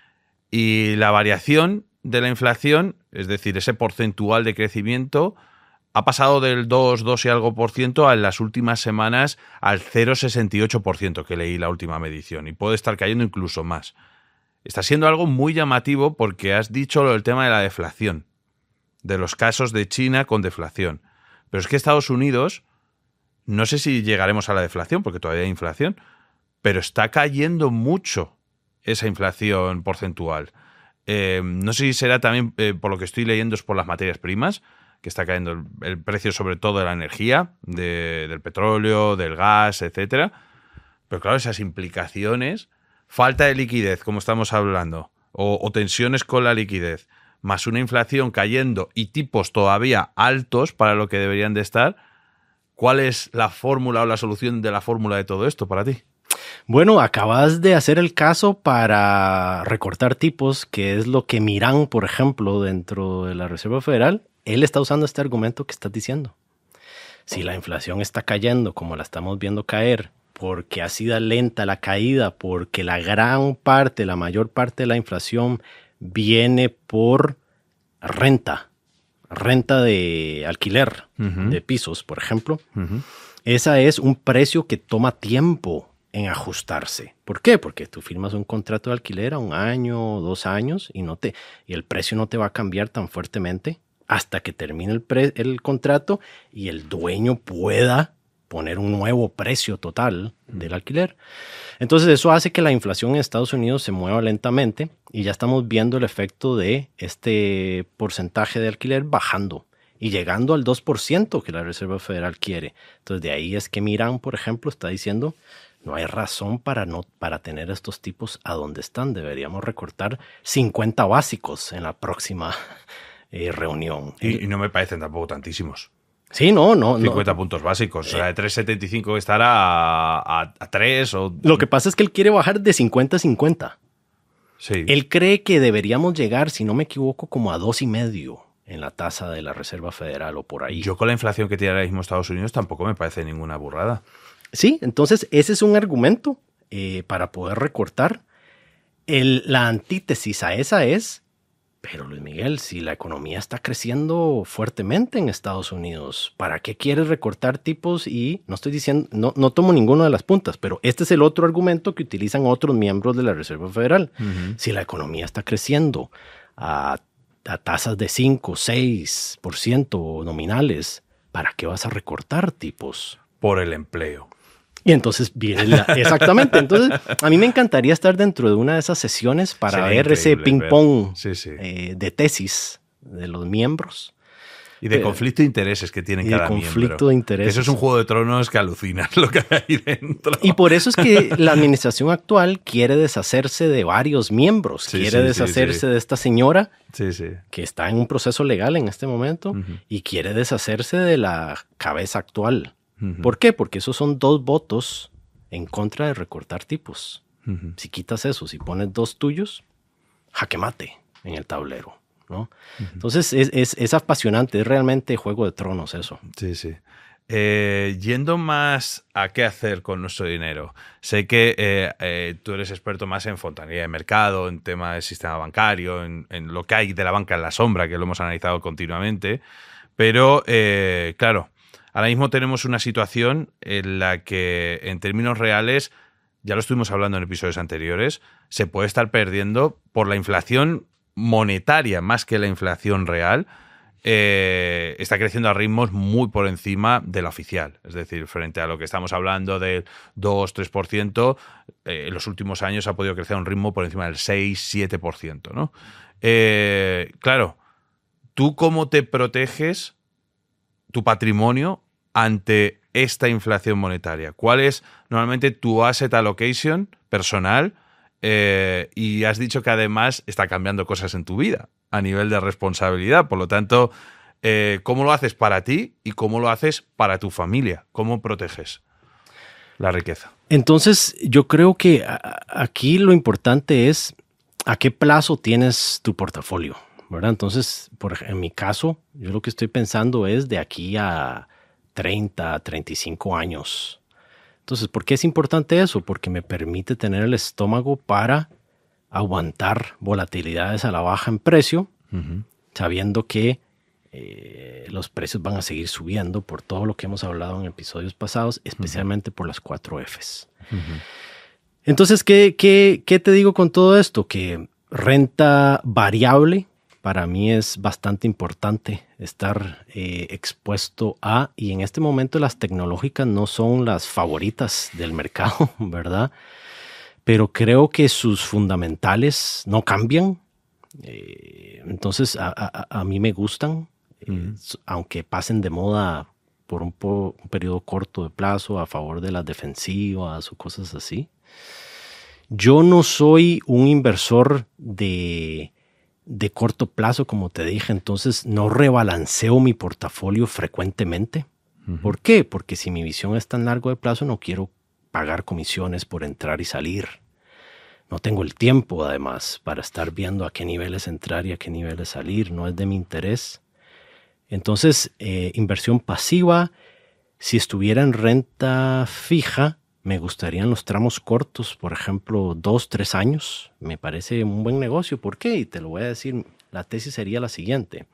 Y la variación de la inflación, es decir, ese porcentual de crecimiento, ha pasado del dos, dos y algo por ciento en las últimas semanas al cero coma sesenta y ocho por ciento que leí la última medición y puede estar cayendo incluso más. Está siendo algo muy llamativo porque has dicho el tema de la deflación, de los casos de China con deflación. Pero es que Estados Unidos, no sé si llegaremos a la deflación porque todavía hay inflación, pero está cayendo mucho esa inflación porcentual. Eh, no sé si será también, eh, por lo que estoy leyendo, es por las materias primas, que está cayendo el, el precio sobre todo de la energía, de, del petróleo, del gas, etcétera. Pero claro, esas implicaciones, falta de liquidez, como estamos hablando, o, o tensiones con la liquidez, más una inflación cayendo y tipos todavía altos para lo que deberían de estar, ¿cuál es la fórmula o la solución de la fórmula de todo esto para ti? Bueno, acabas de hacer el caso para recortar tipos, que es lo que Milán, por ejemplo, dentro de la Reserva Federal, él está usando este argumento que estás diciendo. Si la inflación está cayendo como la estamos viendo caer, porque ha sido lenta la caída, porque la gran parte, la mayor parte de la inflación viene por renta, renta de alquiler, uh-huh. de pisos, por ejemplo. Uh-huh. Ese es un precio que toma tiempo en ajustarse. ¿Por qué? Porque tú firmas un contrato de alquiler a un año o dos años y, no te, y el precio no te va a cambiar tan fuertemente hasta que termine el, pre, el contrato y el dueño pueda poner un nuevo precio total del alquiler. Entonces eso hace que la inflación en Estados Unidos se mueva lentamente y ya estamos viendo el efecto de este porcentaje de alquiler bajando y llegando al dos por ciento que la Reserva Federal quiere. Entonces de ahí es que Milán, por ejemplo, está diciendo no hay razón para, no, para tener estos tipos a donde están. Deberíamos recortar cincuenta básicos en la próxima Eh, reunión. Y, y no me parecen tampoco tantísimos. Sí, no, no. cincuenta no. puntos básicos. O sea, de tres coma setenta y cinco estará a, a, a tres o... Lo que pasa es que él quiere bajar de cincuenta a cincuenta. Sí. Él cree que deberíamos llegar, si no me equivoco, como a dos y medio en la tasa de la Reserva Federal o por ahí. Yo con la inflación que tiene ahora mismo Estados Unidos tampoco me parece ninguna burrada. Sí, entonces ese es un argumento eh, para poder recortar. El, la antítesis a esa es... Pero Luis Miguel, si la economía está creciendo fuertemente en Estados Unidos, ¿para qué quieres recortar tipos? Y no estoy diciendo, no, no tomo ninguna de las puntas, pero este es el otro argumento que utilizan otros miembros de la Reserva Federal. Uh-huh. Si la economía está creciendo a, a tasas de cinco, seis por ciento nominales, ¿para qué vas a recortar tipos? Por el empleo. Y entonces viene la... Exactamente. Entonces, a mí me encantaría estar dentro de una de esas sesiones para Sería ver ese ping-pong sí, sí. eh, de tesis de los miembros. Y de Pero, conflicto de intereses que tienen y cada de conflicto miembro. de intereses. Eso es un Juego de Tronos que alucinas lo que hay ahí dentro. Y por eso es que la administración actual quiere deshacerse de varios miembros. Sí, quiere sí, deshacerse sí, sí. de esta señora sí, sí. que está en un proceso legal en este momento uh-huh. y quiere deshacerse de la cabeza actual. Uh-huh. ¿Por qué? Porque esos son dos votos en contra de recortar tipos. Uh-huh. Si quitas eso, si pones dos tuyos, jaque mate en el tablero, ¿no? Uh-huh. Entonces es, es, es apasionante, es realmente Juego de Tronos eso. Sí, sí. Eh, yendo más a qué hacer con nuestro dinero, sé que eh, eh, tú eres experto más en fontanería de mercado, en tema del sistema bancario, en, en lo que hay de la banca en la sombra, que lo hemos analizado continuamente, pero eh, claro, ahora mismo tenemos una situación en la que en términos reales, ya lo estuvimos hablando en episodios anteriores, se puede estar perdiendo por la inflación monetaria más que la inflación real. Eh, está creciendo a ritmos muy por encima de la oficial. Es decir, frente a lo que estamos hablando del dos a tres por ciento, eh, en los últimos años ha podido crecer a un ritmo por encima del seis a siete por ciento, ¿no? Eh, claro, ¿tú cómo te proteges tu patrimonio ante esta inflación monetaria? ¿Cuál es normalmente tu asset allocation personal? Eh, y has dicho que además está cambiando cosas en tu vida a nivel de responsabilidad. Por lo tanto, eh, ¿cómo lo haces para ti y cómo lo haces para tu familia? ¿Cómo proteges la riqueza? Entonces, yo creo que aquí lo importante es a qué plazo tienes tu portafolio, ¿verdad? Entonces, por, en mi caso, yo lo que estoy pensando es de aquí a treinta, treinta y cinco años. Entonces, ¿por qué es importante eso? Porque me permite tener el estómago para aguantar volatilidades a la baja en precio, uh-huh. sabiendo que eh, los precios van a seguir subiendo por todo lo que hemos hablado en episodios pasados, especialmente uh-huh. por las cuatro Fs. Uh-huh. Entonces, ¿qué, qué, ¿qué te digo con todo esto? Que renta variable para mí es bastante importante estar eh, expuesto a, y en este momento las tecnológicas no son las favoritas del mercado, ¿verdad? Pero creo que sus fundamentales no cambian. Eh, entonces, a, a, a mí me gustan, eh, uh-huh. aunque pasen de moda por un, po, un periodo corto de plazo a favor de las defensivas o cosas así. Yo no soy un inversor de, de corto plazo, como te dije, entonces no rebalanceo mi portafolio frecuentemente. Uh-huh. ¿Por qué? Porque si mi visión es tan largo de plazo, no quiero pagar comisiones por entrar y salir. No tengo el tiempo, además, para estar viendo a qué niveles entrar y a qué niveles salir. No es de mi interés. Entonces, eh, inversión pasiva, si estuviera en renta fija, me gustarían los tramos cortos, por ejemplo, dos, tres años. Me parece un buen negocio. ¿Por qué? Y te lo voy a decir, la tesis sería la siguiente.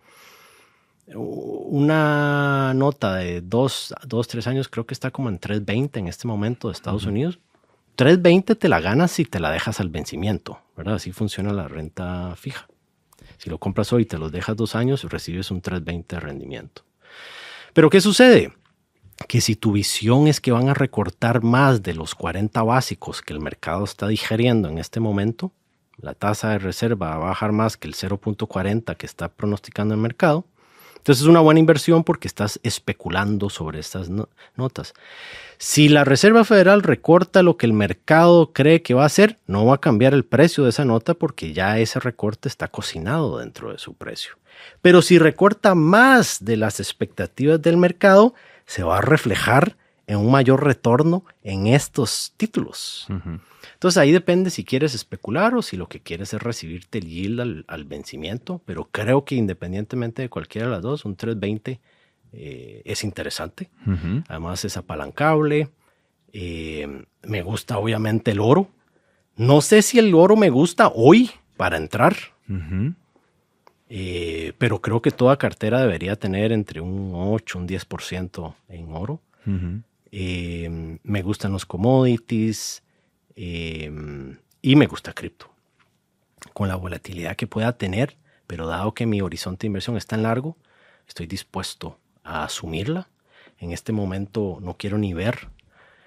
Una nota de dos, dos, tres años creo que está como en tres veinte en este momento de Estados uh-huh. Unidos. tres veinte te la ganas si te la dejas al vencimiento, ¿verdad? Así funciona la renta fija. Si lo compras hoy y te lo dejas dos años, recibes un tres veinte de rendimiento. Pero ¿qué sucede? Que si tu visión es que van a recortar más de los cuarenta básicos que el mercado está digeriendo en este momento, la tasa de reserva va a bajar más que el cero punto cuarenta que está pronosticando el mercado. Entonces es una buena inversión porque estás especulando sobre estas no- notas. Si la Reserva Federal recorta lo que el mercado cree que va a hacer, no va a cambiar el precio de esa nota porque ya ese recorte está cocinado dentro de su precio. Pero si recorta más de las expectativas del mercado, se va a reflejar en un mayor retorno en estos títulos. Uh-huh. Entonces ahí depende si quieres especular o si lo que quieres es recibirte el yield al, al vencimiento, pero creo que independientemente de cualquiera de las dos, un tres veinte eh, es interesante. Uh-huh. Además es apalancable. Eh, me gusta obviamente el oro. No sé si el oro me gusta hoy para entrar, uh-huh. eh, pero creo que toda cartera debería tener entre un ocho, un diez por ciento en oro. Uh-huh. Eh, me gustan los commodities. Eh, y me gusta cripto con la volatilidad que pueda tener, pero dado que mi horizonte de inversión es tan largo, estoy dispuesto a asumirla. En este momento no quiero ni ver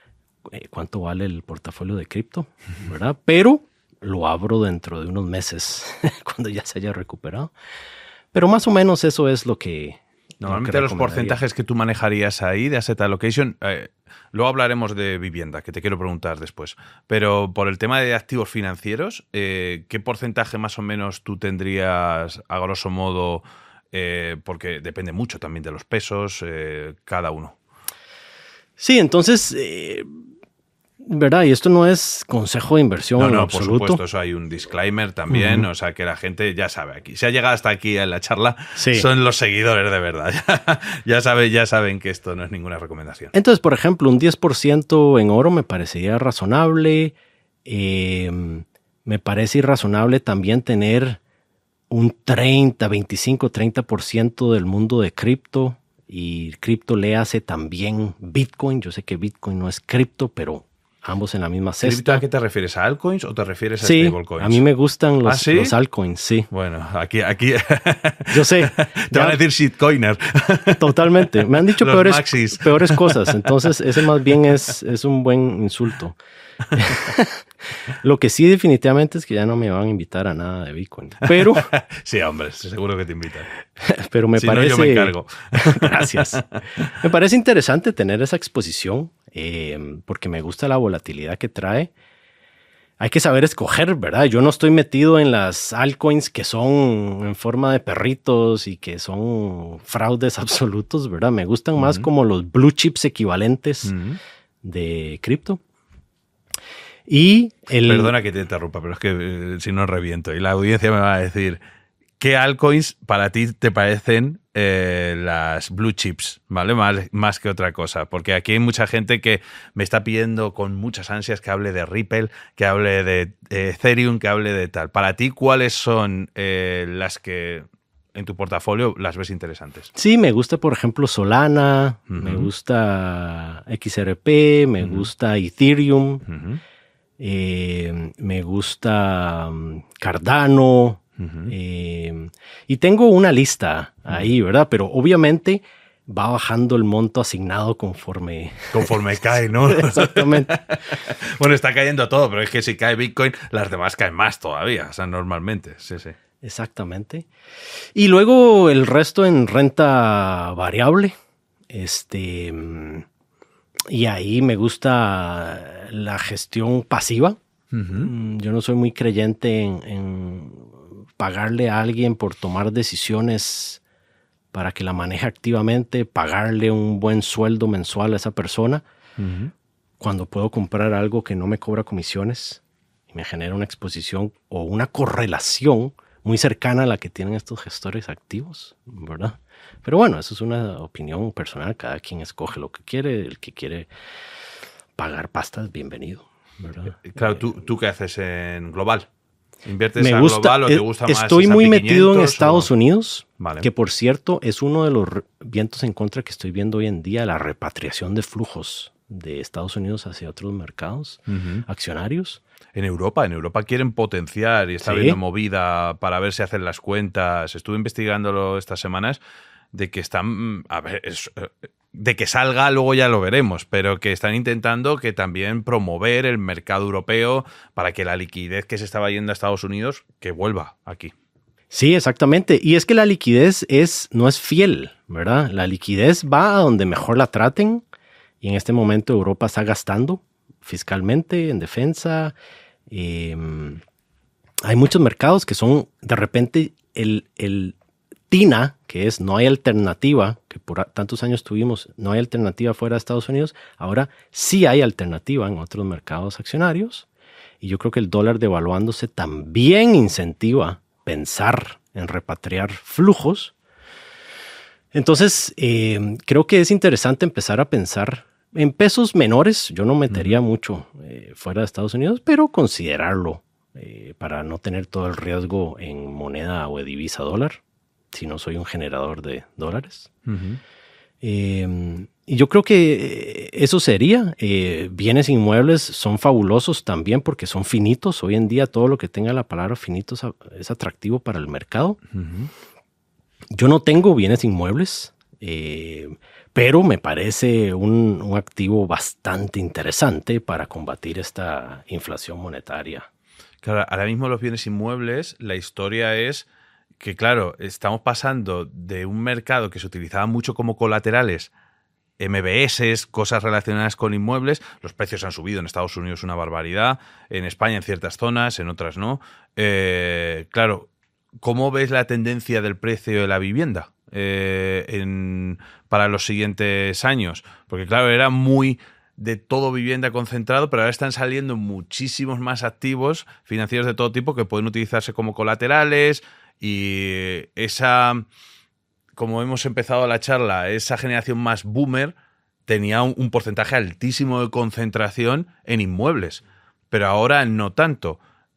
eh, cuánto vale el portafolio de cripto, ¿verdad? Pero lo abro dentro de unos meses, cuando ya se haya recuperado. Pero más o menos eso es lo que... Normalmente lo que los porcentajes que tú manejarías ahí de asset allocation, eh, luego hablaremos de vivienda, que te quiero preguntar después, pero por el tema de activos financieros, eh, ¿qué porcentaje más o menos tú tendrías a grosso modo? Eh, porque depende mucho también de los pesos, eh, cada uno. Sí, entonces... Eh, ¿verdad? Y esto no es consejo de inversión no, en no, absoluto. por supuesto, eso hay un disclaimer también, uh-huh. O sea que la gente ya sabe aquí. Si ha llegado hasta aquí en la charla, sí. Son los seguidores de verdad. Ya, ya, sabe, ya saben que esto no es ninguna recomendación. Entonces, por ejemplo, un diez por ciento en oro me parecería razonable. Eh, me parece irrazonable también tener un treinta, veinticinco, treinta por ciento del mundo de cripto. Y cripto le hace también Bitcoin. Yo sé que Bitcoin no es cripto, pero... ambos en la misma cesta. ¿A qué te refieres? ¿A altcoins o te refieres a sí, stablecoins? A mí me gustan los, ¿Ah, sí? los altcoins, sí. Bueno, aquí... aquí yo sé. Te van a decir shitcoiner. Totalmente. Me han dicho peores, peores cosas. Entonces, ese más bien es, es un buen insulto. Lo que sí definitivamente es que ya no me van a invitar a nada de Bitcoin. Pero... sí, hombre, seguro que te invitan. Pero me si parece... no, yo me encargo. Gracias. Me parece interesante tener esa exposición. Eh, porque me gusta la volatilidad que trae. Hay que saber escoger, ¿verdad? Yo no estoy metido en las altcoins que son en forma de perritos y que son fraudes absolutos, ¿verdad? Me gustan uh-huh. más como los blue chips equivalentes uh-huh. de cripto. Y el... Perdona que te interrumpa, pero es que eh, si no reviento. Y la audiencia me va a decir... ¿Qué altcoins para ti te parecen eh, las blue chips, ¿vale? Más, más que otra cosa. Porque aquí hay mucha gente que me está pidiendo con muchas ansias que hable de Ripple, que hable de eh, Ethereum, que hable de tal. Para ti, ¿cuáles son eh, las que en tu portafolio las ves interesantes? Sí, me gusta, por ejemplo, Solana, uh-huh. me gusta X R P, me uh-huh. gusta Ethereum, uh-huh. eh, me gusta um, Cardano. Uh-huh. Eh, y tengo una lista ahí, ¿verdad? Pero obviamente va bajando el monto asignado conforme... Conforme cae, ¿no? Exactamente. Bueno, está cayendo todo, pero es que si cae Bitcoin, las demás caen más todavía, o sea, normalmente, sí, sí. Exactamente. Y luego el resto en renta variable. Este... Y ahí me gusta la gestión pasiva. Uh-huh. Yo no soy muy creyente en... en pagarle a alguien por tomar decisiones para que la maneje activamente, pagarle un buen sueldo mensual a esa persona, uh-huh. cuando puedo comprar algo que no me cobra comisiones y me genera una exposición o una correlación muy cercana a la que tienen estos gestores activos, ¿verdad? Pero bueno, eso es una opinión personal, cada quien escoge lo que quiere, el que quiere pagar pastas, bienvenido, ¿verdad? Claro, ¿tú, tú qué haces en global? ¿Inviertes me a gusta, global o te gusta más estoy muy metido en Estados o... Unidos, vale. Que por cierto es uno de los vientos en contra que estoy viendo hoy en día, la repatriación de flujos de Estados Unidos hacia otros mercados uh-huh. accionarios. En Europa, en Europa quieren potenciar y está ¿Sí? habiendo movida para ver si hacen las cuentas. Estuve investigándolo estas semanas de que están, a ver, es, de que salga luego ya lo veremos, pero que están intentando que también promover el mercado europeo para que la liquidez que se estaba yendo a Estados Unidos que vuelva aquí. Sí, exactamente. Y es que la liquidez es, no es fiel, ¿verdad? La liquidez va a donde mejor la traten y en este momento Europa está gastando fiscalmente en defensa. Eh, hay muchos mercados que son de repente el, el TINA, que es no hay alternativa, que por tantos años tuvimos, no hay alternativa fuera de Estados Unidos, ahora sí hay alternativa en otros mercados accionarios. Y yo creo que el dólar devaluándose también incentiva pensar en repatriar flujos. Entonces, eh, creo que es interesante empezar a pensar en pesos menores. Yo no metería uh-huh. mucho eh, fuera de Estados Unidos, pero considerarlo eh, para no tener todo el riesgo en moneda o de divisa dólar, si no soy un generador de dólares. Uh-huh. Eh, y yo creo que eso sería. Eh, bienes inmuebles son fabulosos también porque son finitos. Hoy en día todo lo que tenga la palabra finito es, es atractivo para el mercado. Uh-huh. Yo no tengo bienes inmuebles, eh, pero me parece un, un activo bastante interesante para combatir esta inflación monetaria. Claro, ahora mismo los bienes inmuebles, la historia es que, claro, estamos pasando de un mercado que se utilizaba mucho como colaterales, M B S, cosas relacionadas con inmuebles. Los precios han subido en Estados Unidos una barbaridad, en España en ciertas zonas, en otras no. Eh, claro, ¿cómo ves la tendencia del precio de la vivienda eh, en, para los siguientes años? Porque claro, era muy de todo vivienda concentrado, pero ahora están saliendo muchísimos más activos financieros de todo tipo que pueden utilizarse como colaterales, y esa, como hemos empezado la charla, esa generación más boomer tenía un, un porcentaje altísimo de concentración en inmuebles, pero ahora no tanto.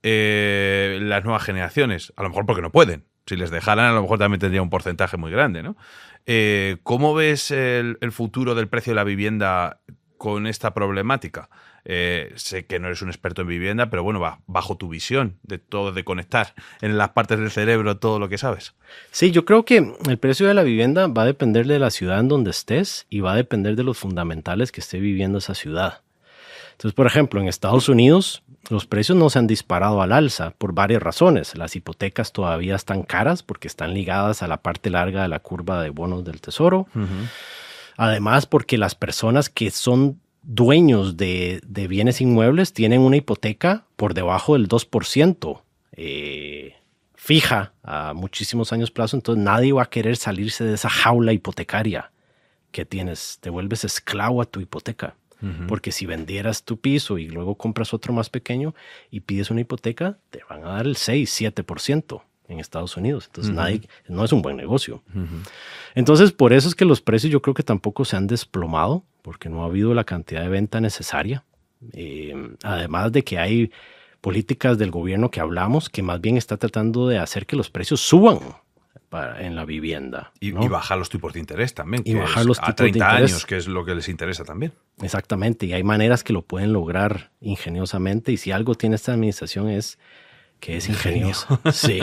Eh, las nuevas generaciones, a lo mejor porque no pueden. Si les dejaran, a lo mejor también tendría un porcentaje muy grande, ¿no? Eh, ¿Cómo ves el, el futuro del precio de la vivienda con esta problemática? Eh, sé que no eres un experto en vivienda, pero bueno, va, bajo tu visión de todo, de conectar en las partes del cerebro todo lo que sabes. Sí, yo creo que el precio de la vivienda va a depender de la ciudad en donde estés y va a depender de los fundamentales que esté viviendo esa ciudad. Entonces, por ejemplo, en Estados Unidos los precios no se han disparado al alza por varias razones. Las hipotecas todavía están caras porque están ligadas a la parte larga de la curva de bonos del tesoro. Uh-huh. Además, porque las personas que son dueños de, de bienes inmuebles tienen una hipoteca por debajo del dos por ciento eh, fija a muchísimos años plazo. Entonces nadie va a querer salirse de esa jaula hipotecaria que tienes. Te vuelves esclavo a tu hipoteca. Uh-huh. Porque si vendieras tu piso y luego compras otro más pequeño y pides una hipoteca, te van a dar el seis, siete por ciento en Estados Unidos. Entonces uh-huh. nadie, no es un buen negocio. Uh-huh. Entonces por eso es que los precios yo creo que tampoco se han desplomado, porque no ha habido la cantidad de venta necesaria. Eh, además de que hay políticas del gobierno que hablamos que más bien está tratando de hacer que los precios suban para, en la vivienda. Y, ¿no? y bajar los tipos de interés también. Y bajar los tipos a treinta de interés. años, que es lo que les interesa también. Exactamente. Y hay maneras que lo pueden lograr ingeniosamente. Y si algo tiene esta administración es que es ingenioso. Sí.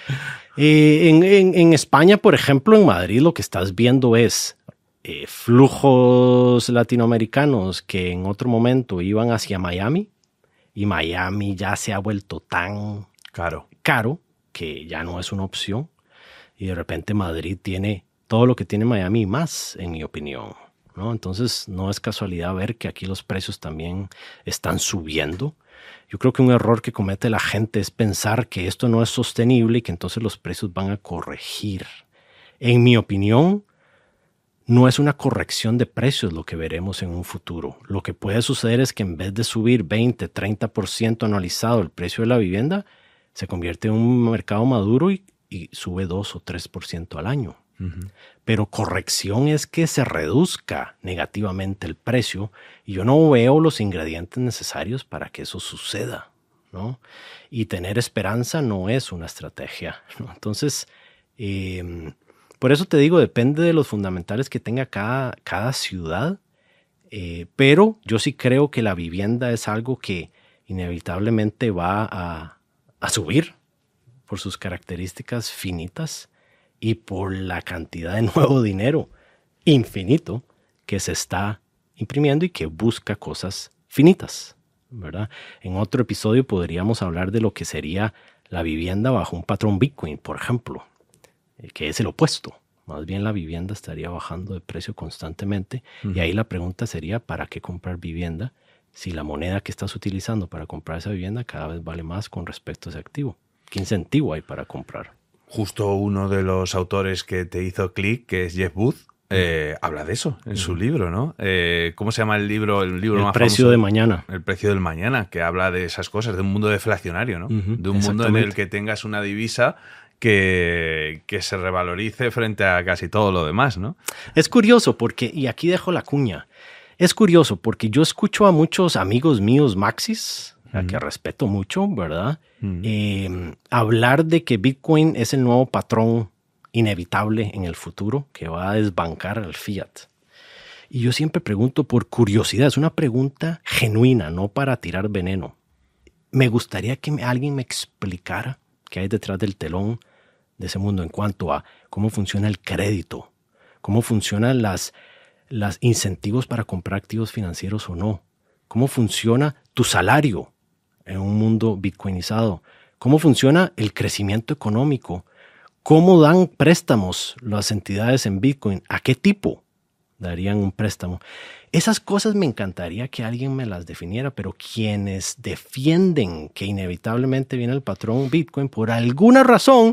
Eh, en, en, en España, por ejemplo, en Madrid, lo que estás viendo es Eh, flujos latinoamericanos que en otro momento iban hacia Miami, y Miami ya se ha vuelto tan caro, caro que ya no es una opción, y de repente Madrid tiene todo lo que tiene Miami y más, en mi opinión, ¿no? Entonces no es casualidad ver que aquí los precios también están subiendo. Yo creo que un error que comete la gente es pensar que esto no es sostenible y que entonces los precios van a corregir. En mi opinión, no es una corrección de precios lo que veremos en un futuro. Lo que puede suceder es que en vez de subir veinte, treinta por ciento anualizado el precio de la vivienda, se convierte en un mercado maduro y, y sube dos o tres por ciento al año. Uh-huh. Pero corrección es que se reduzca negativamente el precio, y yo no veo los ingredientes necesarios para que eso suceda, ¿no? Y tener esperanza no es una estrategia, ¿no? Entonces, eh, por eso te digo, depende de los fundamentales que tenga cada, cada ciudad, eh, pero yo sí creo que la vivienda es algo que inevitablemente va a, a subir por sus características finitas y por la cantidad de nuevo dinero infinito que se está imprimiendo y que busca cosas finitas, ¿verdad? En otro episodio podríamos hablar de lo que sería la vivienda bajo un patrón Bitcoin, por ejemplo, que es el opuesto. Más bien la vivienda estaría bajando de precio constantemente. Uh-huh. Y ahí la pregunta sería, ¿para qué comprar vivienda si la moneda que estás utilizando para comprar esa vivienda cada vez vale más con respecto a ese activo? ¿Qué incentivo hay para comprar? Justo uno de los autores que te hizo clic, que es Jeff Booth, eh, habla de eso en uh-huh. su libro, ¿no? Eh, ¿Cómo se llama el libro? El, libro el más precio famoso, de mañana. El precio del mañana, que habla de esas cosas, de un mundo deflacionario, ¿no? Uh-huh. De un mundo en el que tengas una divisa Que, que se revalorice frente a casi todo lo demás, ¿no? Es curioso porque, y aquí dejo la cuña, es curioso porque yo escucho a muchos amigos míos maxis, uh-huh. a que respeto mucho, ¿verdad? Uh-huh. Eh, hablar de que Bitcoin es el nuevo patrón inevitable en el futuro que va a desbancar al fiat. Y yo siempre pregunto por curiosidad, es una pregunta genuina, no para tirar veneno. Me gustaría que me, alguien me explicara qué hay detrás del telón de ese mundo en cuanto a cómo funciona el crédito, cómo funcionan las, los incentivos para comprar activos financieros o no. ¿Cómo funciona tu salario en un mundo bitcoinizado? ¿Cómo funciona el crecimiento económico? ¿Cómo dan préstamos las entidades en Bitcoin? ¿A qué tipo darían un préstamo? Esas cosas me encantaría que alguien me las definiera, pero quienes defienden que inevitablemente viene el patrón Bitcoin, por alguna razón,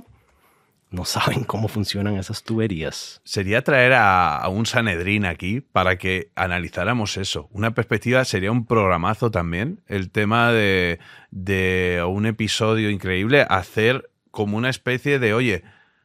no saben cómo funcionan esas tuberías. Sería traer a, a un Sanedrín aquí para que analizáramos eso. Una perspectiva sería un programazo también. El tema de, de un episodio increíble, hacer como una especie de, oye,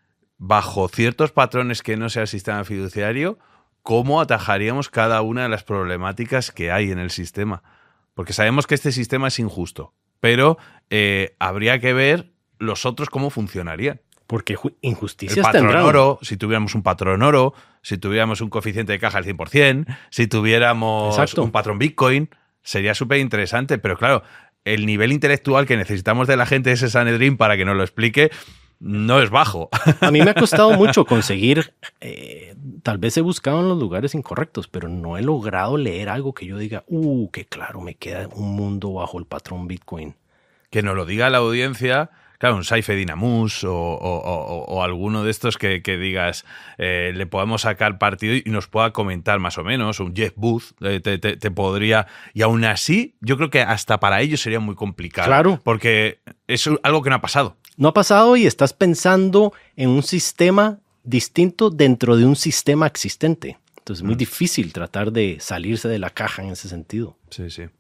bajo ciertos patrones que no sea el sistema fiduciario, ¿cómo atajaríamos cada una de las problemáticas que hay en el sistema? Porque sabemos que este sistema es injusto, pero eh, habría que ver los otros cómo funcionarían. Porque injusticias el patrón tendrán. oro, si tuviéramos un patrón oro, si tuviéramos un coeficiente de caja al cien por ciento, si tuviéramos Exacto. un patrón Bitcoin, sería súper interesante. Pero claro, el nivel intelectual que necesitamos de la gente de ese Sanedrín para que nos lo explique no es bajo. A mí me ha costado mucho conseguir, eh, tal vez he buscado en los lugares incorrectos, pero no he logrado leer algo que yo diga, uh, que claro, me queda un mundo bajo el patrón Bitcoin. Que nos lo diga la audiencia. Claro, un Saife Dinamus o, o, o, o alguno de estos que, que digas, eh, le podemos sacar partido y nos pueda comentar más o menos, un Jeff Booth eh, te, te, te podría... Y aún así, yo creo que hasta para ellos sería muy complicado. Claro. Porque es algo que no ha pasado. No ha pasado y estás pensando en un sistema distinto dentro de un sistema existente. Entonces es muy mm. difícil tratar de salirse de la caja en ese sentido. Sí, sí.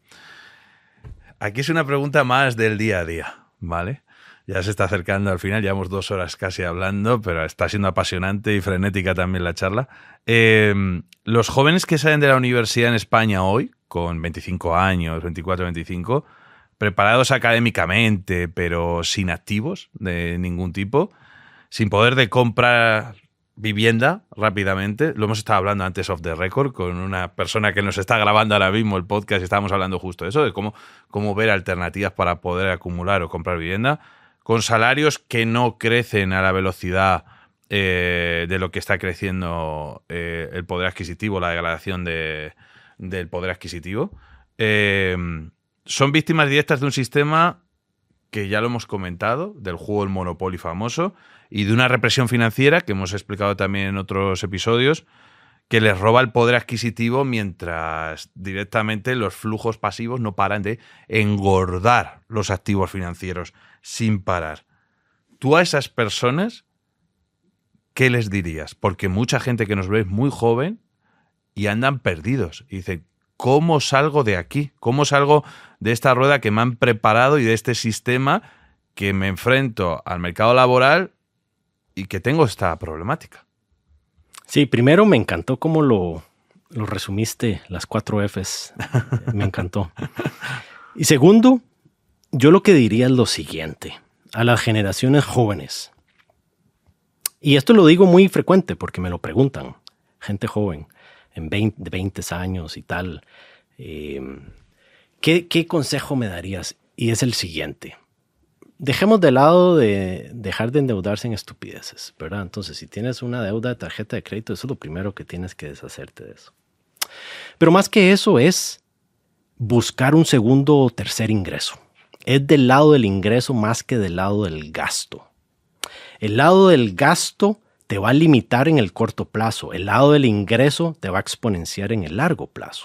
Aquí es una pregunta más del día a día, ¿vale? Ya se está acercando al final, llevamos dos horas casi hablando, pero está siendo apasionante y frenética también la charla. Eh, los jóvenes que salen de la universidad en España hoy, con veinticinco años, veinticuatro, veinticinco, preparados académicamente, pero sin activos de ningún tipo, sin poder de comprar vivienda rápidamente. Lo hemos estado hablando antes off the record con una persona que nos está grabando ahora mismo el podcast y estábamos hablando justo de eso, de cómo, cómo ver alternativas para poder acumular o comprar vivienda, con salarios que no crecen a la velocidad eh, de lo que está creciendo eh, el poder adquisitivo, la degradación de, del poder adquisitivo. Eh, son víctimas directas de un sistema que ya lo hemos comentado, del juego del Monopoly famoso, y de una represión financiera que hemos explicado también en otros episodios, que les roba el poder adquisitivo mientras directamente los flujos pasivos no paran de engordar los activos financieros sin parar. Tú a esas personas, ¿qué les dirías? Porque mucha gente que nos ve es muy joven y andan perdidos. Y dicen, ¿cómo salgo de aquí? ¿Cómo salgo de esta rueda que me han preparado y de este sistema que me enfrento al mercado laboral y que tengo esta problemática? Sí, primero me encantó cómo lo, lo resumiste, las cuatro Fs. Me encantó. Y segundo, yo lo que diría es lo siguiente, a las generaciones jóvenes. Y esto lo digo muy frecuente porque me lo preguntan, gente joven, en veinte, veinte años y tal. Eh, ¿qué, ¿Qué consejo me darías? Y es el siguiente. Dejemos de lado de dejar de endeudarse en estupideces, ¿verdad? Entonces, si tienes una deuda de tarjeta de crédito, eso es lo primero que tienes que deshacerte de eso. Pero más que eso es buscar un segundo o tercer ingreso. Es del lado del ingreso más que del lado del gasto. El lado del gasto te va a limitar en el corto plazo. El lado del ingreso te va a exponenciar en el largo plazo.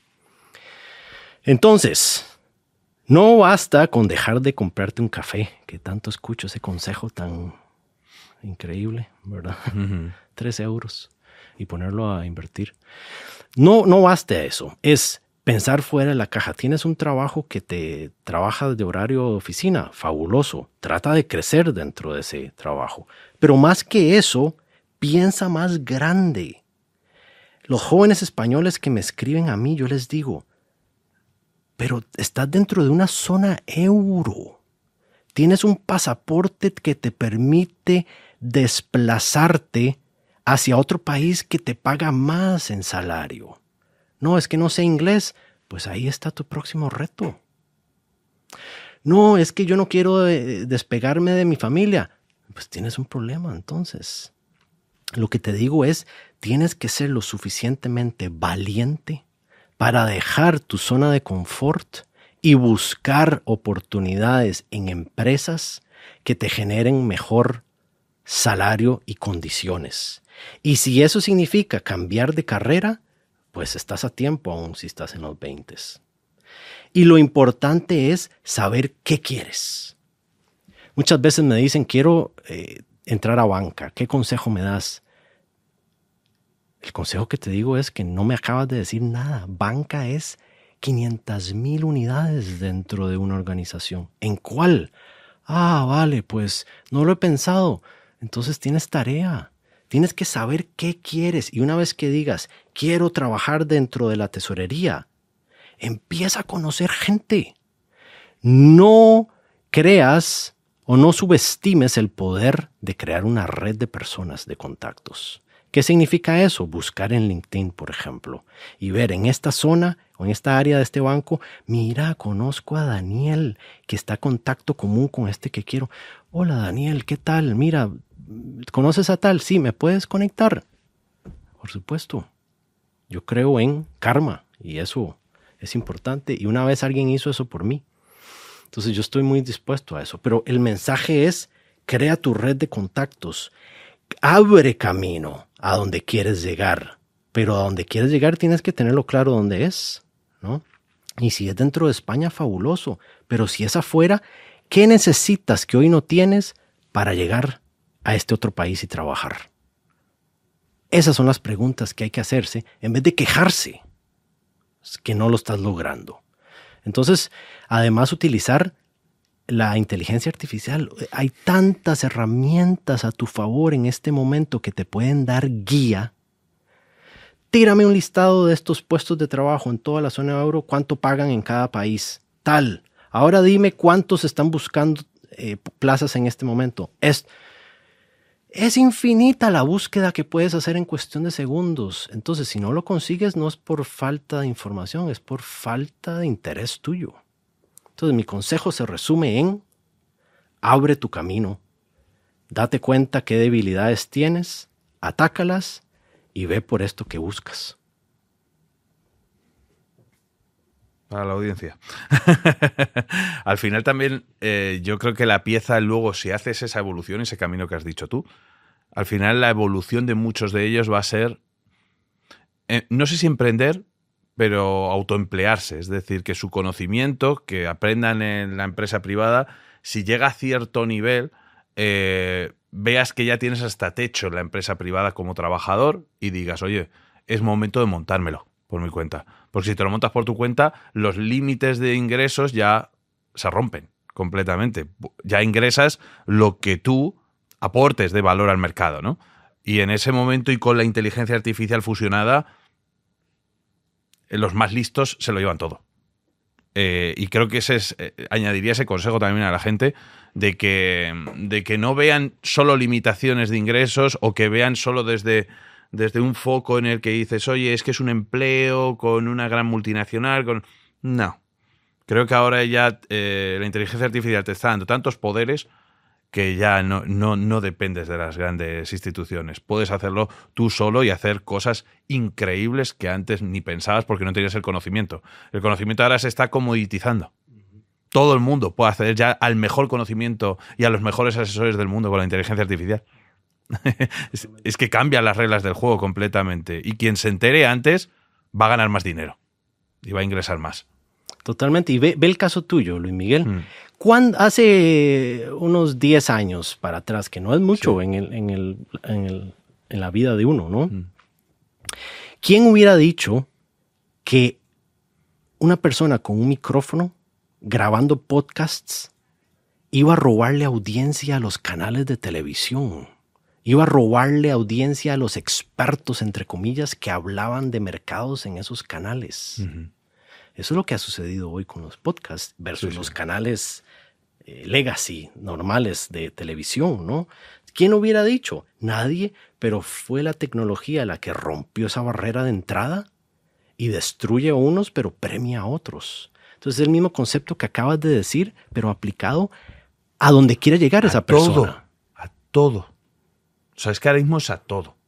Entonces, no basta con dejar de comprarte un café, que tanto escucho ese consejo tan increíble, ¿verdad? Uh-huh. Tres euros y ponerlo a invertir. No, no basta eso. Es pensar fuera de la caja. Tienes un trabajo que te trabajas de horario de oficina, fabuloso. Trata de crecer dentro de ese trabajo. Pero más que eso, piensa más grande. Los jóvenes españoles que me escriben a mí, yo les digo, pero estás dentro de una zona euro. Tienes un pasaporte que te permite desplazarte hacia otro país que te paga más en salario. No, es que no sé inglés. Pues ahí está tu próximo reto. No, es que yo no quiero despegarme de mi familia. Pues tienes un problema entonces. Lo que te digo es, tienes que ser lo suficientemente valiente para dejar tu zona de confort y buscar oportunidades en empresas que te generen mejor salario y condiciones. Y si eso significa cambiar de carrera, pues estás a tiempo aún si estás en los veintes. Y lo importante es saber qué quieres. Muchas veces me dicen, quiero eh, entrar a banca. ¿Qué consejo me das? El consejo que te digo es que no me acabas de decir nada. Banca es quinientas mil unidades dentro de una organización. ¿En cuál? Ah, vale, pues no lo he pensado. Entonces tienes tarea. Tienes que saber qué quieres. Y una vez que digas, quiero trabajar dentro de la tesorería, empieza a conocer gente. No creas o no subestimes el poder de crear una red de personas, de contactos. ¿Qué significa eso? Buscar en LinkedIn, por ejemplo, y ver en esta zona o en esta área de este banco, mira, conozco a Daniel, que está en contacto común con este que quiero. Hola, Daniel, ¿qué tal? Mira, ¿conoces a tal? Sí, ¿me puedes conectar? Por supuesto. Yo creo en karma y eso es importante. Y una vez alguien hizo eso por mí. Entonces yo estoy muy dispuesto a eso. Pero el mensaje es, crea tu red de contactos. Abre camino a donde quieres llegar, pero a donde quieres llegar tienes que tenerlo claro dónde es, ¿no? Y si es dentro de España, fabuloso, pero si es afuera, ¿qué necesitas que hoy no tienes para llegar a este otro país y trabajar? Esas son las preguntas que hay que hacerse en vez de quejarse que no lo estás logrando. Entonces, además, utilizar la inteligencia artificial. Hay tantas herramientas a tu favor en este momento que te pueden dar guía. Tírame un listado de estos puestos de trabajo en toda la zona euro, cuánto pagan en cada país. Tal. Ahora dime cuántos están buscando eh, plazas en este momento. Es, es infinita la búsqueda que puedes hacer en cuestión de segundos. Entonces, si no lo consigues, no es por falta de información, es por falta de interés tuyo. Entonces, mi consejo se resume en abre tu camino, date cuenta qué debilidades tienes, atácalas y ve por esto que buscas. Para la audiencia. Al final también eh, yo creo que la pieza luego, si haces esa evolución, ese camino que has dicho tú, al final la evolución de muchos de ellos va a ser, eh, no sé si emprender, pero autoemplearse, es decir, que su conocimiento, que aprendan en la empresa privada, si llega a cierto nivel, eh, veas que ya tienes hasta techo en la empresa privada como trabajador y digas, oye, es momento de montármelo por mi cuenta. Porque si te lo montas por tu cuenta, los límites de ingresos ya se rompen completamente. Ya ingresas lo que tú aportes de valor al mercado, ¿no? Y en ese momento y con la inteligencia artificial fusionada, los más listos se lo llevan todo. Eh, y creo que ese es, eh, añadiría ese consejo también a la gente de que, de que no vean solo limitaciones de ingresos o que vean solo desde, desde un foco en el que dices, oye, es que es un empleo con una gran multinacional. Con... No. Creo que ahora ya eh, la inteligencia artificial te está dando tantos poderes que ya no, no, no dependes de las grandes instituciones. Puedes hacerlo tú solo y hacer cosas increíbles que antes ni pensabas porque no tenías el conocimiento. El conocimiento ahora se está comoditizando. Todo el mundo puede acceder ya al mejor conocimiento y a los mejores asesores del mundo con la inteligencia artificial. es, es que cambian las reglas del juego completamente. Y quien se entere antes va a ganar más dinero y va a ingresar más. Totalmente. Y ve, ve el caso tuyo, Luis Miguel. Mm. Cuando, hace unos diez años para atrás, que no es mucho sí. en, el, en, el, en, el, en la vida de uno, ¿no? Mm. ¿Quién hubiera dicho que una persona con un micrófono grabando podcasts iba a robarle audiencia a los canales de televisión? Iba a robarle audiencia a los expertos, entre comillas, que hablaban de mercados en esos canales. Uh-huh. Eso es lo que ha sucedido hoy con los podcasts versus sí, sí. los canales eh, legacy, normales de televisión, ¿no? ¿Quién hubiera dicho? Nadie, pero fue la tecnología la que rompió esa barrera de entrada y destruye a unos, pero premia a otros. Entonces es el mismo concepto que acabas de decir, pero aplicado a donde quiera llegar a esa todo, persona. A todo. O sea, es que ahora mismo es a todo. O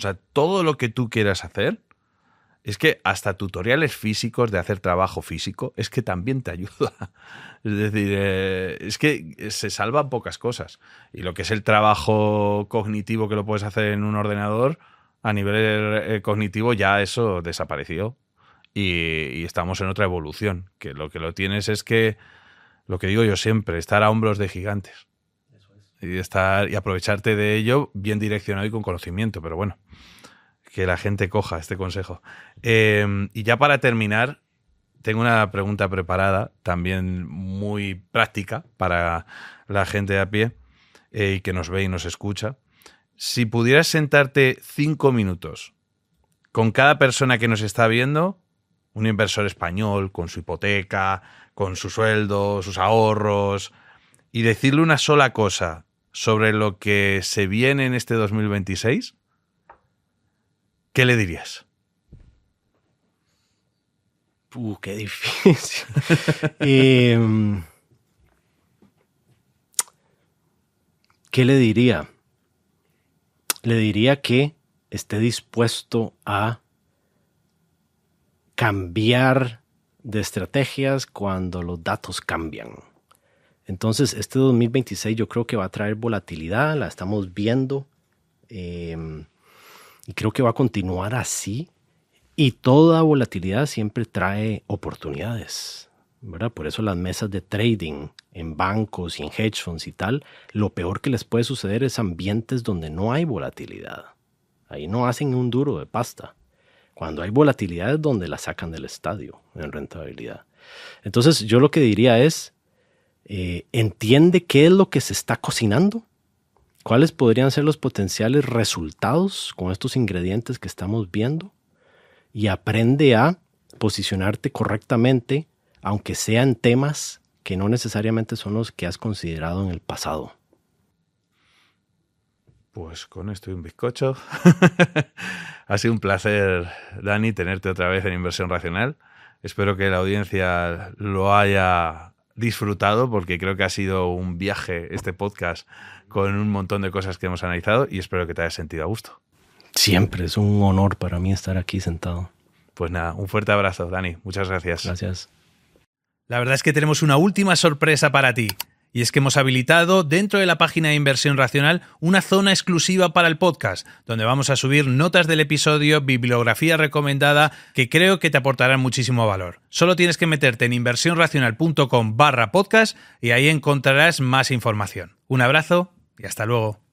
O sea, todo lo que tú quieras hacer, es que hasta tutoriales físicos de hacer trabajo físico, es que también te ayuda. Es decir, eh, es que se salvan pocas cosas. Y lo que es el trabajo cognitivo que lo puedes hacer en un ordenador, a nivel eh, cognitivo ya eso desapareció. Y, y estamos en otra evolución. Que lo que lo tienes es que, lo que digo yo siempre, estar a hombros de gigantes. Eso es. Y, estar, y aprovecharte de ello bien direccionado y con conocimiento. Pero bueno, que la gente coja este consejo. Eh, y ya para terminar, tengo una pregunta preparada, también muy práctica para la gente de a pie eh, y que nos ve y nos escucha. Si pudieras sentarte cinco minutos con cada persona que nos está viendo, un inversor español con su hipoteca, con su sueldo, sus ahorros, y decirle una sola cosa sobre lo que se viene en este dos mil veintiséis, ¿qué le dirías? Uh, qué difícil. eh, ¿Qué le diría? Le diría que esté dispuesto a cambiar de estrategias cuando los datos cambian. Entonces, este dos mil veintiséis yo creo que va a traer volatilidad, la estamos viendo, eh, y creo que va a continuar así. Y toda volatilidad siempre trae oportunidades, ¿verdad? Por eso las mesas de trading en bancos y en hedge funds y tal, lo peor que les puede suceder es ambientes donde no hay volatilidad. Ahí no hacen un duro de pasta. Cuando hay volatilidad es donde la sacan del estadio en rentabilidad. Entonces yo lo que diría es, eh, entiende qué es lo que se está cocinando, cuáles podrían ser los potenciales resultados con estos ingredientes que estamos viendo, y aprende a posicionarte correctamente, aunque sean temas que no necesariamente son los que has considerado en el pasado. Pues con esto y un bizcocho. Ha sido un placer, Dani, tenerte otra vez en Inversión Racional. Espero que la audiencia lo haya disfrutado, porque creo que ha sido un viaje este podcast con un montón de cosas que hemos analizado, y espero que te hayas sentido a gusto. Siempre es un honor para mí estar aquí sentado. Pues nada, un fuerte abrazo, Dani. Muchas gracias. Gracias. La verdad es que tenemos una última sorpresa para ti. Y es que hemos habilitado dentro de la página de Inversión Racional una zona exclusiva para el podcast, donde vamos a subir notas del episodio, bibliografía recomendada, que creo que te aportarán muchísimo valor. Solo tienes que meterte en inversionracional.com barra podcast y ahí encontrarás más información. Un abrazo y hasta luego.